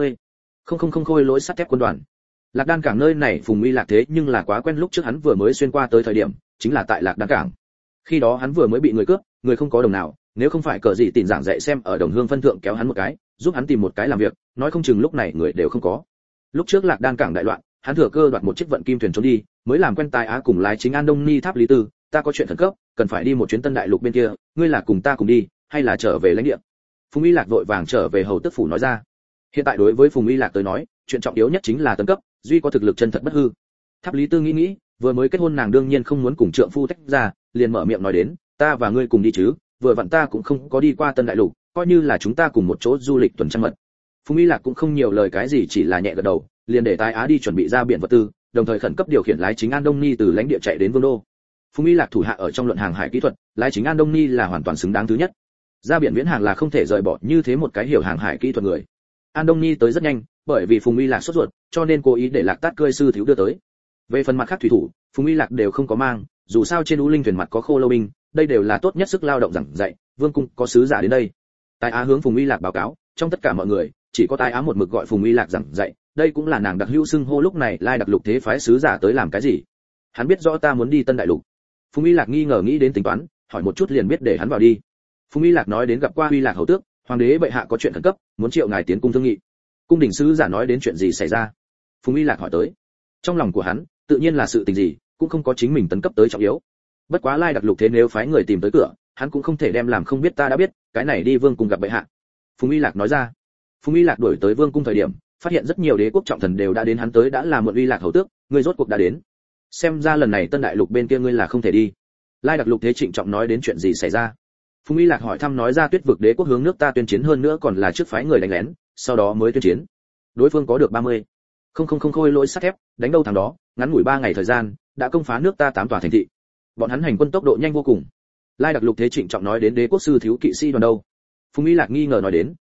30.000 khôi lỗi sắt thép quân đoàn. Lạc Đan cảng nơi này Phùng Uy Lạc thế nhưng là quá quen, lúc trước hắn vừa mới xuyên qua tới thời điểm, chính là tại Lạc Đan cảng. Khi đó hắn vừa mới bị người cướp, người không có đồng nào, nếu không phải cờ gì tìm giảng dạy xem ở đồng hương phân thượng kéo hắn một cái, giúp hắn tìm một cái làm việc, nói không chừng lúc này người đều không có. Lúc trước Lạc Đan cảng đại loạn, hắn thừa cơ đoạt một chiếc vận kim thuyền trốn đi, mới làm quen tài á cùng lái chính An Đông Ni Tháp Lý Tư, ta có chuyện khẩn cấp, cần phải đi một chuyến Tân Đại Lục bên kia, ngươi là cùng ta cùng đi, hay là trở về lãnh địa? Phùng Uy Lạc vội vàng trở về hầu tước phủ nói ra. Hiện tại đối với Phùng Uy Lạc tới nói, chuyện trọng yếu nhất chính là tấn cấp, duy có thực lực chân thật bất hư. Tháp Lý Tư nghĩ, vừa mới kết hôn nàng đương nhiên không muốn cùng trượng phu tách ra, liền mở miệng nói đến, ta và ngươi cùng đi chứ, vừa vặn ta cũng không có đi qua Tân Đại Lục, coi như là chúng ta cùng một chỗ du lịch tuần trăng mật. Phùng Uy Lạc cũng không nhiều lời cái gì, chỉ là nhẹ gật đầu, liền để tài á đi chuẩn bị ra biển vật tư, đồng thời khẩn cấp điều khiển lái chính An Đông Ni từ lãnh địa chạy đến Vương đô. Phùng Uy Lạc thủ hạ ở trong luận hàng hải kỹ thuật, lái chính An Đông Ni là hoàn toàn xứng đáng thứ nhất. Ra biển viễn hàng là không thể rời bỏ như thế một cái hiểu hàng hải kỹ thuật người. An Đông Ni tới rất nhanh, bởi vì Phùng Uy Lạc sốt ruột, cho nên cố ý để Lạc Tát cơi sư thiếu đưa tới. Về phần mặt khác thủy thủ, Phùng Uy Lạc đều không có mang, dù sao trên U Linh thuyền mặt có khô lâu binh, đây đều là tốt nhất sức lao động giảng dạy, vương cung có sứ giả đến đây. Tài á hướng Phùng Uy Lạc báo cáo, trong tất cả mọi người, chỉ có Tài á một mực gọi Phùng Uy Lạc giảng dạy, đây cũng là nàng đặc hữu xưng hô. Lúc này Lai Đặc Lục Thế phái sứ giả tới làm cái gì? Hắn biết rõ ta muốn đi Tân Đại Lục. Phùng Uy Lạc nghi ngờ nghĩ đến tính toán, hỏi một chút liền biết để hắn vào đi. Phùng Uy Lạc nói đến gặp qua Uy Lạc hầu tước, hoàng đế bệ hạ có chuyện khẩn cấp, muốn triệu ngài tiến cung thương nghị. Cung đình sứ giả nói đến chuyện gì xảy ra? Phùng Uy Lạc hỏi tới. Trong lòng của hắn, tự nhiên là sự tình gì, cũng không có chính mình tấn cấp tới trọng yếu. Bất quá Lai Đặc Lục Thế nếu phái người tìm tới cửa, hắn cũng không thể đem làm không biết, ta đã biết, cái này đi vương cung gặp bệ hạ. Phùng Uy Lạc nói ra. Phùng Uy Lạc đuổi tới vương cung thời điểm, phát hiện rất nhiều đế quốc trọng thần đều đã đến, hắn tới đã là muộn. Uy Lạc hầu tước, ngươi rốt cuộc đã đến. Xem ra lần này Tân Đại Lục bên kia ngươi là không thể đi. Lai Đặc Lục Thế trịnh trọng nói đến chuyện gì xảy ra. Phùng Uy Lạc hỏi thăm nói ra, Tuyết vực đế quốc hướng nước ta tuyên chiến, hơn nữa còn là trước phái người đánh lén, sau đó mới tuyên chiến. Đối phương có được 30.000 khôi lỗi sắt thép, đánh đâu thằng đó, ngắn ngủi 3 ngày thời gian, đã công phá nước ta 8 tòa thành thị. Bọn hắn hành quân tốc độ nhanh vô cùng. Lai Đặc Lục Thế trịnh trọng nói đến, đế quốc sư thiếu kỵ sĩ đoàn đâu? Phùng Uy Lạc nghi ngờ nói đến,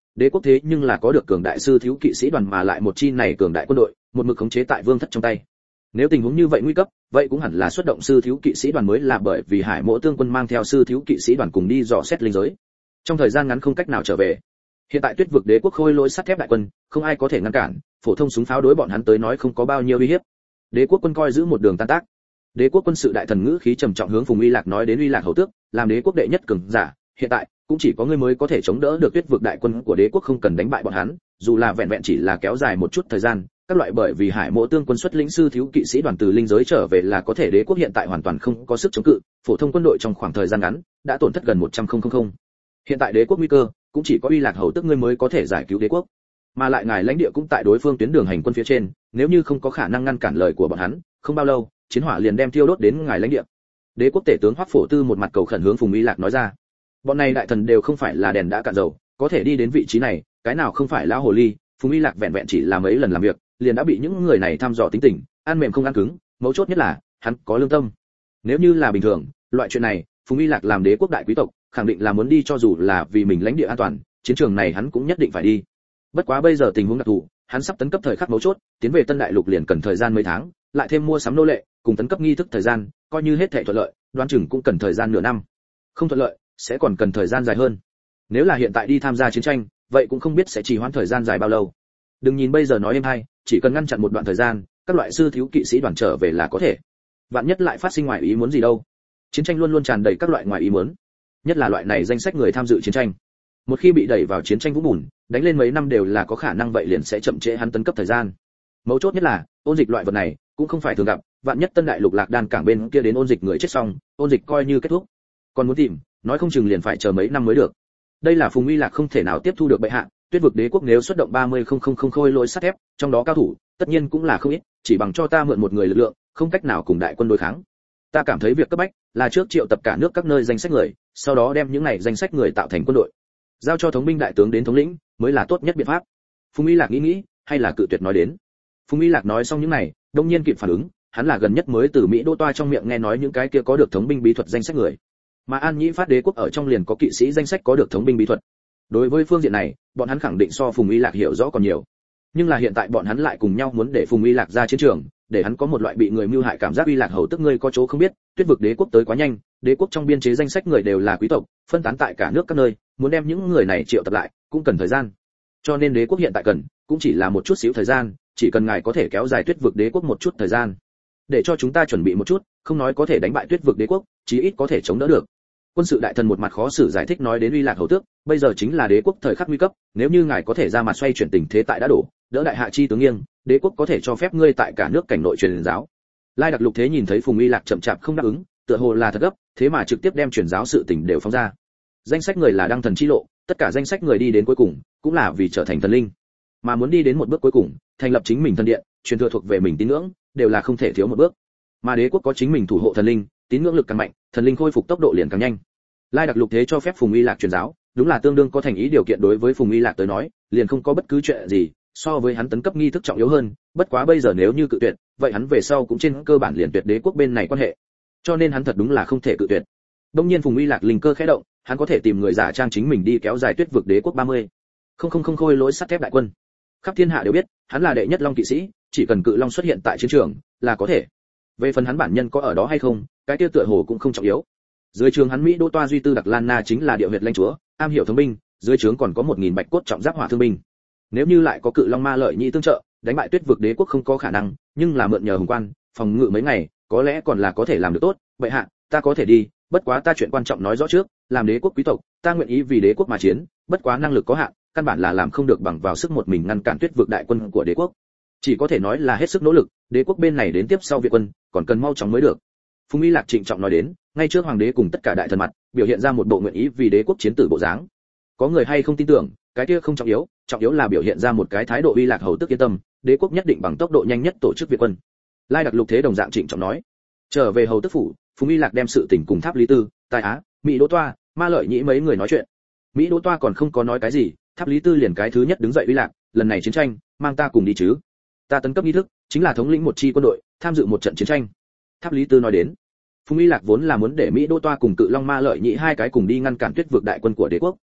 đế quốc thế nhưng là có được cường đại sư thiếu kỵ sĩ đoàn mà lại một chi này cường đại quân đội, một mực khống chế tại vương thất trong tay. Nếu tình huống như vậy nguy cấp, vậy cũng hẳn là xuất động sư thiếu kỵ sĩ đoàn mới là, bởi vì Hải Mỗ Tương quân mang theo sư thiếu kỵ sĩ đoàn cùng đi dò xét linh giới. Trong thời gian ngắn không cách nào trở về. Hiện tại Tuyết vực đế quốc khôi lỗi sắt thép đại quân, không ai có thể ngăn cản, phổ thông súng pháo đối bọn hắn tới nói không có bao nhiêu uy hiếp. Đế quốc quân coi giữ một đường tan tác. Đế quốc quân sự đại thần ngữ khí trầm trọng hướng Phùng Uy Lạc nói đến, Uy Lạc hầu tước, làm đế quốc đệ nhất cường giả, hiện tại cũng chỉ có ngươi mới có thể chống đỡ được Tuyết vực đại quân của đế quốc, không cần đánh bại bọn hắn, dù là vẹn vẹn chỉ là kéo dài một chút thời gian, các loại, bởi vì Hải Mỗ Tương quân xuất lĩnh sư thiếu kỵ sĩ đoàn từ linh giới trở về là có thể. Đế quốc hiện tại hoàn toàn không có sức chống cự, phổ thông quân đội trong khoảng thời gian ngắn đã tổn thất gần 100,000. Hiện tại đế quốc nguy cơ, cũng chỉ có Uy Lạc hầu tước ngươi mới có thể giải cứu đế quốc, mà lại ngài lãnh địa cũng tại đối phương tuyến đường hành quân phía trên, nếu như không có khả năng ngăn cản lời của bọn hắn, không bao lâu chiến hỏa liền đem thiêu đốt đến ngài lãnh địa. Đế quốc tể tướng Hoắc Phổ Tư một mặt cầu khẩn hướng Phùng Uy Lạc nói ra. Bọn này đại thần đều không phải là đèn đã cạn dầu, có thể đi đến vị trí này, cái nào không phải lão hồ ly. Phùng Uy Lạc vẹn vẹn chỉ là mấy lần làm việc, liền đã bị những người này thăm dò tính tình, ăn mềm không ăn cứng, mấu chốt nhất là hắn có lương tâm. Nếu như là bình thường, loại chuyện này, Phùng Uy Lạc làm đế quốc đại quý tộc, khẳng định là muốn đi, cho dù là vì mình lãnh địa an toàn, chiến trường này hắn cũng nhất định phải đi. Bất quá bây giờ tình huống đặc thù, hắn sắp tấn cấp thời khắc mấu chốt, tiến về Tân Đại Lục liền cần thời gian mấy tháng, lại thêm mua sắm nô lệ, cùng tấn cấp nghi thức thời gian, coi như hết thảy thuận lợi, đoán chừng cũng cần thời gian nửa năm. Không thuận lợi, sẽ còn cần thời gian dài hơn. Nếu là hiện tại đi tham gia chiến tranh, vậy cũng không biết sẽ trì hoãn thời gian dài bao lâu. Đừng nhìn bây giờ nói êm hay, chỉ cần ngăn chặn một đoạn thời gian, các loại sư thiếu kỵ sĩ đoàn trở về là có thể. Vạn nhất lại phát sinh ngoài ý muốn gì đâu. Chiến tranh luôn luôn tràn đầy các loại ngoài ý muốn, nhất là loại này danh sách người tham dự chiến tranh. Một khi bị đẩy vào chiến tranh vũng bùn, đánh lên mấy năm đều là có khả năng, vậy liền sẽ chậm trễ hắn tấn cấp thời gian. Mấu chốt nhất là, ôn dịch loại vật này cũng không phải thường gặp, vạn nhất Tân Đại Lục Lạc Đan cảng bên kia đến ôn dịch người chết xong, ôn dịch coi như kết thúc. Còn muốn tìm, nói không chừng liền phải chờ mấy năm mới được. Đây là Phùng Uy Lạc không thể nào tiếp thu được bệ hạ. Tuyết vực đế quốc nếu xuất động 30,000 khôi lỗi sắt thép, trong đó cao thủ tất nhiên cũng là không ít, chỉ bằng cho ta mượn một người lực lượng, không cách nào cùng đại quân đối kháng. Ta cảm thấy việc cấp bách là trước triệu tập cả nước các nơi danh sách người, sau đó đem những này danh sách người tạo thành quân đội, giao cho thống binh đại tướng đến thống lĩnh, mới là tốt nhất biện pháp. Phùng Uy Lạc nghĩ, hay là cự tuyệt nói đến. Phùng Uy Lạc nói xong những này, đông nhiên kịp phản ứng, hắn là gần nhất mới từ Mỹ Đô Toa trong miệng nghe nói những cái kia có được thống binh bí thuật danh sách người, mà An Nhĩ Phát đế quốc ở trong liền có kỵ sĩ danh sách có được thống binh bí thuật. Đối với phương diện này, bọn hắn khẳng định so Phùng Uy Lạc hiểu rõ còn nhiều. Nhưng là hiện tại bọn hắn lại cùng nhau muốn để Phùng Uy Lạc ra chiến trường, để hắn có một loại bị người mưu hại cảm giác. Uy Lạc hầu tức ngươi có chỗ không biết, Tuyết vực đế quốc tới quá nhanh, đế quốc trong biên chế danh sách người đều là quý tộc, phân tán tại cả nước các nơi, muốn đem những người này triệu tập lại, cũng cần thời gian. Cho nên đế quốc hiện tại cần, cũng chỉ là một chút xíu thời gian, chỉ cần ngài có thể kéo dài Tuyết vực đế quốc một chút thời gian, để cho chúng ta chuẩn bị một chút, không nói có thể đánh bại Tuyết vực đế quốc, chí ít có thể chống đỡ được. Quân sự đại thần một mặt khó xử giải thích nói đến, Uy Lạc hầu tước, bây giờ chính là đế quốc thời khắc nguy cấp, nếu như ngài có thể ra mặt xoay chuyển tình thế tại đã đổ, đỡ đại hạ chi tướng nghiêng, đế quốc có thể cho phép ngươi tại cả nước cảnh nội truyền giáo. Lai Đặc Lục Thế nhìn thấy Phùng Uy Lạc chậm chạp không đáp ứng, tựa hồ là thật gấp, thế mà trực tiếp đem truyền giáo sự tình đều phóng ra. Danh sách người là đăng thần chi lộ, tất cả danh sách người đi đến cuối cùng, cũng là vì trở thành thần linh, mà muốn đi đến một bước cuối cùng, thành lập chính mình thần điện, truyền thừa thuộc về mình tín ngưỡng, đều là không thể thiếu một bước. Mà đế quốc có chính mình thủ hộ thần linh, tín ngưỡng lực càng mạnh, thần linh khôi phục tốc độ liền càng nhanh. Lai Đặc Lục Thế cho phép Phùng Uy Lạc truyền giáo, đúng là tương đương có thành ý điều kiện. Đối với Phùng Uy Lạc tới nói, liền không có bất cứ chuyện gì so với hắn tấn cấp nghi thức trọng yếu hơn. Bất quá bây giờ nếu như cự tuyệt, vậy hắn về sau cũng trên cơ bản liền tuyệt đế quốc bên này quan hệ, cho nên hắn thật đúng là không thể cự tuyệt. Đông nhiên Phùng Uy Lạc linh cơ khẽ động, hắn có thể tìm người giả trang chính mình đi kéo dài Tuyết vực đế quốc 30,000 khôi lỗi sắt thép đại quân. Khắp thiên hạ đều biết, hắn là đệ nhất long kỵ sĩ, chỉ cần cự long xuất hiện tại chiến trường là có thể. Về phần hắn bản nhân có ở đó hay không, cái kia tựa hồ cũng không trọng yếu. Dưới trướng hắn Mỹ Đô Toa duy tư Đặc Lan Na chính là địa huyệt lãnh chúa, am hiểu thống binh, dưới trướng còn có 1000 bạch cốt trọng giáp hỏa thương binh. Nếu như lại có cự long ma lợi nhị tương trợ, đánh bại Tuyết vực đế quốc không có khả năng, nhưng là mượn nhờ hùng quan, phòng ngự mấy ngày, có lẽ còn là có thể làm được tốt. Bệ hạ, ta có thể đi, bất quá ta chuyện quan trọng nói rõ trước, làm đế quốc quý tộc, ta nguyện ý vì đế quốc mà chiến, bất quá năng lực có hạn, căn bản là làm không được bằng vào sức một mình ngăn cản Tuyết vực đại quân của đế quốc. Chỉ có thể nói là hết sức nỗ lực, đế quốc bên này đến tiếp sau viện quân, còn cần mau chóng mới được. Phùng Uy Lạc trịnh trọng nói đến, ngay trước hoàng đế cùng tất cả đại thần mặt, biểu hiện ra một bộ nguyện ý vì đế quốc chiến tử bộ dáng. Có người hay không tin tưởng, cái kia không trọng yếu là biểu hiện ra một cái thái độ. Uy Lạc hầu tức yên tâm, đế quốc nhất định bằng tốc độ nhanh nhất tổ chức viện quân. Lai Đặc Lục Thế đồng dạng trịnh trọng nói. Trở về hầu tức phủ, Phùng Uy Lạc đem sự tình cùng Tháp Lý Tư, Tài Á, Mỹ Đỗ Toa, Ma Lợi Nhĩ mấy người nói chuyện. Mỹ Đỗ Toa còn không có nói cái gì, Tháp Lý Tư liền cái thứ nhất đứng dậy. Uy Lạc, lần này chiến tranh, mang ta cùng đi chứ? Ta tấn cấp nghi thức, chính là thống lĩnh một chi quân đội, tham dự một trận chiến tranh. Tháp Lý Tư nói đến. Phùng Uy Lạc vốn là muốn để Mỹ Đỗ Toa cùng Cự Long Ma Lợi Nhĩ hai cái cùng đi ngăn cản Tuyết vực đại quân của đế quốc.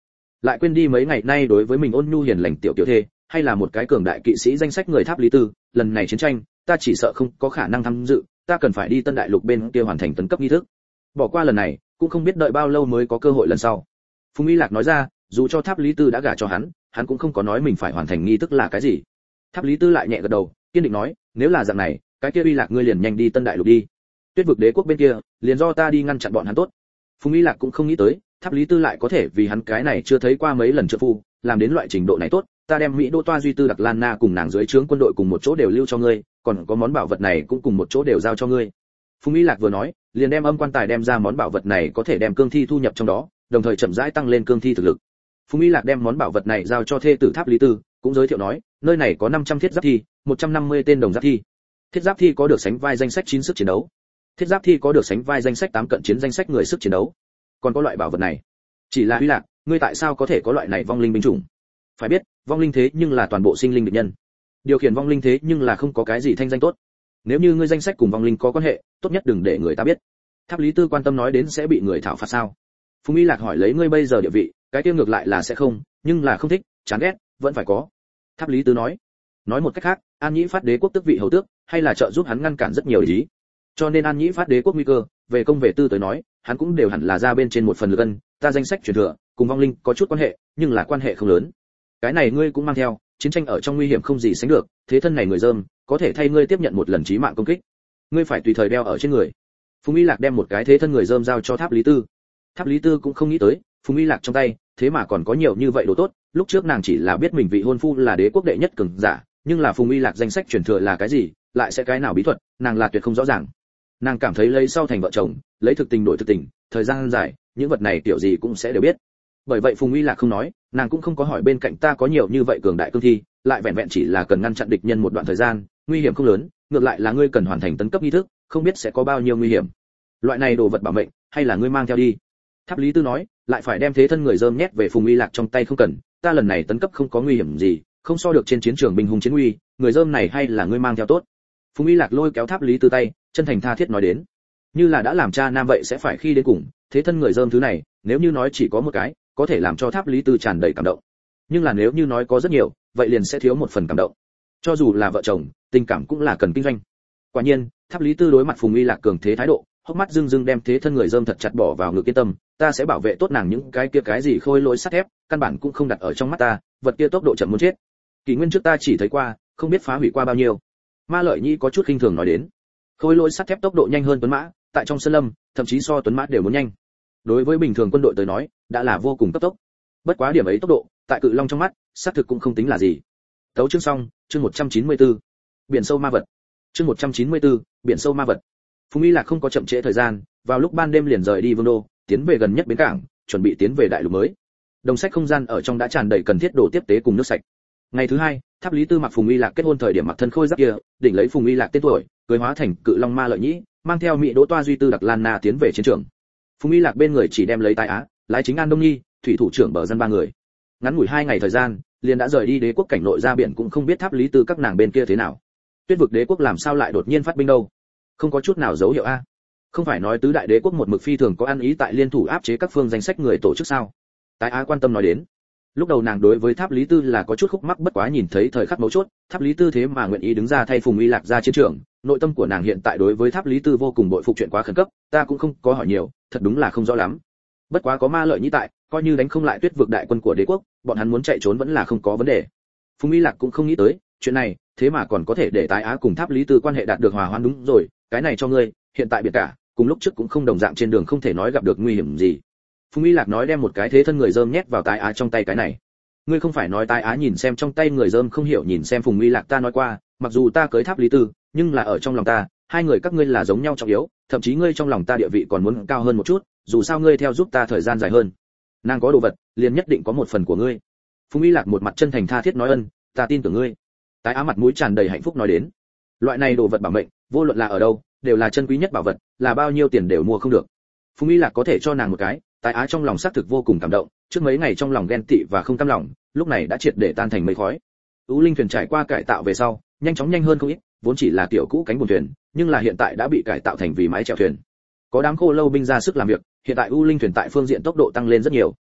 lại quên đi mấy ngày nay đối với mình ôn nhu hiền lành tiểu tiểu thê, hay là một cái cường đại kỵ sĩ danh sách người Tháp Lý Tư, lần này chiến tranh, ta chỉ sợ không có khả năng tham dự, ta cần phải đi Tân Đại Lục bên kia hoàn thành tấn cấp nghi thức. Bỏ qua lần này, cũng không biết đợi bao lâu mới có cơ hội lần sau. Phùng Uy Lạc nói ra, dù cho Tháp Lý Tư đã gả cho hắn cũng không có nói mình phải hoàn thành nghi thức là cái gì. Tháp Lý Tư lại nhẹ gật đầu, kiên định nói, nếu là dạng này, cái kia Uy Lạc ngươi liền nhanh đi Tân Đại Lục đi. Tuyết vực đế quốc bên kia, liền do ta đi ngăn chặn bọn hắn tốt. Phùng Uy Lạc cũng không nghĩ tới, Tháp Lý Tư lại có thể vì hắn cái này chưa thấy qua mấy lần trợ phu, làm đến loại trình độ này tốt, ta đem Mỹ Đô Toa Duy Tư Đặc Lan Na cùng nàng dưới trướng quân đội cùng một chỗ đều lưu cho ngươi, còn có món bảo vật này cũng cùng một chỗ đều giao cho ngươi. Phùng Uy Lạc vừa nói, liền đem âm quan tài đem ra món bảo vật này có thể đem cương thi thu nhập trong đó, đồng thời chậm rãi tăng lên cương thi thực lực. Phùng Uy Lạc đem món bảo vật này giao cho thê tử Tháp Lý Tư, cũng giới thiệu nói, nơi này có 500 thiết giáp thi, 150 tên đồng giáp thi. Thiết giáp thi có được sánh vai danh sách 9 sức chiến đấu. Thiết giáp thi có được sánh vai danh sách 8 cận chiến danh sách người sức chiến đấu. Còn có loại bảo vật này. Chỉ là Uy Lạc, ngươi tại sao có thể có loại này vong linh binh chủng? Phải biết, vong linh thế nhưng là toàn bộ sinh linh địch nhân. Điều khiển vong linh thế nhưng là không có cái gì thanh danh tốt. Nếu như ngươi danh sách cùng vong linh có quan hệ, tốt nhất đừng để người ta biết. Tháp Lý Tư quan tâm nói đến sẽ bị người thảo phạt sao? Phùng Uy Lạc hỏi lấy ngươi bây giờ địa vị, cái kia ngược lại là sẽ không, nhưng là không thích, chán ghét, vẫn phải có. Tháp Lý Tư nói một cách khác, An Nhĩ Phát đế quốc tước vị hầu tước, hay là trợ giúp hắn ngăn cản rất nhiều ý. Cho nên An Nhĩ Phát đế quốc nguy cơ, về công về tư tới nói, hắn cũng đều hẳn là ra bên trên một phần lực ân, ta danh sách truyền thừa, cùng vong linh có chút quan hệ, nhưng là quan hệ không lớn. Cái này ngươi cũng mang theo, chiến tranh ở trong nguy hiểm không gì sánh được, thế thân này người dơm, có thể thay ngươi tiếp nhận một lần chí mạng công kích. Ngươi phải tùy thời đeo ở trên người. Phùng Uy Lạc đem một cái thế thân người dơm giao cho Tháp Lý Tư. Tháp Lý Tư cũng không nghĩ tới, Phùng Uy Lạc trong tay, thế mà còn có nhiều như vậy đồ tốt, lúc trước nàng chỉ là biết mình vị hôn phu là đế quốc đệ nhất cường giả, nhưng là Phùng Uy Lạc danh sách truyền thừa là cái gì, lại sẽ cái nào bí thuật, nàng là tuyệt không rõ ràng. Nàng cảm thấy lấy sau thành vợ chồng, lấy thực tình đổi thực tình, thời gian dài, những vật này kiểu gì cũng sẽ đều biết. Bởi vậy Phùng Uy Lạc không nói, nàng cũng không có hỏi bên cạnh ta có nhiều như vậy cường đại cương thi, lại vẹn vẹn chỉ là cần ngăn chặn địch nhân một đoạn thời gian, nguy hiểm không lớn, ngược lại là ngươi cần hoàn thành tấn cấp nghi thức, không biết sẽ có bao nhiêu nguy hiểm. Loại này đồ vật bảo mệnh, hay là ngươi mang theo đi. Tháp Lý Tư nói, lại phải đem thế thân người dơm nhét về Phùng Uy Lạc trong tay không cần, ta lần này tấn cấp không có nguy hiểm gì, không so được trên chiến trường binh hùng chiến uy, người dơm này hay là ngươi mang theo tốt. Phùng Uy Lạc lôi kéo Tháp Lý Tư tay, chân thành tha thiết nói đến, như là đã làm cha nam vậy sẽ phải khi đến cùng, thế thân người dơm thứ này, nếu như nói chỉ có một cái, có thể làm cho Tháp Lý Tư tràn đầy cảm động. Nhưng là nếu như nói có rất nhiều, vậy liền sẽ thiếu một phần cảm động. Cho dù là vợ chồng, tình cảm cũng là cần kinh doanh. Quả nhiên, Tháp Lý Tư đối mặt Phùng Uy Lạc cường thế thái độ, hốc mắt rưng rưng đem thế thân người dơm thật chặt bỏ vào ngực yên tâm, ta sẽ bảo vệ tốt nàng những cái kia cái gì khôi lỗi sắt thép, căn bản cũng không đặt ở trong mắt ta, vật kia tốc độ chậm muốn chết. Kỷ nguyên trước ta chỉ thấy qua, không biết phá hủy qua bao nhiêu. Ma Lợi Nhi có chút khinh thường nói đến, khôi lỗi sắt thép tốc độ nhanh hơn tuấn mã, tại trong sơn lâm, thậm chí so tuấn mã đều muốn nhanh. Đối với bình thường quân đội tới nói, đã là vô cùng cấp tốc. Bất quá điểm ấy tốc độ, tại Cự Long trong mắt, xác thực cũng không tính là gì. Tấu chương xong, chương 194. Biển sâu ma vật. Chương 194, biển sâu ma vật. Phùng Uy Lạc không có chậm trễ thời gian, vào lúc ban đêm liền rời đi Vương đô, tiến về gần nhất bến cảng, chuẩn bị tiến về đại lục mới. Đồng sách không gian ở trong đã tràn đầy cần thiết đồ tiếp tế cùng nước sạch. Ngày thứ hai, Tháp Lý Tư mặc Phùng Uy Lạc kết hôn thời điểm mặc thân khôi giáp kia, đỉnh lấy Phùng Uy Lạc tên tuổi, cưới hóa thành Cự Long Ma Lợi Nhĩ, mang theo Mỹ Đỗ Toa Duy Tư Đặc Lan Na tiến về chiến trường. Phùng Uy Lạc bên người chỉ đem lấy Tài Á, lái chính An Đông Nhi, thủy thủ trưởng bờ dân ba người. Ngắn ngủi 2 ngày thời gian, liền đã rời đi đế quốc cảnh nội ra biển, cũng không biết Tháp Lý Tư các nàng bên kia thế nào. Tuyết vực đế quốc làm sao lại đột nhiên phát binh đâu? Không có chút nào dấu hiệu a. Không phải nói tứ đại đế quốc một mực phi thường có ăn ý tại liên thủ áp chế các phương danh sách người tổ chức sao? Tài Á quan tâm nói đến. Lúc đầu nàng đối với Tháp Lý Tư là có chút khúc mắc, bất quá nhìn thấy thời khắc mấu chốt, Tháp Lý Tư thế mà nguyện ý đứng ra thay Phùng Uy Lạc ra chiến trường, nội tâm của nàng hiện tại đối với Tháp Lý Tư vô cùng bội phục, chuyện quá khẩn cấp, ta cũng không có hỏi nhiều, thật đúng là không rõ lắm. Bất quá có Ma Lợi Nhĩ tại, coi như đánh không lại Tuyết vực đại quân của đế quốc, bọn hắn muốn chạy trốn vẫn là không có vấn đề. Phùng Uy Lạc cũng không nghĩ tới, chuyện này, thế mà còn có thể để Tài Á cùng Tháp Lý Tư quan hệ đạt được hòa hoãn, đúng rồi, cái này cho ngươi, hiện tại biệt cả, cùng lúc trước cũng không đồng dạng, trên đường không thể nói gặp được nguy hiểm gì. Phùng Uy Lạc nói đem một cái thế thân người dơm nhét vào Tài Á trong tay cái này. Ngươi không phải nói Tài Á nhìn xem trong tay người dơm không hiểu nhìn xem Phùng Uy Lạc, ta nói qua, mặc dù ta cưới Tháp Lý Tư, nhưng là ở trong lòng ta, hai người các ngươi là giống nhau trọng yếu, thậm chí ngươi trong lòng ta địa vị còn muốn cao hơn một chút, dù sao ngươi theo giúp ta thời gian dài hơn. Nàng có đồ vật, liền nhất định có một phần của ngươi. Phùng Uy Lạc một mặt chân thành tha thiết nói ân, ta tin tưởng ngươi. Tài Á mặt mũi tràn đầy hạnh phúc nói đến, loại này đồ vật bảo mệnh, vô luận là ở đâu, đều là chân quý nhất bảo vật, là bao nhiêu tiền đều mua không được. Phùng Uy Lạc có thể cho nàng một cái, Tài Á trong lòng xác thực vô cùng cảm động, trước mấy ngày trong lòng ghen tị và không cam lòng, lúc này đã triệt để tan thành mây khói. U Linh thuyền trải qua cải tạo về sau, nhanh hơn không ít, vốn chỉ là tiểu cũ cánh buồm thuyền, nhưng là hiện tại đã bị cải tạo thành vì mái chèo thuyền. Có đám khô lâu binh ra sức làm việc, hiện tại U Linh thuyền tại phương diện tốc độ tăng lên rất nhiều.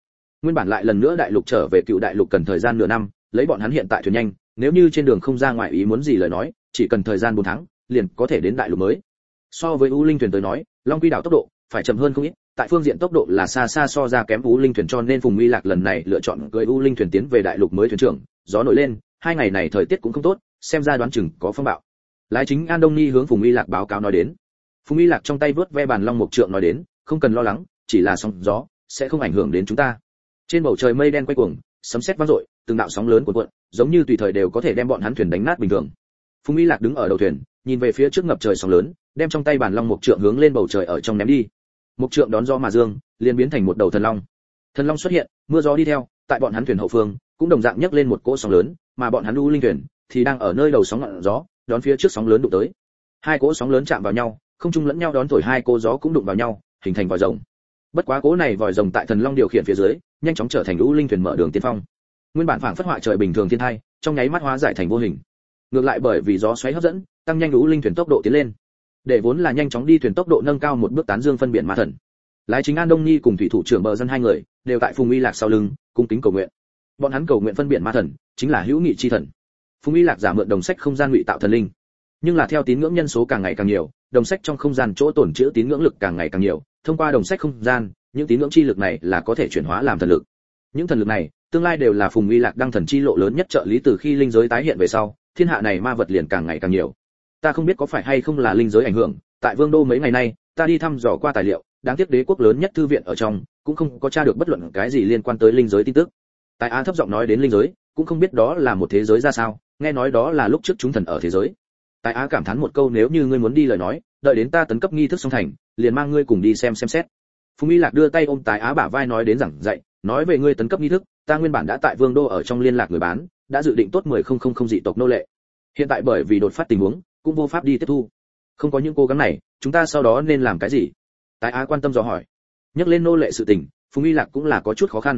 Nguyên bản lại lần nữa đại lục trở về cựu đại lục cần thời gian nửa năm, lấy bọn hắn hiện tại thuyền nhanh, nếu như trên đường không ra ngoài ý muốn gì lời nói, chỉ cần thời gian 4 tháng, liền có thể đến đại lục mới. So với U Linh thuyền tới nói, Long Quy đảo tốc độ phải chậm hơn không ít, tại phương diện tốc độ là xa xa so ra kém U Linh thuyền, cho nên Phùng Uy Lạc lần này lựa chọn cưỡi U Linh thuyền tiến về đại lục mới thuyền trưởng. Gió nổi lên, 2 ngày này thời tiết cũng không tốt, xem ra đoán chừng có phong bạo. Lái chính An Đông Nhi hướng Phùng Uy Lạc báo cáo nói đến. Phùng Uy Lạc trong tay vớt ve bàn long mục trượng nói đến, không cần lo lắng, chỉ là sóng gió, sẽ không ảnh hưởng đến chúng ta. Trên bầu trời mây đen quay cuồng, sấm sét vang dội, từng đạo sóng lớn cuộn cuộn, giống như tùy thời đều có thể đem bọn hắn thuyền đánh nát bình thường. Phùng Uy Lạc đứng ở đầu thuyền, nhìn về phía trước ngập trời sóng lớn, đem trong tay bàn long mục trượng hướng lên bầu trời ở trong ném đi. Mục trượng đón gió mà dương, liền biến thành một đầu thần long. Thần long xuất hiện, mưa gió đi theo, tại bọn hắn thuyền hậu phương, cũng đồng dạng nhấc lên một cỗ sóng lớn, mà bọn hắn U Linh thuyền thì đang ở nơi đầu sóng ngọn gió, đón phía trước sóng lớn đụng tới. Hai cỗ sóng lớn chạm vào nhau, không trung lẫn nhau đón thổi, hai cỗ gió cũng đụng vào nhau, hình thành vòi rồng. Bất quá cỗ này vòi rồng tại thần long điều khiển phía dưới, nhanh chóng trở thành U Linh thuyền mở đường tiên phong. Nguyên bản phảng phất họa trời bình thường thiên thai, trong nháy mắt hóa giải thành vô hình. Ngược lại bởi vì gió xoáy hấp dẫn, tăng nhanh U Linh thuyền tốc độ tiến lên. Để vốn là nhanh chóng đi thuyền tốc độ nâng cao một bước, tán dương phân biển ma thần. Lái chính An Đông Nhi cùng thủy thủ trưởng Bờ Dân hai người đều tại Phùng Uy Lạc sau lưng, cung kính cầu nguyện. Bọn hắn cầu nguyện phân biển ma thần, chính là hữu nghị chi thần. Phùng Uy Lạc giả mượn đồng sách không gian ngụy tạo thần linh, nhưng là theo tín ngưỡng nhân số càng ngày càng nhiều, đồng sách trong không gian chỗ tồn trữ tín ngưỡng lực càng ngày càng nhiều, thông qua đồng sách không gian, những tín ngưỡng chi lực này là có thể chuyển hóa làm thần lực. Những thần lực này, tương lai đều là Phùng Uy Lạc đăng thần chi lộ lớn nhất trợ lý. Từ khi linh giới tái hiện về sau, thiên hạ này ma vật liền càng ngày càng nhiều. Ta không biết có phải hay không là linh giới ảnh hưởng, tại Vương đô mấy ngày nay, ta đi thăm dò qua tài liệu, đáng tiếc đế quốc lớn nhất thư viện ở trong cũng không có tra được bất luận cái gì liên quan tới linh giới tin tức. Tài Á thấp giọng nói đến linh giới, cũng không biết đó là một thế giới ra sao, nghe nói đó là lúc trước chúng thần ở thế giới. Tài Á cảm thán một câu, nếu như ngươi muốn đi lời nói, đợi đến ta tấn cấp nghi thức xong thành, liền mang ngươi cùng đi xem xét. Phùng Uy Lạc đưa tay ôm Tài Á bả vai nói đến giảng dạy, nói về ngươi tấn cấp nghi thức, ta nguyên bản đã tại Vương đô ở trong liên lạc người bán, đã dự định tốt 10,000 dị tộc nô lệ. Hiện tại bởi vì đột phát tình huống, cũng vô pháp đi tiếp thu. Không có những cố gắng này, chúng ta sau đó nên làm cái gì? Tài Á quan tâm dò hỏi. Nhắc lên nô lệ sự tình, Phùng Uy Lạc cũng là có chút khó khăn.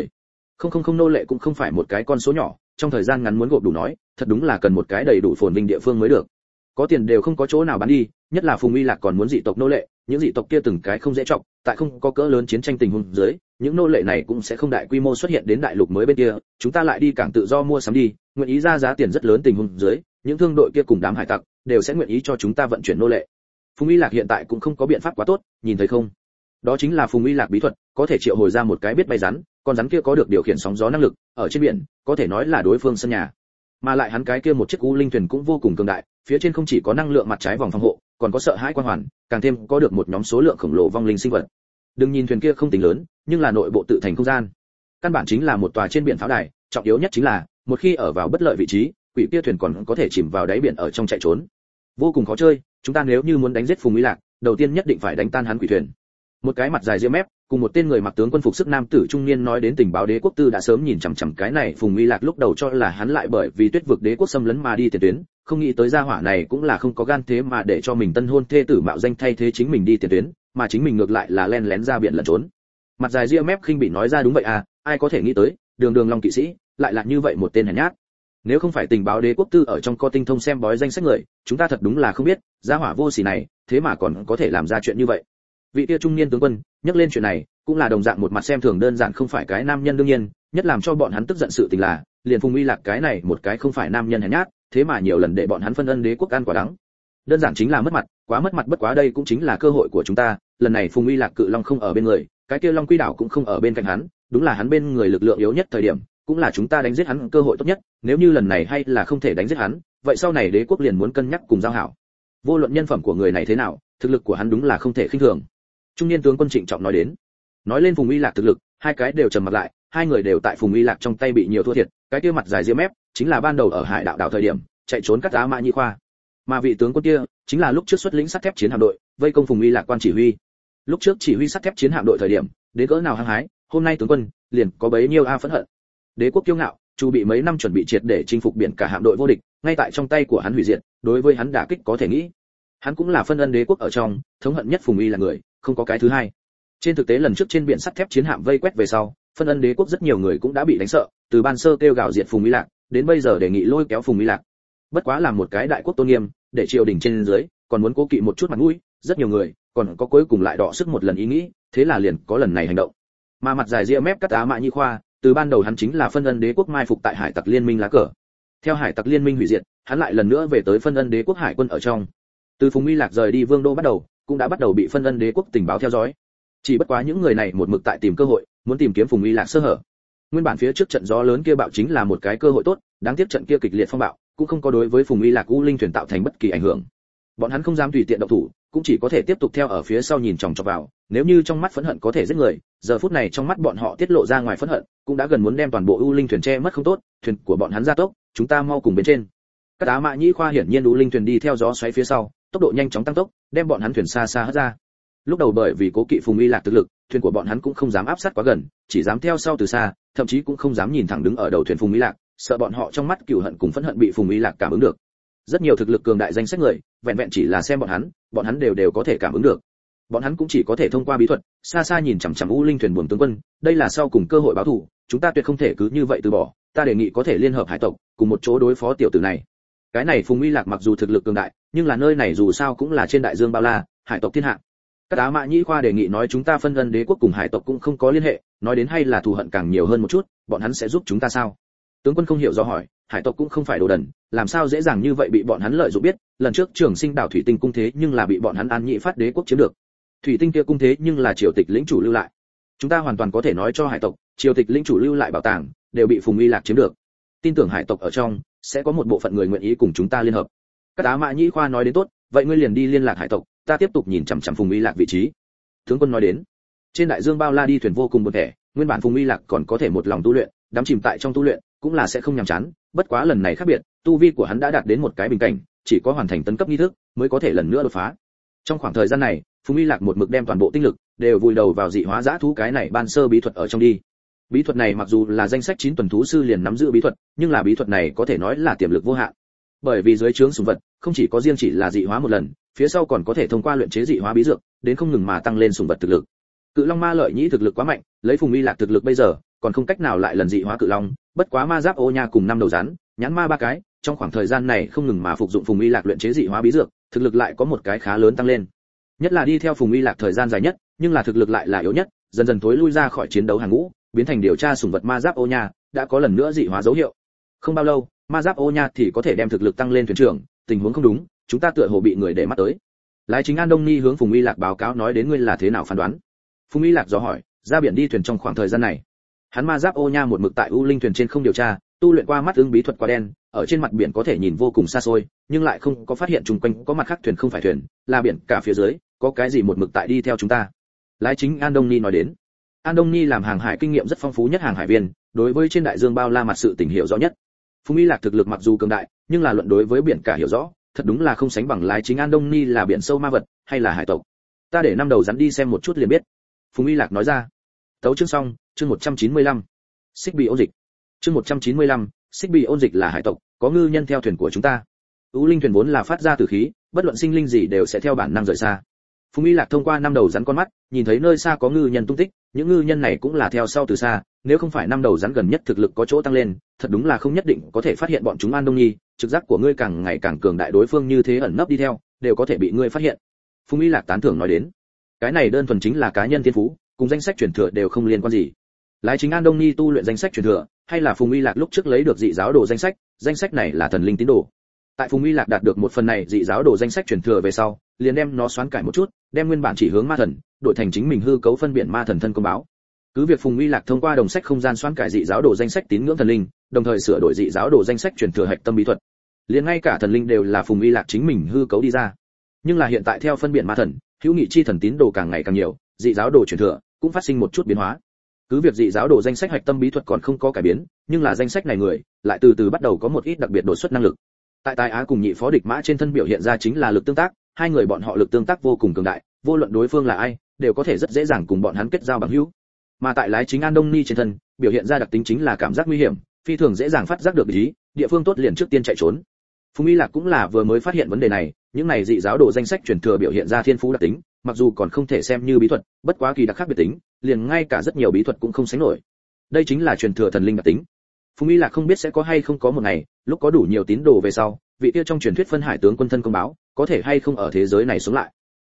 10,000 nô lệ cũng không phải một cái con số nhỏ, trong thời gian ngắn muốn gộp đủ nói, thật đúng là cần một cái đầy đủ phồn vinh địa phương mới được. Có tiền đều không có chỗ nào bán đi, nhất là Phùng Uy Lạc còn muốn dị tộc nô lệ, những dị tộc kia từng cái không dễ trọng, tại không có cỡ lớn chiến tranh tình huống dưới, những nô lệ này cũng sẽ không đại quy mô xuất hiện đến đại lục mới bên kia, chúng ta lại đi cảng tự do mua sắm đi, nguyện ý ra giá tiền rất lớn tình huống dưới, những thương đội kia cùng đám hải tặc đều sẽ nguyện ý cho chúng ta vận chuyển nô lệ. Phùng Uy Lạc hiện tại cũng không có biện pháp quá tốt, nhìn thấy không? Đó chính là Phùng Uy Lạc bí thuật, có thể triệu hồi ra một cái biết bay rắn, con rắn kia có được điều khiển sóng gió năng lực, ở trên biển, có thể nói là đối phương sân nhà. Mà lại hắn cái kia một chiếc U Linh thuyền cũng vô cùng cường đại, phía trên không chỉ có năng lượng mặt trái vòng phòng hộ, còn có sợ hãi quang hoàn, càng thêm có được một nhóm số lượng khổng lồ vong linh sinh vật. Đừng nhìn thuyền kia không tính lớn, nhưng là nội bộ tự thành không gian. Căn bản chính là một tòa trên biển pháo đài, trọng yếu nhất chính là, một khi ở vào bất lợi vị trí, quỷ kia thuyền còn có thể chìm vào đáy biển ở trong chạy trốn. Vô cùng khó chơi, chúng ta nếu như muốn đánh giết Phùng Uy Lạc, đầu tiên nhất định phải đánh tan hắn quỷ thuyền. Một cái mặt dài ria mép, cùng một tên người mặc tướng quân phục sức nam tử trung niên nói đến. Tình báo đế quốc tư đã sớm nhìn chằm chằm cái này Phùng Uy Lạc, lúc đầu cho là hắn lại bởi vì Tuyết vực đế quốc xâm lấn mà đi tiền tuyến, không nghĩ tới gia hỏa này cũng là không có gan thế mà để cho mình tân hôn thê tử mạo danh thay thế chính mình đi tiền tuyến, mà chính mình ngược lại là len lén ra biển lẩn trốn. Mặt dài ria mép khinh bị nói ra, đúng vậy à, ai có thể nghĩ tới, đường đường long kỵ sĩ lại là như vậy một tên hèn nhát. Nếu không phải tình báo đế quốc tư ở trong co tinh thông xem bói danh sách người, chúng ta thật đúng là không biết, gia hỏa vô sỉ này, thế mà còn có thể làm ra chuyện như vậy. Vị kia trung niên tướng quân nhắc lên chuyện này, cũng là đồng dạng một mặt xem thường, đơn giản không phải cái nam nhân. Đương nhiên, nhất làm cho bọn hắn tức giận sự tình là, liền Phùng Uy Lạc cái này một cái không phải nam nhân hèn nhát, thế mà nhiều lần để bọn hắn phân ân đế quốc ăn quả đắng. Đơn giản chính là mất mặt, quá mất mặt. Bất quá đây cũng chính là cơ hội của chúng ta, lần này Phùng Uy Lạc cự long không ở bên người, cái kia Long Quy đảo cũng không ở bên cạnh hắn, đúng là hắn bên người lực lượng yếu nhất thời điểm, cũng là chúng ta đánh giết hắn cơ hội tốt nhất. Nếu như lần này hay là không thể đánh giết hắn, vậy sau này đế quốc liền muốn cân nhắc cùng giao hảo. Vô luận nhân phẩm của người này thế nào, thực lực của hắn đúng là không thể khinh thường. Trung niên tướng quân trịnh trọng nói đến. Nói lên Phùng Uy Lạc thực lực, hai cái đều trầm mặt lại, hai người đều tại Phùng Uy Lạc trong tay bị nhiều thua thiệt. Cái kia mặt dài ria mép chính là ban đầu ở Hải đảo thời điểm chạy trốn cắt Á Mã Nhĩ Khoa, mà vị tướng quân kia chính là lúc trước xuất lĩnh sắt thép chiến hạm đội vây công Phùng Uy Lạc quan chỉ huy. Lúc trước chỉ huy sắt thép chiến hạm đội thời điểm đến cỡ nào hăng hái, hôm nay tướng quân liền có bấy nhiêu phẫn hận. Đế quốc kiêu ngạo, chu bị mấy năm chuẩn bị triệt để chinh phục biển cả hạm đội vô địch, ngay tại trong tay của hắn hủy diệt, đối với hắn đả kích có thể nghĩ. Hắn cũng là phân ân đế quốc ở trong thống hận nhất Phùng Uy là người, không có cái thứ hai. Trên thực tế lần trước trên biển sắt thép chiến hạm vây quét về sau, phân ân đế quốc rất nhiều người cũng đã bị đánh sợ, từ ban sơ kêu gào diệt Phùng Uy Lạc, đến bây giờ đề nghị lôi kéo Phùng Uy Lạc. Bất quá làm một cái đại quốc tôn nghiêm, để triều đình trên dưới còn muốn cố kỵ một chút mặt mũi, rất nhiều người còn có cuối cùng lại đọ sức một lần ý nghĩ, thế là liền có lần này hành động. Mà mặt dài ria mép cắt Á Mã Nhĩ Khoa, từ ban đầu hắn chính là phân ân đế quốc mai phục tại hải tặc liên minh lá cờ. Theo hải tặc liên minh hủy diệt, hắn lại lần nữa về tới phân ân đế quốc hải quân ở trong. Từ Phùng Uy Lạc rời đi Vương đô bắt đầu, cũng đã bắt đầu bị phân ân đế quốc tình báo theo dõi. Chỉ bất quá những người này một mực tại tìm cơ hội, muốn tìm kiếm Phùng Uy Lạc sơ hở. Nguyên bản phía trước trận gió lớn kia bạo chính là một cái cơ hội tốt, đáng tiếc trận kia kịch liệt phong bạo, cũng không có đối với Phùng Uy Lạc U Linh thuyền tạo thành bất kỳ ảnh hưởng. Bọn hắn không dám tùy tiện động thủ, cũng chỉ có thể tiếp tục theo ở phía sau nhìn chòng chọc vào, nếu như trong mắt phẫn hận có thể giết người, giờ phút này trong mắt bọn họ tiết lộ ra ngoài phẫn hận, cũng đã gần muốn đem toàn bộ U Linh thuyền che mất không tốt, thuyền của bọn hắn gia tốc, chúng ta mau cùng bên trên. Các Á Mã Nhĩ Khoa hiển nhiên U Linh thuyền đi theo gió xoáy phía sau, tốc độ nhanh chóng tăng tốc, đem bọn hắn thuyền xa xa hất ra. Lúc đầu bởi vì cố kỵ Phùng Uy Lạc thực lực, thuyền của bọn hắn cũng không dám áp sát quá gần, chỉ dám theo sau từ xa, thậm chí cũng không dám nhìn thẳng đứng ở đầu thuyền Phùng Uy Lạc, sợ bọn họ trong mắt cừu hận cùng phẫn hận bị Phùng Uy Lạc cảm ứng được. Rất nhiều thực lực cường đại danh sách người, vẹn vẹn chỉ là xem bọn hắn đều có thể cảm ứng được. Bọn hắn cũng chỉ có thể thông qua bí thuật, xa xa nhìn chằm chằm U Linh thuyền buồm tướng quân, đây là sau cùng cơ hội báo thù, chúng ta tuyệt không thể cứ như vậy từ bỏ, ta đề nghị có thể liên hợp hải tộc, cùng một chỗ đối phó tiểu tử này. Cái này Phùng Uy Lạc mặc dù thực lực cường đại, nhưng là nơi này dù sao cũng là trên đại dương bao la, hải tộc thiên hạ. Các Á Mã Nhĩ Khoa đề nghị nói chúng ta phân ân đế quốc cùng hải tộc cũng không có liên hệ, nói đến hay là thù hận càng nhiều hơn một chút, bọn hắn sẽ giúp chúng ta sao? Tướng quân không hiểu do hỏi, hải tộc cũng không phải đồ đần, làm sao dễ dàng như vậy bị bọn hắn lợi dụng biết, lần trước Trường Sinh đảo thủy tinh cung thế nhưng là bị bọn hắn An Nhị Phát đế quốc chiếm được. Thủy tinh kia cung thế nhưng là triều tịch lĩnh chủ lưu lại. Chúng ta hoàn toàn có thể nói cho hải tộc, triều tịch lĩnh chủ lưu lại bảo tàng đều bị Phùng Uy Lạc chiếm được. Tin tưởng hải tộc ở trong sẽ có một bộ phận người nguyện ý cùng chúng ta liên hợp. Các Á Mã Nhĩ Khoa nói đến tốt, vậy ngươi liền đi liên lạc hải tộc, ta tiếp tục nhìn chằm chằm Phùng Uy Lạc vị trí. Tướng quân nói đến, trên đại dương bao la đi thuyền vô cùng buồn tẻ, nguyên bản Phùng Uy Lạc còn có thể một lòng tu luyện, đắm chìm tại trong tu luyện, cũng là sẽ không nhàm chán, bất quá lần này khác biệt, tu vi của hắn đã đạt đến một cái bình cảnh, chỉ có hoàn thành tấn cấp nghi thức mới có thể lần nữa đột phá. Trong khoảng thời gian này, Phùng Uy Lạc một mực đem toàn bộ tinh lực đều vùi đầu vào dị hóa dã thú cái này ban sơ bí thuật ở trong đi. Bí thuật này mặc dù là danh sách 9 tuần thú sư liền nắm giữ bí thuật, nhưng là bí thuật này có thể nói là tiềm lực vô hạn. Bởi vì dưới trướng sủng vật, không chỉ có riêng chỉ là dị hóa một lần, phía sau còn có thể thông qua luyện chế dị hóa bí dược, đến không ngừng mà tăng lên sủng vật thực lực. Cự Long Ma Lợi Nhĩ thực lực quá mạnh, lấy Phùng Uy Lạc thực lực bây giờ, còn không cách nào lại lần dị hóa cự long, bất quá ma giáp ô nha cùng 5 đầu rắn, nhãn ma 3 cái, trong khoảng thời gian này không ngừng mà phục dụng Phùng Uy Lạc luyện chế dị hóa bí dược, thực lực lại có một cái khá lớn tăng lên. Nhất là đi theo Phùng Uy Lạc thời gian dài nhất, nhưng là thực lực lại là yếu nhất, dần dần thối lui ra khỏi chiến đấu hàng ngũ, biến thành điều tra sủng vật ma giáp ô nha, đã có lần nữa dị hóa dấu hiệu. Không bao lâu, ma giáp ô nha thì có thể đem thực lực tăng lên thuyền trưởng, tình huống không đúng, chúng ta tựa hồ bị người để mắt tới. Lái chính An Đông Ni hướng Phùng Uy Lạc báo cáo nói đến ngươi là thế nào phán đoán. Phùng Uy Lạc dò hỏi, ra biển đi thuyền trong khoảng thời gian này, hắn ma giáp ô nha một mực tại U Linh thuyền trên không điều tra, tu luyện qua mắt ứng bí thuật quá đen, ở trên mặt biển có thể nhìn vô cùng xa xôi, nhưng lại không có phát hiện chung quanh có mặt khác thuyền không phải thuyền, là biển cả phía dưới, có cái gì một mực tại đi theo chúng ta. Lái chính An Đông Ni nói đến. An Đông Ni làm hàng hải kinh nghiệm rất phong phú nhất hàng hải viên, đối với trên đại dương bao la mặt sự tình hiểu rõ nhất. Phùng Uy Lạc thực lực mặc dù cường đại, nhưng là luận đối với biển cả hiểu rõ, thật đúng là không sánh bằng lái chính An Đông Ni là biển sâu ma vật, hay là hải tộc. Ta để 5 đầu rắn đi xem một chút liền biết. Phùng Uy Lạc nói ra. Tấu chương xong, chương 195. Xích Bì ôn dịch. Chương 195, Xích Bì ôn dịch là hải tộc, có ngư nhân theo thuyền của chúng ta. U Linh thuyền vốn là phát ra tử khí, bất luận sinh linh gì đều sẽ theo bản năng rời xa. Phùng Uy Lạc thông qua 5 đầu rắn con mắt, nhìn thấy nơi xa có ngư nhân tung tích, những ngư nhân này cũng là theo sau từ xa, nếu không phải 5 đầu rắn gần nhất thực lực có chỗ tăng lên, thật đúng là không nhất định có thể phát hiện bọn chúng. An Đông Nhi, trực giác của ngươi càng ngày càng cường đại, đối phương như thế ẩn nấp đi theo, đều có thể bị ngươi phát hiện. Phùng Uy Lạc tán thưởng nói đến, cái này đơn thuần chính là cá nhân thiên phú, cùng danh sách truyền thừa đều không liên quan gì. Lái chính An Đông Nhi tu luyện danh sách truyền thừa, hay là Phùng Uy Lạc lúc trước lấy được dị giáo đồ danh sách này là thần linh tín đồ. Tại Phùng Uy Lạc đạt được một phần này dị giáo đồ danh sách truyền thừa về sau, liền đem nó xoán cải một chút, đem nguyên bản chỉ hướng ma thần, đổi thành chính mình hư cấu phân biển ma thần thân công báo. Cứ việc Phùng Uy Lạc thông qua đồng sách không gian xoán cải dị giáo đồ danh sách tín ngưỡng thần linh, đồng thời sửa đổi dị giáo đồ danh sách truyền thừa hạch tâm bí thuật. Liền ngay cả thần linh đều là Phùng Uy Lạc chính mình hư cấu đi ra. Nhưng là hiện tại theo phân biển ma thần, hữu nghị chi thần tín đồ càng ngày càng nhiều, dị giáo đồ truyền thừa cũng phát sinh một chút biến hóa. Cứ việc dị giáo đồ danh sách hạch tâm bí thuật còn không có cải biến, nhưng là danh sách này người lại từ từ bắt đầu có một ít đặc biệt đột xuất năng lực. Tại Tài Á cùng Nhị Phó Địch Mã trên thân biểu hiện ra chính là lực tương tác, hai người bọn họ lực tương tác vô cùng cường đại, vô luận đối phương là ai, đều có thể rất dễ dàng cùng bọn hắn kết giao bằng hữu. Mà tại Lái chính An Đông Ni trên thân, biểu hiện ra đặc tính chính là cảm giác nguy hiểm, phi thường dễ dàng phát giác được ý, địa phương tốt liền trước tiên chạy trốn. Phùng Uy Lạc cũng là vừa mới phát hiện vấn đề này, những này dị giáo đồ danh sách truyền thừa biểu hiện ra thiên phú đặc tính, mặc dù còn không thể xem như bí thuật, bất quá kỳ đặc khác biệt tính, liền ngay cả rất nhiều bí thuật cũng không sánh nổi. Đây chính là truyền thừa thần linh đặc tính. Phùng Uy Lạc không biết sẽ có hay không có một ngày, lúc có đủ nhiều tín đồ về sau, vị kia trong truyền thuyết phân hải tướng quân thân công báo, có thể hay không ở thế giới này sống lại.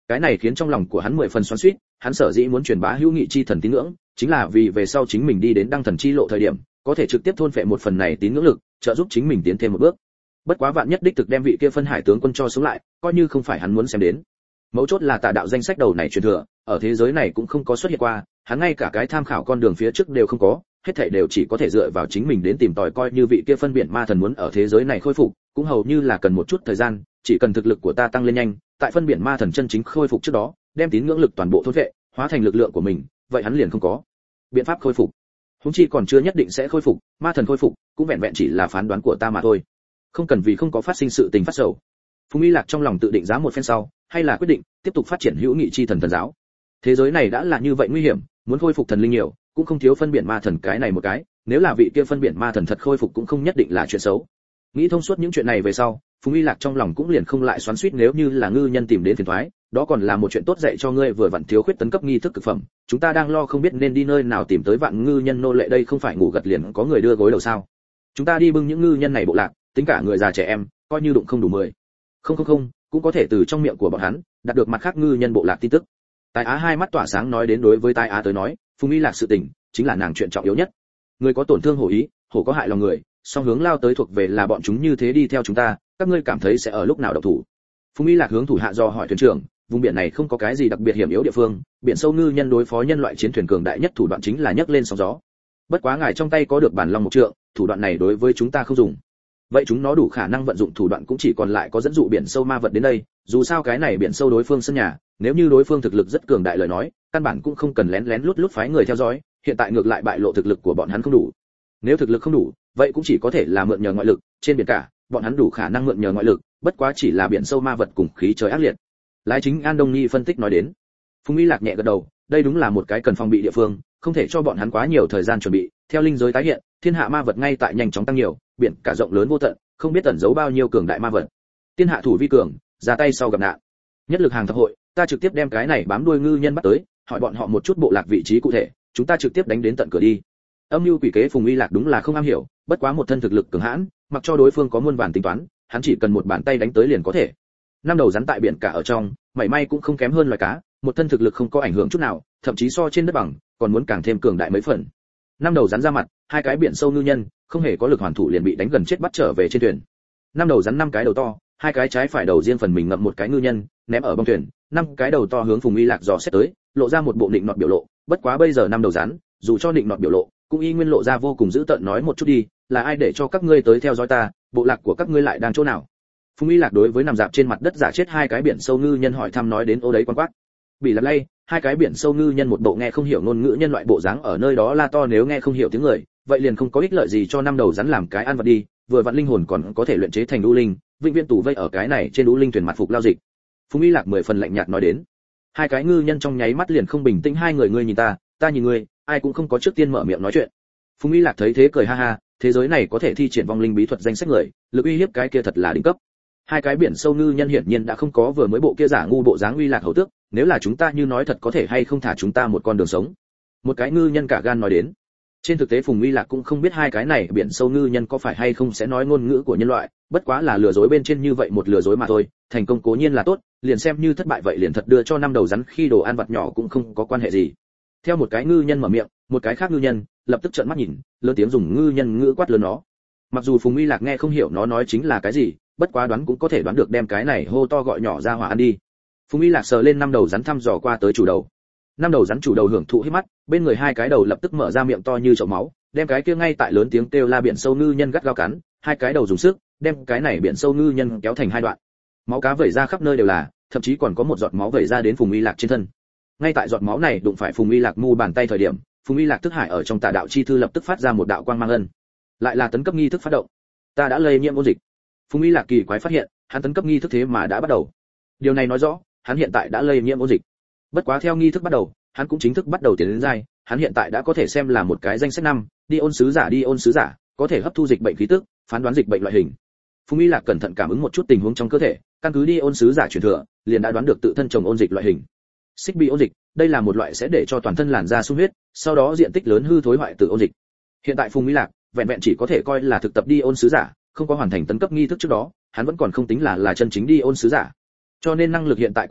Cái này khiến trong lòng của hắn 10 phần xoắn xuýt, hắn sở dĩ muốn truyền bá hữu nghị chi thần tín ngưỡng, chính là vì về sau chính mình đi đến đăng thần chi lộ thời điểm, có thể trực tiếp thôn phệ một phần này tín ngưỡng lực, trợ giúp chính mình tiến thêm một bước. Bất quá vạn nhất đích thực đem vị kia phân hải tướng quân cho sống lại, coi như không phải hắn muốn xem đến. Mấu chốt là tà đạo danh sách đầu này truyền thừa, ở thế giới này cũng không có xuất hiện qua, hắn ngay cả cái tham khảo con đường phía trước đều không có, hết thảy đều chỉ có thể dựa vào chính mình đến tìm tòi, coi như vị kia phân biển ma thần muốn ở thế giới này khôi phục, cũng hầu như là cần một chút thời gian, chỉ cần thực lực của ta tăng lên nhanh, tại phân biển ma thần chân chính khôi phục trước đó, đem tín ngưỡng lực toàn bộ thôn vệ, hóa thành lực lượng của mình, vậy hắn liền không có biện pháp khôi phục. Huống chi còn chưa nhất định sẽ khôi phục, ma thần khôi phục, cũng vẹn vẹn chỉ là phán đoán của ta mà thôi. Không cần vì không có phát sinh sự tình phát sầu. Phùng Y Lạc trong lòng tự định giá một phen sau, hay là quyết định tiếp tục phát triển hữu nghị chi thần thần giáo. Thế giới này đã là như vậy nguy hiểm, muốn khôi phục thần linh nhiều, cũng không thiếu phân biển ma thần cái này một cái, nếu là vị kia phân biển ma thần thật khôi phục cũng không nhất định là chuyện xấu. Nghĩ thông suốt những chuyện này về sau, Phùng Y Lạc trong lòng cũng liền không lại xoắn xuýt nếu như là ngư nhân tìm đến phiền toái, đó còn là một chuyện tốt dạy cho ngươi vừa vặn thiếu khuyết tấn cấp nghi thức cực phẩm, chúng ta đang lo không biết nên đi nơi nào tìm tới vạn ngư nhân nô lệ đây không phải ngủ gật liền có người đưa gối đầu sao? Chúng ta đi bưng những ngư nhân này bộ lạc, tính cả người già trẻ em, coi như đụng không đủ 10. Không, cũng có thể từ trong miệng của bọn hắn đạt được mặt khác ngư nhân bộ lạc tin tức. Tài Á hai mắt tỏa sáng nói đến đối với Tài Á tới nói, Phùng Y Lạc sự tình chính là nàng chuyện trọng yếu nhất. Người có tổn thương hổ ý, hổ có hại lòng người, song hướng lao tới thuộc về là bọn chúng như thế đi theo chúng ta, các ngươi cảm thấy sẽ ở lúc nào động thủ? Phùng Y Lạc hướng thủ hạ do hỏi thuyền trưởng, vùng biển này không có cái gì đặc biệt hiểm yếu địa phương, biển sâu ngư nhân đối phó nhân loại chiến thuyền cường đại nhất thủ đoạn chính là nhấc lên sóng gió. Bất quá ngài trong tay có được bản long một trượng, thủ đoạn này đối với chúng ta không dùng. Vậy chúng nó đủ khả năng vận dụng thủ đoạn cũng chỉ còn lại có dẫn dụ biển sâu ma vật đến đây, dù sao cái này biển sâu đối phương sân nhà, nếu như đối phương thực lực rất cường đại lời nói, căn bản cũng không cần lén lén lút lút phái người theo dõi, hiện tại ngược lại bại lộ thực lực của bọn hắn không đủ. Nếu thực lực không đủ, vậy cũng chỉ có thể là mượn nhờ ngoại lực, trên biển cả, bọn hắn đủ khả năng mượn nhờ ngoại lực, bất quá chỉ là biển sâu ma vật cùng khí trời ác liệt. Lái chính An Đông Nhi phân tích nói đến. Phùng Y Lạc nhẹ gật đầu, đây đúng là một cái cần phòng bị địa phương, không thể cho bọn hắn quá nhiều thời gian chuẩn bị. Theo linh giới tái hiện, thiên hạ ma vật ngay tại nhanh chóng tăng nhiều, biển cả rộng lớn vô tận, không biết tẩn giấu bao nhiêu cường đại ma vật. Tiên hạ thủ vi cường, ra tay sau gặp nạn. Nhất lực hàng thập hội, ta trực tiếp đem cái này bám đuôi ngư nhân bắt tới, hỏi bọn họ một chút bộ lạc vị trí cụ thể, chúng ta trực tiếp đánh đến tận cửa đi. Âm mưu quỷ kế Phùng Y Lạc đúng là không am hiểu, bất quá một thân thực lực cường hãn, mặc cho đối phương có muôn vàn tính toán, hắn chỉ cần một bàn tay đánh tới liền có thể. Năm đầu rắn tại biển cả ở trong, mảy may cũng không kém hơn loài cá, một thân thực lực không có ảnh hưởng chút nào, thậm chí so trên đất bằng, còn muốn càng thêm cường đại mấy phần. Năm đầu rắn ra mặt, hai cái biển sâu ngư nhân, không hề có lực hoàn thủ liền bị đánh gần chết bắt trở về trên thuyền. Năm đầu rắn năm cái đầu to, hai cái trái phải đầu riêng phần mình ngậm một cái ngư nhân, ném ở bong thuyền, năm cái đầu to hướng Phùng Y Lạc dò xét tới, lộ ra một bộ định nọt biểu lộ, bất quá bây giờ năm đầu rắn, dù cho định nọt biểu lộ, cũng y nguyên lộ ra vô cùng dữ tợn nói một chút đi, là ai để cho các ngươi tới theo dõi ta, bộ lạc của các ngươi lại đang chỗ nào? Phùng Y Lạc đối với nằm dạp trên mặt đất giả chết hai cái biển sâu ngư nhân hỏi thăm nói đến ô đấy quan quát. Bị lật lay, hai cái biển sâu ngư nhân một bộ nghe không hiểu ngôn ngữ nhân loại bộ dáng ở nơi đó la to nếu nghe không hiểu tiếng người, vậy liền không có ích lợi gì cho năm đầu rắn làm cái ăn vật đi, vừa vặn linh hồn còn có thể luyện chế thành đũ linh, vĩnh viễn tù vây ở cái này trên đũ linh thuyền mặt phục lao dịch. Phùng Y Lạc 10 phần lạnh nhạt nói đến. Hai cái ngư nhân trong nháy mắt liền không bình tĩnh, hai người ngươi nhìn ta nhìn ngươi, ai cũng không có trước tiên mở miệng nói chuyện. Phùng Y Lạc thấy thế cười ha ha, thế giới này có thể thi triển vong linh bí thuật danh sách người, lực uy hiếp cái kia thật là đỉnh cấp. Hai cái biển sâu ngư nhân hiển nhiên đã không có vừa mới bộ kia giả ngu bộ dáng uy lạc hầu tước, nếu là chúng ta như nói thật có thể hay không thả chúng ta một con đường sống. Một cái ngư nhân cả gan nói đến. Trên thực tế Phùng Y Lạc cũng không biết hai cái này biển sâu ngư nhân có phải hay không sẽ nói ngôn ngữ của nhân loại, bất quá là lừa dối bên trên như vậy một lừa dối mà thôi, thành công cố nhiên là tốt, liền xem như thất bại vậy liền thật đưa cho năm đầu rắn khi đồ ăn vặt nhỏ cũng không có quan hệ gì. Theo một cái ngư nhân mở miệng, một cái khác ngư nhân lập tức trợn mắt nhìn, lớn tiếng dùng ngư nhân ngữ quát lớn nó. Mặc dù Phùng Y Lạc nghe không hiểu nó nói chính là cái gì, bất quá đoán cũng có thể đoán được đem cái này hô to gọi nhỏ ra hỏa ăn đi. Phùng Y Lạc sờ lên năm đầu rắn thăm dò qua tới chủ đầu. Năm đầu rắn chủ đầu hưởng thụ hít mắt, bên người hai cái đầu lập tức mở ra miệng to như chậu máu, đem cái kia ngay tại lớn tiếng kêu la biển sâu ngư nhân gắt gao cắn, hai cái đầu dùng sức, đem cái này biển sâu ngư nhân kéo thành hai đoạn. Máu cá vẩy ra khắp nơi đều là, thậm chí còn có một giọt máu vẩy ra đến Phùng Y Lạc trên thân. Ngay tại giọt máu này đụng phải Phùng Y Lạc mu bàn tay thời điểm, Phùng Y Lạc thức hải ở trong tà đạo chi thư lập tức phát ra một đạo quang mang ân. Lại là tấn cấp nghi thức phát động. Ta đã lây nhiễm ôn dịch. Phùng Y Lạc kỳ quái phát hiện, hắn tấn cấp nghi thức thế mà đã bắt đầu. Điều này nói rõ, hắn hiện tại đã lây nhiễm ôn dịch. Bất quá theo nghi thức bắt đầu, hắn cũng chính thức bắt đầu tiến đến giai, hắn hiện tại đã có thể xem là một cái danh sách năm, đi ôn sứ giả, có thể hấp thu dịch bệnh khí tức, phán đoán dịch bệnh loại hình. Phùng Y Lạc cẩn thận cảm ứng một chút tình huống trong cơ thể, căn cứ đi ôn sứ giả truyền thừa, liền đã đoán được tự thân trồng ôn dịch loại hình. Xích bị ôn dịch, đây là một loại sẽ để cho toàn thân làn da sung huyết, sau đó diện tích lớn hư thối hoại từ ôn dịch. Hiện tại Phùng Y Lạc, vẹn vẹn chỉ có thể coi là thực tập đi ôn sứ giả, không có hoàn thành tấn cấp nghi thức trước đó, hắn vẫn còn không tính là chân chính đi ôn sứ giả. Cho nên năng lực hiện tại của hắn,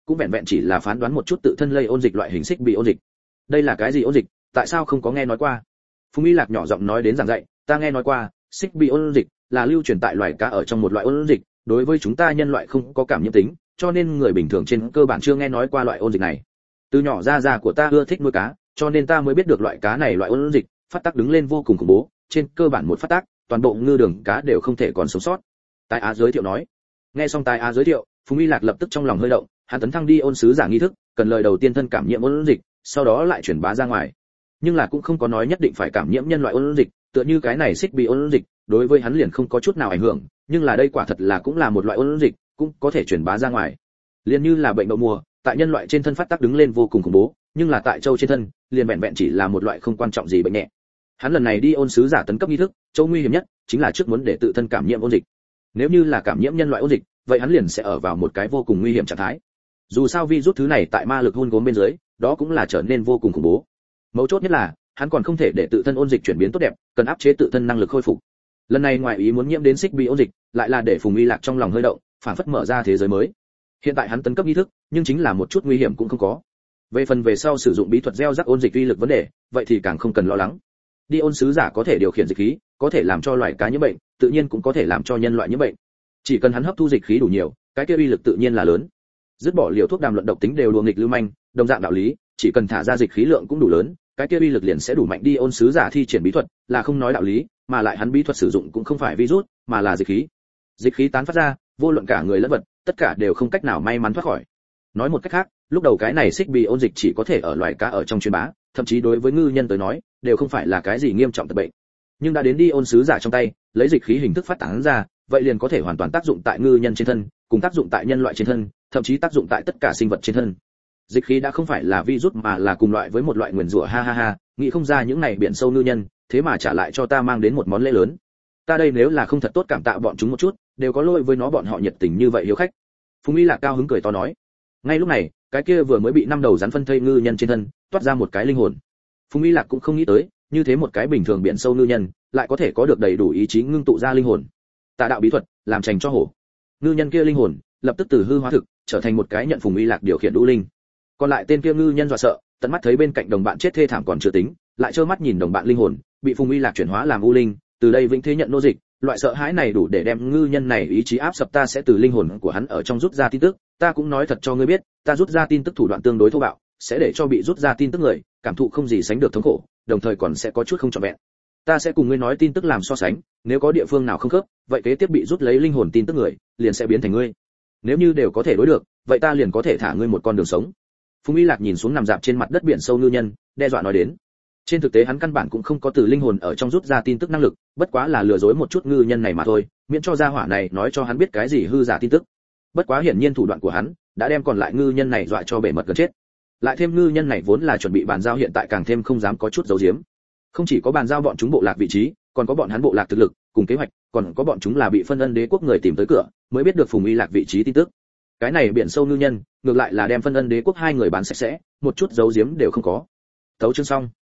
cũng vẹn vẹn chỉ là phán đoán một chút tự thân lây ôn dịch loại hình xích bị ôn dịch. Đây là cái gì ôn dịch, tại sao không có nghe nói qua? Phùng Y Lạc nhỏ giọng nói đến giảng dạy, ta nghe nói qua, xích bị ôn dịch là lưu truyền tại loài cá ở trong một loại ôn dịch, đối với chúng ta nhân loại không có cảm nhiễm tính, cho nên người bình thường trên cơ bản chưa nghe nói qua loại ôn dịch này. Từ nhỏ ra của ta ưa thích nuôi cá, cho nên ta mới biết được loại cá này loại ôn dịch phát tác đứng lên vô cùng khủng bố, trên cơ bản một phát tác, toàn bộ ngư đường cá đều không thể còn sống sót. Tài Á giới thiệu nói. Nghe xong Tài Á giới thiệu, Phùng Y Lạc lập tức trong lòng hơi động, hắn tấn thăng đi ôn sứ giả nghi thức, cần lời đầu tiên thân cảm nhiễm ôn dịch, sau đó lại truyền bá ra ngoài. Nhưng là cũng không có nói nhất định phải cảm nhiễm nhân loại ôn dịch, tựa như cái này xích bị ôn dịch, đối với hắn liền không có chút nào ảnh hưởng, nhưng là đây quả thật là cũng là một loại ôn dịch, cũng có thể truyền bá ra ngoài. Liên như là bệnh đậu mùa, tại nhân loại trên thân phát tác đứng lên vô cùng khủng bố, nhưng là tại châu trên thân, liền vẹn vẹn chỉ là một loại không quan trọng gì bệnh nhẹ. Hắn lần này đi ôn sứ giả tấn cấp nghi thức, châu nguy hiểm nhất chính là trước muốn để tự thân cảm nhiễm ôn dịch. Nếu như là cảm nhiễm nhân loại ôn dịch, vậy hắn liền sẽ ở vào một cái vô cùng nguy hiểm trạng thái. Dù sao virus thứ này tại ma lực hun gốm bên dưới, đó cũng là trở nên vô cùng khủng bố. Mấu chốt nhất là, hắn còn không thể để tự thân ôn dịch chuyển biến tốt đẹp, cần áp chế tự thân năng lực khôi phục. Lần này ngoài ý muốn nhiễm đến xích bị ôn dịch, lại là để Phùng Y Lạc trong lòng hơi động, phảng phất mở ra thế giới mới. Hiện tại hắn tấn cấp nghi thức, nhưng chính là một chút nguy hiểm cũng không có. Về phần về sau sử dụng bí thuật gieo rắc ôn dịch uy lực vấn đề, vậy thì càng không cần lo lắng. Đi ôn sứ giả có thể điều khiển dịch khí, có thể làm cho loài cá nhiễm bệnh, tự nhiên cũng có thể làm cho nhân loại nhiễm bệnh. Chỉ cần hắn hấp thu dịch khí đủ nhiều, cái kia uy lực tự nhiên là lớn. Dứt bỏ liều thuốc đàm luận độc tính đều đùa nghịch lưu manh, đồng dạng đạo lý, chỉ cần thả ra dịch khí lượng cũng đủ lớn, cái kia uy lực liền sẽ đủ mạnh. Đi ôn sứ giả thi triển bí thuật, là không nói đạo lý, mà lại hắn bí thuật sử dụng cũng không phải virus, mà là dịch khí. Dịch khí tán phát ra, vô luận cả người lẫn vật, tất cả đều không cách nào may mắn thoát khỏi. Nói một cách khác, lúc đầu cái này xích bị ôn dịch chỉ có thể ở loài cá ở trong truyền bá, thậm chí đối với ngư nhân tới nói, đều không phải là cái gì nghiêm trọng tật bệnh. Nhưng đã đến đi ôn sứ giả trong tay, lấy dịch khí hình thức phát tán ra, vậy liền có thể hoàn toàn tác dụng tại ngư nhân trên thân, cùng tác dụng tại nhân loại trên thân, thậm chí tác dụng tại tất cả sinh vật trên thân. Dịch khí đã không phải là virus mà là cùng loại với một loại nguyền rủa, ha ha ha, nghĩ không ra những này biển sâu ngư nhân, thế mà trả lại cho ta mang đến một món lễ lớn. Ta đây nếu là không thật tốt cảm tạ bọn chúng một chút, đều có lỗi với nó bọn họ nhiệt tình như vậy hiếu khách. Phùng Y Lạc cao hứng cười to nói. Ngay lúc này, cái kia vừa mới bị năm đầu rắn phân thây ngư nhân trên thân, toát ra một cái linh hồn. Phùng Y Lạc cũng không nghĩ tới, như thế một cái bình thường biển sâu ngư nhân, lại có thể có được đầy đủ ý chí ngưng tụ ra linh hồn. Tà đạo bí thuật, làm trành cho hổ. Ngư nhân kia linh hồn, lập tức từ hư hóa thực, trở thành một cái nhận Phùng Y Lạc điều khiển đũ linh. Còn lại tên kia ngư nhân dọa sợ, tận mắt thấy bên cạnh đồng bạn chết thê thảm còn chưa tính, lại trơ mắt nhìn đồng bạn linh hồn bị Phùng Y Lạc chuyển hóa làm u linh, từ đây vĩnh thế nhận nô dịch. Loại sợ hãi này đủ để đem ngư nhân này ý chí áp sập. Ta sẽ từ linh hồn của hắn ở trong rút ra tin tức, ta cũng nói thật cho ngươi biết, ta rút ra tin tức thủ đoạn tương đối thô bạo, sẽ để cho bị rút ra tin tức người cảm thụ không gì sánh được thống khổ, đồng thời còn sẽ có chút không trọn vẹn. Ta sẽ cùng ngươi nói tin tức làm so sánh, nếu có địa phương nào không khớp, vậy kế tiếp bị rút lấy linh hồn tin tức người liền sẽ biến thành ngươi. Nếu như đều có thể đối được, vậy ta liền có thể thả ngươi một con đường sống. Phùng Y Lạc nhìn xuống nằm dạp trên mặt đất biển sâu ngư nhân, đe dọa nói đến. Trên thực tế hắn căn bản cũng không có từ linh hồn ở trong rút ra tin tức năng lực, bất quá là lừa dối một chút ngư nhân này mà thôi, miễn cho gia hỏa này nói cho hắn biết cái gì hư giả tin tức. Bất quá hiển nhiên thủ đoạn của hắn đã đem còn lại ngư nhân này dọa cho bể mật gần chết. Lại thêm ngư nhân này vốn là chuẩn bị bàn giao, hiện tại càng thêm không dám có chút giấu giếm. Không chỉ có bàn giao bọn chúng bộ lạc vị trí, còn có bọn hắn bộ lạc thực lực cùng kế hoạch, còn có bọn chúng là bị phân ân đế quốc người tìm tới cửa, mới biết được Phùng Y Lạc vị trí tin tức. Cái này biển sâu ngư nhân, ngược lại là đem phân ân đế quốc hai người bán sạch sẽ, một chút giấu giếm đều không có. Tấu chương xong.